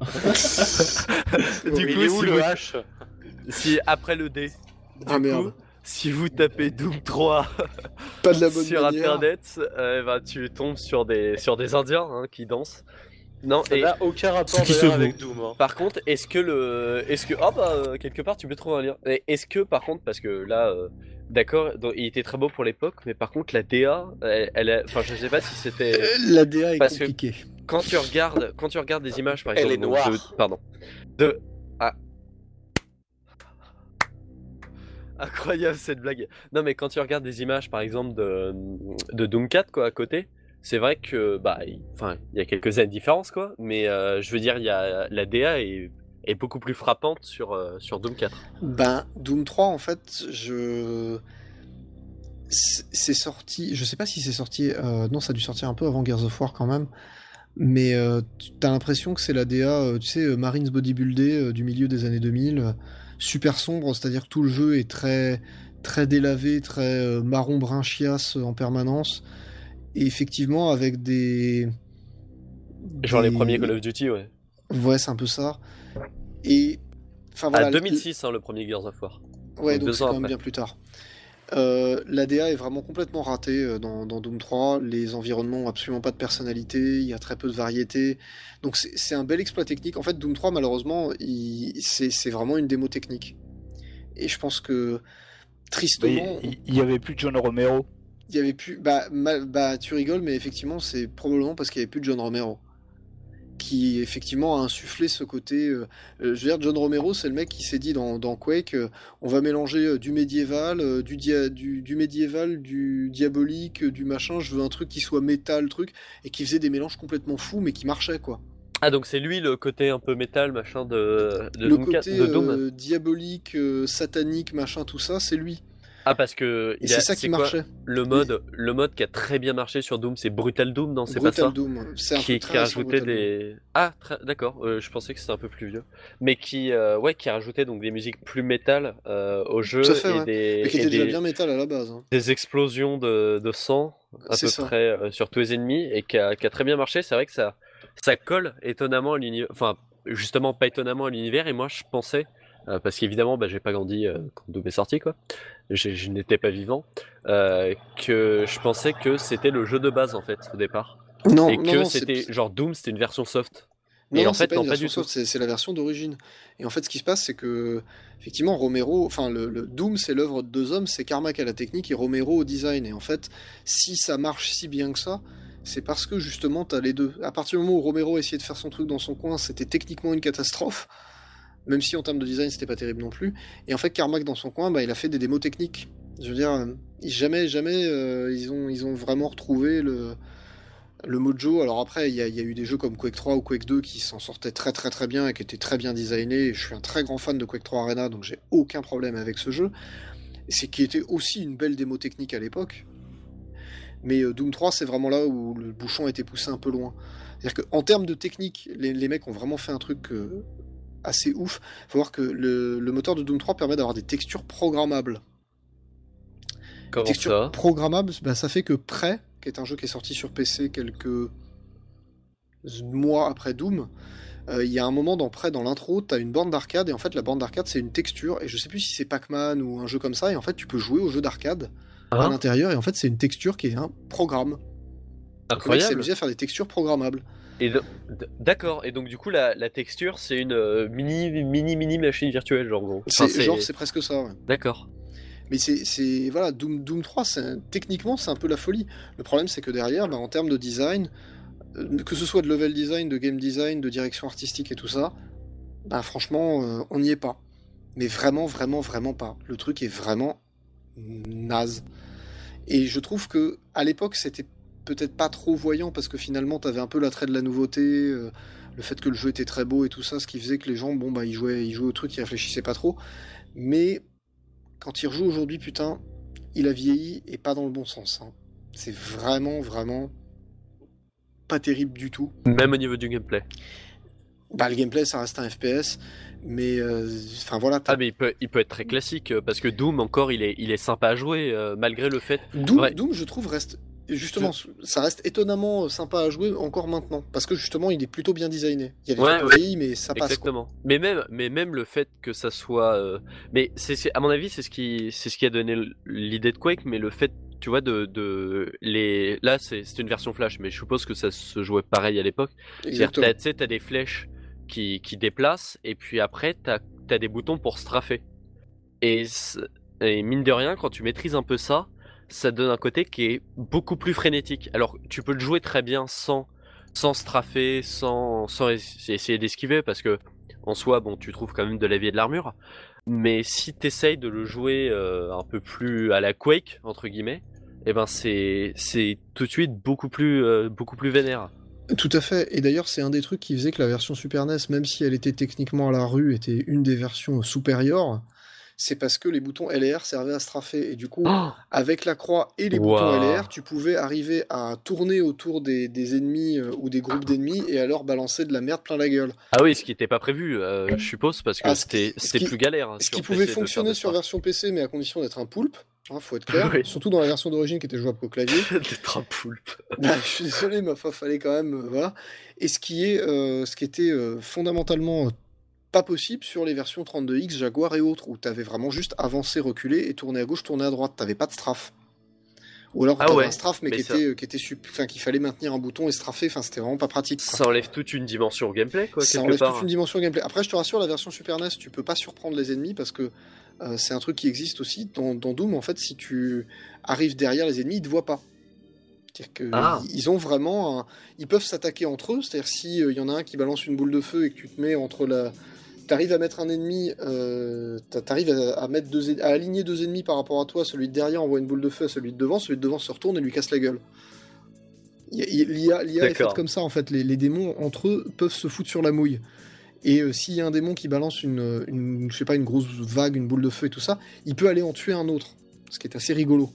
[SPEAKER 4] Il
[SPEAKER 2] du
[SPEAKER 4] est
[SPEAKER 2] coup,
[SPEAKER 4] où
[SPEAKER 2] si,
[SPEAKER 4] le
[SPEAKER 2] vous-
[SPEAKER 4] H
[SPEAKER 2] si après le D, du
[SPEAKER 1] Ah
[SPEAKER 2] coup,
[SPEAKER 1] merde,
[SPEAKER 2] si vous tapez Doom trois
[SPEAKER 1] pas de la bonne
[SPEAKER 2] sur
[SPEAKER 1] manière.
[SPEAKER 2] internet, euh, bah, tu tombes sur des, sur des Indiens hein, qui dansent. Non,
[SPEAKER 4] Ça
[SPEAKER 2] et
[SPEAKER 4] n'a aucun rapport
[SPEAKER 3] Ce qui se
[SPEAKER 4] d'ailleurs
[SPEAKER 3] vaut.
[SPEAKER 4] avec Doom. hein.
[SPEAKER 2] par contre, est-ce que le. Est-ce que. Ah bah, euh, quelque part, tu peux trouver un lien. Et Est-ce que, par contre, parce que là, euh, d'accord, donc, il était très beau pour l'époque, mais par contre, la D A, elle, elle a- enfin, je sais pas si c'était.
[SPEAKER 1] Euh, La D A est
[SPEAKER 2] Parce que-
[SPEAKER 1] compliquée.
[SPEAKER 2] Quand tu regardes, quand tu regardes des images, par
[SPEAKER 4] Elle
[SPEAKER 2] exemple.
[SPEAKER 4] est
[SPEAKER 2] donc,
[SPEAKER 4] noire.
[SPEAKER 2] de- pardon. De. Ah. Incroyable cette blague. Non, mais quand tu regardes des images, par exemple, de, de Doom quatre, quoi, à côté, c'est vrai que, bah, il, enfin, il y a quelques années de différence, quoi, mais euh, je veux dire, il y a, la D A est, est beaucoup plus frappante sur, euh, sur Doom quatre.
[SPEAKER 1] Ben, Doom trois, en fait, je. C'est c'est sorti. Je sais pas si c'est sorti. euh, non, ça a dû sortir un peu avant Gears of War quand même. Mais euh, t'as l'impression que c'est la D A, euh, tu sais, euh, Marines bodybuildé euh, du milieu des années deux mille. euh, super sombre, c'est-à-dire que tout le jeu est très, très délavé, très euh, marron brun chiasse euh, en permanence. et effectivement avec des...
[SPEAKER 2] Genre les
[SPEAKER 1] des-
[SPEAKER 2] premiers Call of Duty, ouais.
[SPEAKER 1] Ouais, c'est un peu ça. Et... Enfin
[SPEAKER 2] À
[SPEAKER 1] voilà,
[SPEAKER 2] deux mille six, hein, le premier Gears of War.
[SPEAKER 1] ouais,
[SPEAKER 2] donc
[SPEAKER 1] donc
[SPEAKER 2] deux
[SPEAKER 1] c'est
[SPEAKER 2] ans
[SPEAKER 1] quand même
[SPEAKER 2] après.
[SPEAKER 1] bien plus tard. Euh, L'A D A est vraiment complètement ratée euh, dans, dans Doom trois. Les environnements ont absolument pas de personnalité, il y a très peu de variété. Donc c'est c'est un bel exploit technique. En fait, Doom trois, malheureusement, il- c'est c'est vraiment une démo technique. Et je pense que, tristement,
[SPEAKER 5] Il il y avait plus de John Romero.
[SPEAKER 1] il y avait plus. Bah, mal- bah, tu rigoles, mais effectivement, c'est probablement parce qu'il y avait plus de John Romero. Qui effectivement a insufflé ce côté. euh, euh, je veux dire, John Romero, c'est le mec qui s'est dit dans, dans Quake, euh, on va mélanger euh, du médiéval, euh, du, dia- du, du médiéval, du diabolique, euh, du machin. Je veux un truc qui soit métal, truc, et qui faisait des mélanges complètement fous, mais qui marchaient quoi.
[SPEAKER 2] Ah, donc c'est lui le côté un peu métal, machin de, de,
[SPEAKER 1] Le
[SPEAKER 2] Doom, quatre-
[SPEAKER 1] côté
[SPEAKER 2] de Doom.
[SPEAKER 1] euh, diabolique, euh, satanique, machin, tout ça, c'est lui.
[SPEAKER 2] Ah, parce que.
[SPEAKER 1] Et
[SPEAKER 2] il y a-
[SPEAKER 1] c'est ça qui
[SPEAKER 2] quoi
[SPEAKER 1] marchait.
[SPEAKER 2] Le mode, le mode qui a très bien marché sur Doom, c'est Brutal Doom, non, c'est pas
[SPEAKER 1] Brutal
[SPEAKER 2] ça
[SPEAKER 1] Doom, c'est un
[SPEAKER 2] qui,
[SPEAKER 1] truc
[SPEAKER 2] qui
[SPEAKER 1] très
[SPEAKER 2] a
[SPEAKER 1] récent,
[SPEAKER 2] rajouté
[SPEAKER 1] Brutal Doom.
[SPEAKER 2] des. Ah, très- d'accord, euh, je pensais que c'était un peu plus vieux. Mais qui, euh, ouais, qui a rajouté donc des musiques plus métal euh, au jeu
[SPEAKER 1] Tout à fait,
[SPEAKER 2] et,
[SPEAKER 1] ouais.
[SPEAKER 2] des,
[SPEAKER 1] Mais qui
[SPEAKER 2] et
[SPEAKER 1] était déjà
[SPEAKER 2] des,
[SPEAKER 1] bien métal à la base. hein.
[SPEAKER 2] des explosions de, de sang à
[SPEAKER 1] C'est
[SPEAKER 2] peu
[SPEAKER 1] ça.
[SPEAKER 2] près euh, sur tous les ennemis et qui a, qui a très bien marché. C'est vrai que ça, ça colle étonnamment à l'univers. Enfin, justement, pas étonnamment à l'univers. Et moi, je pensais, euh, parce qu'évidemment, bah, j'ai pas grandi euh, quand Doom est sorti, quoi. J'ai- Je n'étais pas vivant. euh, que je pensais que c'était le jeu de base en fait au départ.
[SPEAKER 1] Non,
[SPEAKER 2] Et
[SPEAKER 1] non,
[SPEAKER 2] que
[SPEAKER 1] non, c'est
[SPEAKER 2] c'était genre Doom, c'était une version soft.
[SPEAKER 1] non,
[SPEAKER 2] Et
[SPEAKER 1] non,
[SPEAKER 2] en
[SPEAKER 1] c'est
[SPEAKER 2] fait,
[SPEAKER 1] pas
[SPEAKER 2] non,
[SPEAKER 1] une
[SPEAKER 2] pas
[SPEAKER 1] version
[SPEAKER 2] du tout.
[SPEAKER 1] soft, c'est c'est la version d'origine. Et en fait, ce qui se passe, c'est que, effectivement, Romero, enfin, le, le Doom, c'est l'œuvre de deux hommes, c'est Carmack à la technique et Romero au design. Et en fait, si ça marche si bien que ça, c'est parce que justement, t'as les deux. À partir du moment où Romero essayait de faire son truc dans son coin, c'était techniquement une catastrophe, même si en termes de design, c'était pas terrible non plus. Et en fait, Carmack dans son coin, bah, il a fait des démos techniques. Je veux dire, euh, jamais, jamais, euh, ils ont, ils ont vraiment retrouvé le. Le mojo, alors après, il y, a- il y a eu des jeux comme Quake trois ou Quake deux qui s'en sortaient très très très bien et qui étaient très bien designés. Et je suis un très grand fan de Quake trois Arena, donc j'ai aucun problème avec ce jeu. Et c'est qui était aussi une belle démo technique à l'époque. Mais euh, Doom trois, c'est vraiment là où le bouchon a été poussé un peu loin. C'est-à-dire qu'en termes de technique, les, les mecs ont vraiment fait un truc euh, assez ouf. Faut voir que le, le moteur de Doom trois permet d'avoir des textures programmables.
[SPEAKER 2] Comment
[SPEAKER 1] Texture
[SPEAKER 2] ça
[SPEAKER 1] programmable, bah, ça fait que Prey, qui est un jeu qui est sorti sur P C quelques mois après Doom, euh, il y a un moment dans Prey, dans l'intro, t'as une borne d'arcade, et en fait la borne d'arcade c'est une texture, et je sais plus si c'est Pac-Man ou un jeu comme ça, et en fait tu peux jouer au jeu d'arcade à
[SPEAKER 2] Hein
[SPEAKER 1] l'intérieur, et en fait c'est une texture qui est un programme. Donc, le mec s'est
[SPEAKER 2] Incroyable.
[SPEAKER 1] amusé à faire des textures programmables.
[SPEAKER 2] Et do- d- d'accord. Et donc du coup, la, la texture, c'est une euh, mini, mini, mini machine virtuelle, genre gros. Enfin,
[SPEAKER 1] C'est, genre c'est presque ça, ouais.
[SPEAKER 2] D'accord.
[SPEAKER 1] Mais c'est, c'est voilà, Doom, Doom trois, c'est, techniquement, c'est un peu la folie. Le problème, c'est que derrière, bah, en termes de design, euh, que ce soit de level design, de game design, de direction artistique et tout ça, bah, franchement, euh, on n'y est pas. Mais vraiment, vraiment, vraiment pas. Le truc est vraiment naze. Et je trouve que à l'époque, c'était peut-être pas trop voyant parce que finalement, t'avais un peu l'attrait de la nouveauté, euh, le fait que le jeu était très beau et tout ça, ce qui faisait que les gens, bon, bah, ils jouaient, ils jouaient au truc, ils réfléchissaient pas trop. Mais quand il rejoue aujourd'hui, putain, il a vieilli et pas dans le bon sens. hein. C'est vraiment, vraiment pas terrible du tout.
[SPEAKER 2] Même au niveau du gameplay.
[SPEAKER 1] Bah, le gameplay, ça reste un F P S, mais euh, enfin voilà. t'as-
[SPEAKER 2] Ah, mais il peut, il peut être très classique euh, parce que Doom, encore, il est, il est sympa à jouer euh, malgré le fait.
[SPEAKER 1] Doom,
[SPEAKER 2] Ouais.
[SPEAKER 1] Doom, je trouve, reste justement, ça reste étonnamment sympa à jouer encore maintenant, parce que justement, il est plutôt bien designé. Il y a des
[SPEAKER 2] Ouais,
[SPEAKER 1] trucs
[SPEAKER 2] ouais.
[SPEAKER 1] vieillis, mais ça passe. Quoi.
[SPEAKER 2] Exactement. Mais même, mais même le fait que ça soit, euh, mais c'est, c'est- à mon avis, c'est ce qui, c'est ce qui a donné l'idée de Quake. Mais le fait, tu vois, de, de les, là, c'est, c'est une version Flash, mais je suppose que ça se jouait pareil à l'époque. C'est-à-dire,
[SPEAKER 1] Exactement.
[SPEAKER 2] t'as, tu sais, t'as des flèches qui, qui déplacent, et puis après, t'as, t'as des boutons pour straffer. Et, c'est- et mine de rien, quand tu maîtrises un peu ça, ça donne un côté qui est beaucoup plus frénétique. Alors, tu peux le jouer très bien sans, sans straffer, sans, sans es- essayer d'esquiver, parce que en soi, bon, tu trouves quand même de la vie et de l'armure. Mais si t'essayes de le jouer euh, un peu plus à la Quake, entre guillemets, eh ben c'est, c'est tout de suite beaucoup plus, euh, beaucoup plus vénère.
[SPEAKER 1] Tout à fait. Et d'ailleurs, c'est un des trucs qui faisait que la version Super N E S, même si elle était techniquement à la rue, était une des versions supérieures. C'est parce que les boutons L et R servaient à straffer. Et du coup,
[SPEAKER 2] Oh
[SPEAKER 1] avec la croix et les
[SPEAKER 2] Wow.
[SPEAKER 1] boutons L et R, tu pouvais arriver à tourner autour des, des ennemis euh, ou des groupes d'ennemis et à leur balancer de la merde plein la gueule.
[SPEAKER 2] Ah oui, ce qui n'était pas prévu, euh, je suppose, parce que
[SPEAKER 1] Ah, ce qui-
[SPEAKER 2] c'était,
[SPEAKER 1] ce
[SPEAKER 2] c'était
[SPEAKER 1] qui-
[SPEAKER 2] plus galère. hein,
[SPEAKER 1] Ce
[SPEAKER 2] sur
[SPEAKER 1] qui
[SPEAKER 2] P C
[SPEAKER 1] pouvait
[SPEAKER 2] de faire
[SPEAKER 1] fonctionner
[SPEAKER 2] des
[SPEAKER 1] sur
[SPEAKER 2] strafes.
[SPEAKER 1] version P C, mais à condition d'être un poulpe. Hein, faut être clair,
[SPEAKER 2] Oui.
[SPEAKER 1] surtout dans la version d'origine qui était jouable au clavier.
[SPEAKER 2] D'être un poulpe.
[SPEAKER 1] Bah, je suis désolé, mais il fallait quand même, euh, voilà. Et ce qui est, euh, ce qui était euh, fondamentalement euh, pas possible sur les versions trente-deux X, Jaguar et autres, où t'avais vraiment juste avancé, reculé et tourné à gauche, tourné à droite. T'avais pas de strafe. Ou alors
[SPEAKER 2] Ah
[SPEAKER 1] t'avais
[SPEAKER 2] ouais,
[SPEAKER 1] un strafe, mais,
[SPEAKER 2] mais
[SPEAKER 1] qui
[SPEAKER 2] ça-
[SPEAKER 1] était, euh, qui était sup- enfin, qu'il fallait maintenir un bouton et straffer. Enfin, c'était vraiment pas pratique, quoi.
[SPEAKER 2] Ça enlève toute une dimension au gameplay, quoi,
[SPEAKER 1] Ça
[SPEAKER 2] quelque
[SPEAKER 1] enlève
[SPEAKER 2] part.
[SPEAKER 1] toute une dimension gameplay. Après, je te rassure, la version Super N E S, tu peux pas surprendre les ennemis parce que euh, c'est un truc qui existe aussi dans, dans Doom. En fait, si tu arrives derrière les ennemis, ils te voient pas. C'est-à-dire que
[SPEAKER 2] Ah.
[SPEAKER 1] ils- ils ont vraiment, un- ils peuvent s'attaquer entre eux. C'est-à-dire si il y en a un qui balance une boule de feu et que tu te mets entre la, t'arrives à mettre un ennemi, euh, t'a- t'arrives à, à mettre deux, en- à aligner deux ennemis par rapport à toi. Celui de derrière envoie une boule de feu à celui de devant. Celui de devant se retourne et lui casse la gueule. Il y a- il y a- L'I A, l'I A est faite
[SPEAKER 2] D'accord.
[SPEAKER 1] comme ça en fait. Les, les démons entre eux peuvent se foutre sur la mouille. Et euh, s'il y a un démon qui balance une, une, je sais pas, une grosse vague, une boule de feu et tout ça, il peut aller en tuer un autre, ce qui est assez rigolo.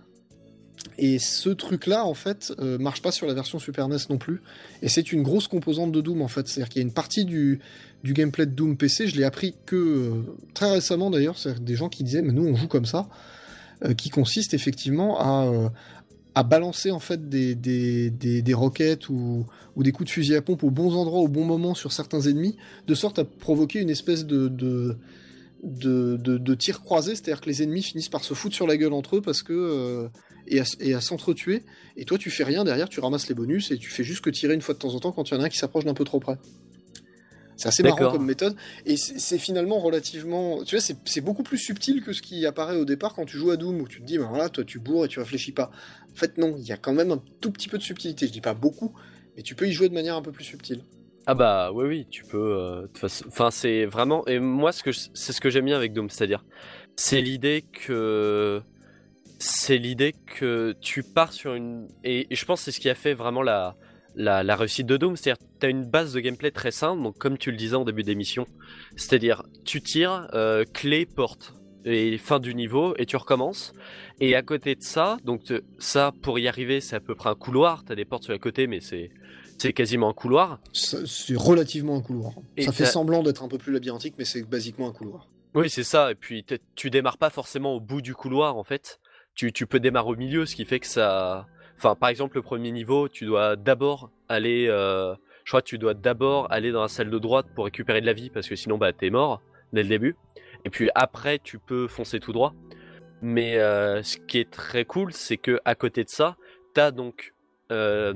[SPEAKER 1] Et ce truc-là, en fait, euh, marche pas sur la version Super N E S non plus. Et c'est une grosse composante de Doom, en fait. C'est-à-dire qu'il y a une partie du, du gameplay de Doom P C, je l'ai appris que euh, très récemment d'ailleurs, c'est-à-dire des gens qui disaient, mais nous on joue comme ça, euh, qui consiste effectivement à, euh, à balancer en fait des, des, des, des roquettes ou, ou des coups de fusil à pompe aux bons endroits, au bon moment sur certains ennemis, de sorte à provoquer une espèce de, de, de, de, de tir croisé, c'est-à-dire que les ennemis finissent par se foutre sur la gueule entre eux parce que euh, et à, et à s'entretuer, et toi tu fais rien derrière, tu ramasses les bonus et tu fais juste que tirer une fois de temps en temps quand il y en a un qui s'approche d'un peu trop près. C'est assez marrant
[SPEAKER 2] D'accord.
[SPEAKER 1] comme méthode, et c'est c'est finalement relativement... Tu vois, c'est c'est beaucoup plus subtil que ce qui apparaît au départ quand tu joues à Doom, où tu te dis, ben voilà, toi tu bourres et tu réfléchis pas. En fait non, il y a quand même un tout petit peu de subtilité, je dis pas beaucoup, mais tu peux y jouer de manière un peu plus subtile.
[SPEAKER 2] Ah bah oui oui tu peux euh, de toute façon- enfin c'est vraiment et moi ce que je- c'est ce que j'aime bien avec Doom, c'est-à-dire c'est l'idée que c'est l'idée que tu pars sur une et, et je pense que c'est ce qui a fait vraiment la la, la réussite de Doom, c'est-à-dire t'as une base de gameplay très simple, donc comme tu le disais en début d'émission, c'est-à-dire tu tires euh, clé porte et fin du niveau et tu recommences, et à côté de ça donc te- ça pour y arriver c'est à peu près un couloir, t'as des portes sur les côtés mais c'est c'est quasiment un couloir.
[SPEAKER 1] Ça- C'est relativement un couloir.
[SPEAKER 2] Et
[SPEAKER 1] Ça fait
[SPEAKER 2] t'as-
[SPEAKER 1] semblant d'être un peu plus labyrinthique, mais c'est basiquement un couloir.
[SPEAKER 2] Oui, c'est ça. Et puis, t'es- tu démarres pas forcément au bout du couloir, en fait. Tu, tu peux démarrer au milieu, ce qui fait que ça... Enfin, par exemple, le premier niveau, tu dois d'abord aller... euh, Je crois que tu dois d'abord aller dans la salle de droite pour récupérer de la vie, parce que sinon, bah, t'es mort dès le début. Et puis après, tu peux foncer tout droit. Mais euh, ce qui est très cool, c'est que à côté de ça, t'as donc euh,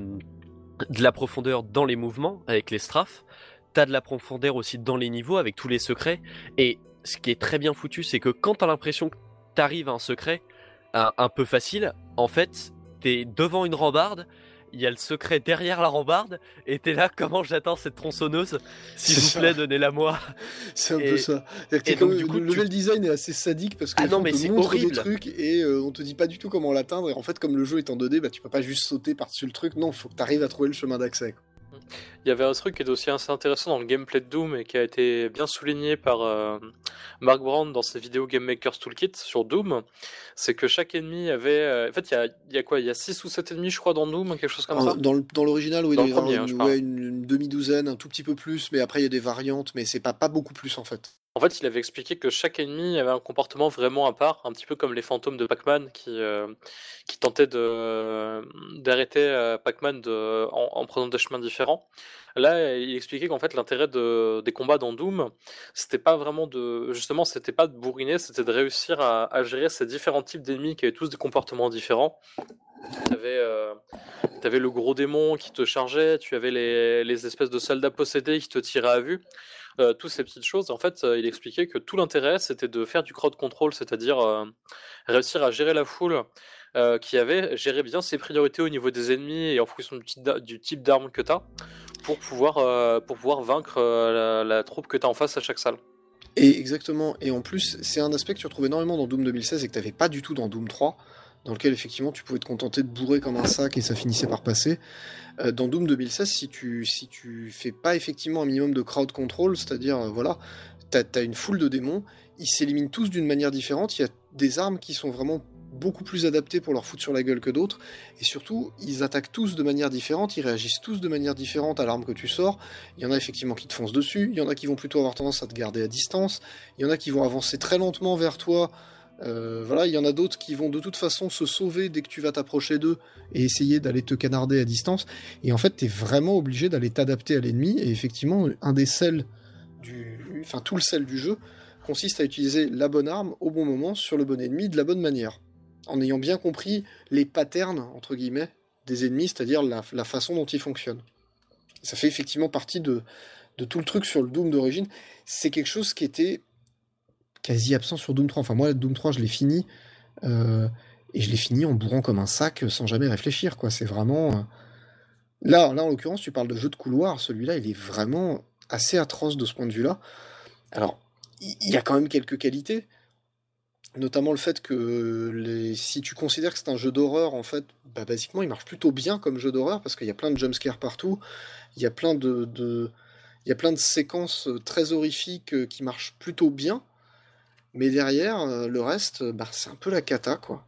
[SPEAKER 2] de la profondeur dans les mouvements, avec les strafes. T'as de la profondeur aussi dans les niveaux, avec tous les secrets. Et ce qui est très bien foutu, c'est que quand t'as l'impression que t'arrives à un secret un, un peu facile, en fait, t'es devant une rambarde, il y a le secret derrière la rambarde, et t'es là, comment j'attends cette tronçonneuse? S'il
[SPEAKER 1] C'est
[SPEAKER 2] vous
[SPEAKER 1] ça.
[SPEAKER 2] plaît, donnez-la moi.
[SPEAKER 1] C'est un
[SPEAKER 2] Et-
[SPEAKER 1] peu ça. C'est-à-dire que
[SPEAKER 2] et
[SPEAKER 1] t'es comme-
[SPEAKER 2] donc, du coup,
[SPEAKER 1] le
[SPEAKER 2] tu-
[SPEAKER 1] level design est assez sadique parce que
[SPEAKER 2] Ah non,
[SPEAKER 1] on
[SPEAKER 2] mais
[SPEAKER 1] te
[SPEAKER 2] c'est
[SPEAKER 1] montre des
[SPEAKER 2] horrible.
[SPEAKER 1] trucs et euh, on te dit pas du tout comment l'atteindre. Et en fait, comme le jeu est en deux D, bah, tu peux pas juste sauter par-dessus le truc. Non, faut que tu arrives à trouver le chemin d'accès. quoi.
[SPEAKER 4] Il y avait un truc qui est aussi assez intéressant dans le gameplay de Doom et qui a été bien souligné par euh, Mark Brown dans ses vidéos Game Maker's Toolkit sur Doom, c'est que chaque ennemi avait... euh, En fait, il y a, il y a quoi? Il y a six ou sept ennemis, je crois, dans Doom, quelque chose comme
[SPEAKER 1] En-
[SPEAKER 4] ça.
[SPEAKER 1] Dans le- dans l'original, oui,
[SPEAKER 4] Dans
[SPEAKER 1] il
[SPEAKER 4] le
[SPEAKER 1] doit y
[SPEAKER 4] premier,
[SPEAKER 1] avoir
[SPEAKER 4] hein, je
[SPEAKER 1] une,
[SPEAKER 4] parle.
[SPEAKER 1] ouais, une- une demi-douzaine, un tout petit peu plus, mais après il y a des variantes, mais c'est pas, pas beaucoup plus en fait.
[SPEAKER 4] En fait, il avait expliqué que chaque ennemi avait un comportement vraiment à part, un petit peu comme les fantômes de Pac-Man qui, euh, qui tentaient de, d'arrêter euh, Pac-Man de, en, en prenant des chemins différents. Là, il expliquait qu'en fait, l'intérêt de, des combats dans Doom, c'était pas vraiment de. Justement, c'était pas de bourriner, c'était de réussir à, à gérer ces différents types d'ennemis qui avaient tous des comportements différents. T'avais, euh, t'avais le gros démon qui te chargeait, tu avais les, les espèces de soldats possédés qui te tiraient à vue. Euh, toutes ces petites choses. En fait, euh, il expliquait que tout l'intérêt, c'était de faire du crowd control, c'est-à-dire euh, réussir à gérer la foule euh, qui avait, gérer bien ses priorités au niveau des ennemis et en fonction du type, d'a- du type d'arme que tu as pour pouvoir, euh, pour pouvoir vaincre euh, la, la troupe que tu as en face à chaque salle.
[SPEAKER 1] Et exactement, et en plus, c'est un aspect que tu retrouves énormément dans Doom deux mille seize et que t'avais pas du tout dans Doom trois, dans lequel effectivement tu pouvais te contenter de bourrer comme un sac et ça finissait par passer. Euh, dans Doom deux mille seize, si tu, si tu fais pas effectivement un minimum de crowd control, c'est-à-dire, euh, voilà, t'as, t'as une foule de démons, ils s'éliminent tous d'une manière différente, il y a des armes qui sont vraiment beaucoup plus adaptées pour leur foutre sur la gueule que d'autres, et surtout, ils attaquent tous de manière différente, ils réagissent tous de manière différente à l'arme que tu sors. Il y en a effectivement qui te foncent dessus, il y en a qui vont plutôt avoir tendance à te garder à distance, il y en a qui vont avancer très lentement vers toi, Euh, voilà, il y en a d'autres qui vont de toute façon se sauver dès que tu vas t'approcher d'eux et essayer d'aller te canarder à distance. Et en fait, t'es vraiment obligé d'aller t'adapter à l'ennemi. Et effectivement, un des sels du, enfin tout le sel du jeu consiste à utiliser la bonne arme au bon moment sur le bon ennemi de la bonne manière, en ayant bien compris les patterns entre guillemets des ennemis, c'est-à-dire la, la façon dont ils fonctionnent. Ça fait effectivement partie de, de tout le truc sur le Doom d'origine. C'est quelque chose qui était quasi absent sur Doom trois. Enfin, moi, Doom trois, je l'ai fini, euh, et je l'ai fini en bourrant comme un sac, sans jamais réfléchir, quoi. C'est vraiment... Euh... Là, là, en l'occurrence, tu parles de jeu de couloir. Celui-là, il est vraiment assez atroce de ce point de vue-là. Alors, il y a quand même quelques qualités, notamment le fait que les... si tu considères que c'est un jeu d'horreur, en fait, bah, basiquement, il marche plutôt bien comme jeu d'horreur, parce qu'il y a plein de jumpscares partout, il y a plein de... de... il y a plein de séquences très horrifiques qui marchent plutôt bien, mais derrière, le reste, bah, c'est un peu la cata, quoi.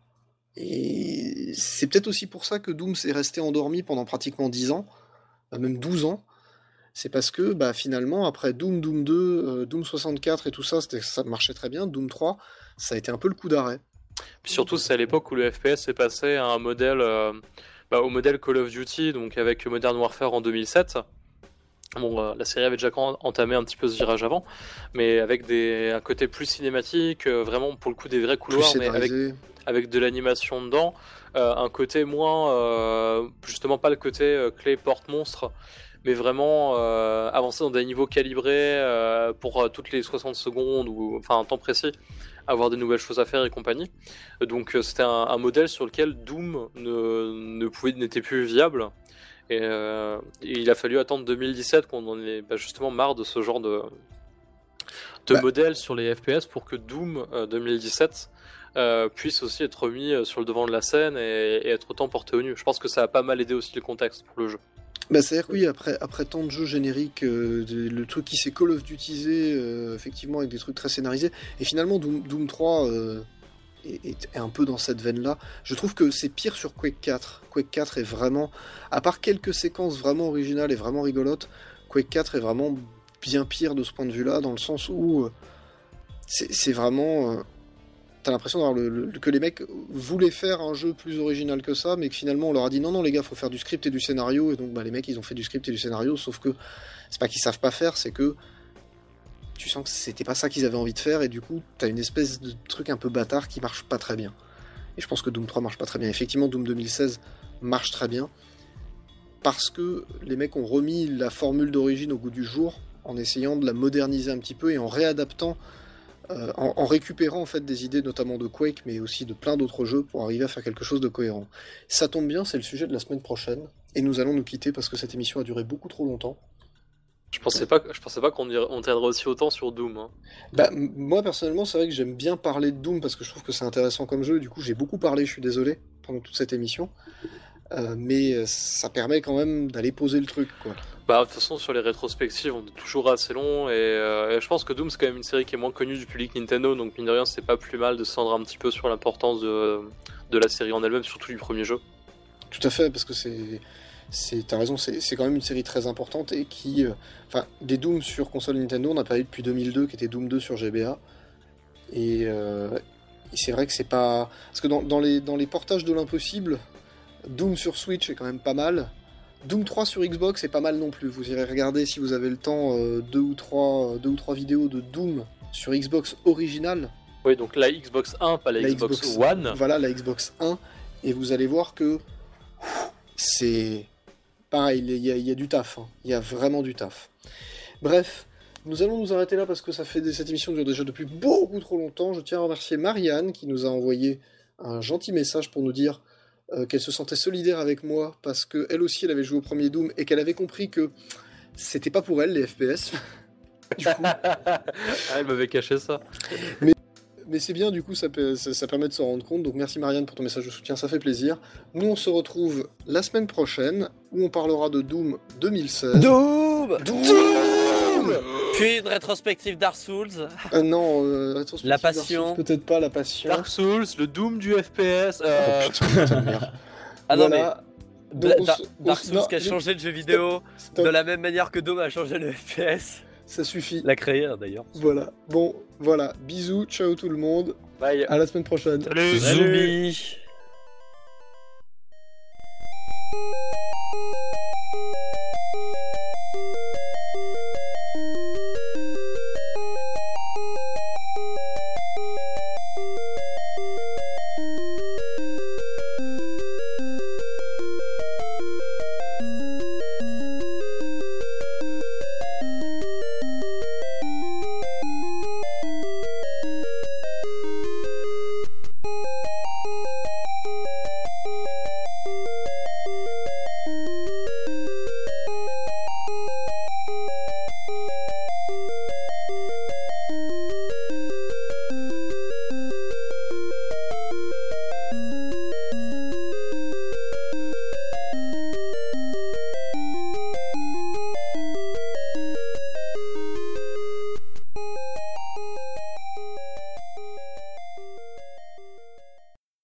[SPEAKER 1] Et c'est peut-être aussi pour ça que Doom s'est resté endormi pendant pratiquement dix ans, même douze ans. C'est parce que, bah, finalement, après Doom, Doom deux, euh, Doom soixante-quatre et tout ça, ça marchait très bien. Doom trois, ça a été un peu le coup d'arrêt.
[SPEAKER 4] Puis surtout, c'est à l'époque où le F P S est passé à un modèle, euh, bah, au modèle Call of Duty, donc avec Modern Warfare en deux mille sept. Bon, euh, la série avait déjà entamé un petit peu ce virage avant, mais avec des, un côté plus cinématique, euh, vraiment pour le coup des vrais couloirs, mais avec, avec de l'animation dedans, euh, un côté moins, euh, justement pas le côté euh, clé porte monstre, mais vraiment euh, avancer dans des niveaux calibrés euh, pour euh, toutes les soixante secondes, ou enfin un temps précis, avoir des nouvelles choses à faire et compagnie. Donc euh, c'était un, un modèle sur lequel Doom ne, ne pouvait, n'était plus viable. Et, euh, et il a fallu attendre deux mille dix-sept qu'on en ait bah, justement marre de ce genre de, de bah. modèle sur les F P S pour que Doom euh, deux mille dix-sept euh, puisse aussi être remis sur le devant de la scène et, et être autant porté au nu. Je pense que ça a pas mal aidé aussi le contexte pour le jeu.
[SPEAKER 1] Bah, c'est-à-dire que oui, après, après tant de jeux génériques, euh, de, le truc qui s'est Call of Dutyisé, euh, effectivement, avec des trucs très scénarisés, et finalement Doom, Doom trois euh, est, est un peu dans cette veine-là. Je trouve que c'est pire sur Quake quatre. Quake quatre est vraiment, à part quelques séquences vraiment originales et vraiment rigolotes, Quake quatre est vraiment bien pire de ce point de vue-là, dans le sens où euh, c'est, c'est vraiment... Euh, t'as l'impression d'avoir le, le, que les mecs voulaient faire un jeu plus original que ça, mais que finalement on leur a dit non, non les gars, faut faire du script et du scénario, et donc bah, les mecs ils ont fait du script et du scénario, sauf que c'est pas qu'ils savent pas faire, c'est que tu sens que c'était pas ça qu'ils avaient envie de faire, et du coup t'as une espèce de truc un peu bâtard qui marche pas très bien. Et je pense que Doom trois marche pas très bien. Effectivement, Doom deux mille seize marche très bien, parce que les mecs ont remis la formule d'origine au goût du jour, en essayant de la moderniser un petit peu, et en réadaptant Euh, en, en récupérant en fait des idées notamment de Quake, mais aussi de plein d'autres jeux pour arriver à faire quelque chose de cohérent. Ça tombe bien, c'est le sujet de la semaine prochaine, et nous allons nous quitter parce que cette émission a duré beaucoup trop longtemps.
[SPEAKER 4] Je pensais pas, je pensais pas qu'on on tiendrait aussi autant sur Doom. Hein.
[SPEAKER 1] Bah, m- moi personnellement, c'est vrai que j'aime bien parler de Doom parce que je trouve que c'est intéressant comme jeu, du coup j'ai beaucoup parlé, je suis désolé, pendant toute cette émission. Euh, mais ça permet quand même d'aller poser le truc, quoi.
[SPEAKER 4] Bah, de toute façon, sur les rétrospectives, on est toujours assez long, et, euh, et je pense que Doom, c'est quand même une série qui est moins connue du public Nintendo, donc mine de rien, c'est pas plus mal de se cendre un petit peu sur l'importance de, de la série en elle-même, surtout du premier jeu.
[SPEAKER 1] Tout à fait, parce que c'est... c'est t'as raison, c'est, c'est quand même une série très importante, et qui... Euh, enfin, des Doom sur console Nintendo, on n'a pas eu depuis deux mille deux, qui était Doom deux sur G B A, et, euh, et c'est vrai que c'est pas... Parce que dans, dans, les, dans les portages de l'impossible, Doom sur Switch est quand même pas mal. Doom trois sur Xbox est pas mal non plus. Vous irez regarder si vous avez le temps euh, deux ou trois, deux ou trois vidéos de Doom sur Xbox originale.
[SPEAKER 4] Oui, donc la Xbox one, pas la, la Xbox, Xbox One.
[SPEAKER 1] Voilà, la Xbox one. Et vous allez voir que c'est pareil, il y, y a du taf. Hein. Il y a vraiment du taf. Bref, nous allons nous arrêter là parce que ça fait des... cette émission dure déjà depuis beaucoup trop longtemps. Je tiens à remercier Marianne qui nous a envoyé un gentil message pour nous dire Euh, qu'elle se sentait solidaire avec moi parce qu'elle aussi elle avait joué au premier Doom et qu'elle avait compris que c'était pas pour elle les F P S. Du coup...
[SPEAKER 4] ah, elle m'avait caché ça.
[SPEAKER 1] Mais, mais c'est bien, du coup ça, ça, ça permet de s'en rendre compte. Donc merci Marianne pour ton message de soutien, ça fait plaisir. Nous on se retrouve la semaine prochaine où on parlera de Doom deux mille seize.
[SPEAKER 6] Doom
[SPEAKER 1] Doom, Doom
[SPEAKER 6] Puis une rétrospective Dark Souls.
[SPEAKER 1] Euh, non, euh, rétrospective
[SPEAKER 6] La passion.
[SPEAKER 1] Dark Souls, peut-être pas la passion.
[SPEAKER 4] Dark Souls, le Doom du F P S. Euh...
[SPEAKER 1] Oh putain, putain de merde.
[SPEAKER 6] Ah non,
[SPEAKER 1] voilà.
[SPEAKER 6] mais
[SPEAKER 1] Donc, on
[SPEAKER 6] Dark,
[SPEAKER 1] se, on
[SPEAKER 6] Dark
[SPEAKER 1] se,
[SPEAKER 6] Souls
[SPEAKER 1] non,
[SPEAKER 6] qui a
[SPEAKER 1] je...
[SPEAKER 6] changé le jeu vidéo
[SPEAKER 1] Stop.
[SPEAKER 6] de la même manière que Doom a changé le F P S.
[SPEAKER 1] Ça suffit.
[SPEAKER 6] L'a créé hein, d'ailleurs.
[SPEAKER 1] Voilà. Bon, voilà. Bisous, ciao tout le monde.
[SPEAKER 4] Bye.
[SPEAKER 1] À la semaine prochaine.
[SPEAKER 5] Salut.
[SPEAKER 3] Salut.
[SPEAKER 2] Zoomy.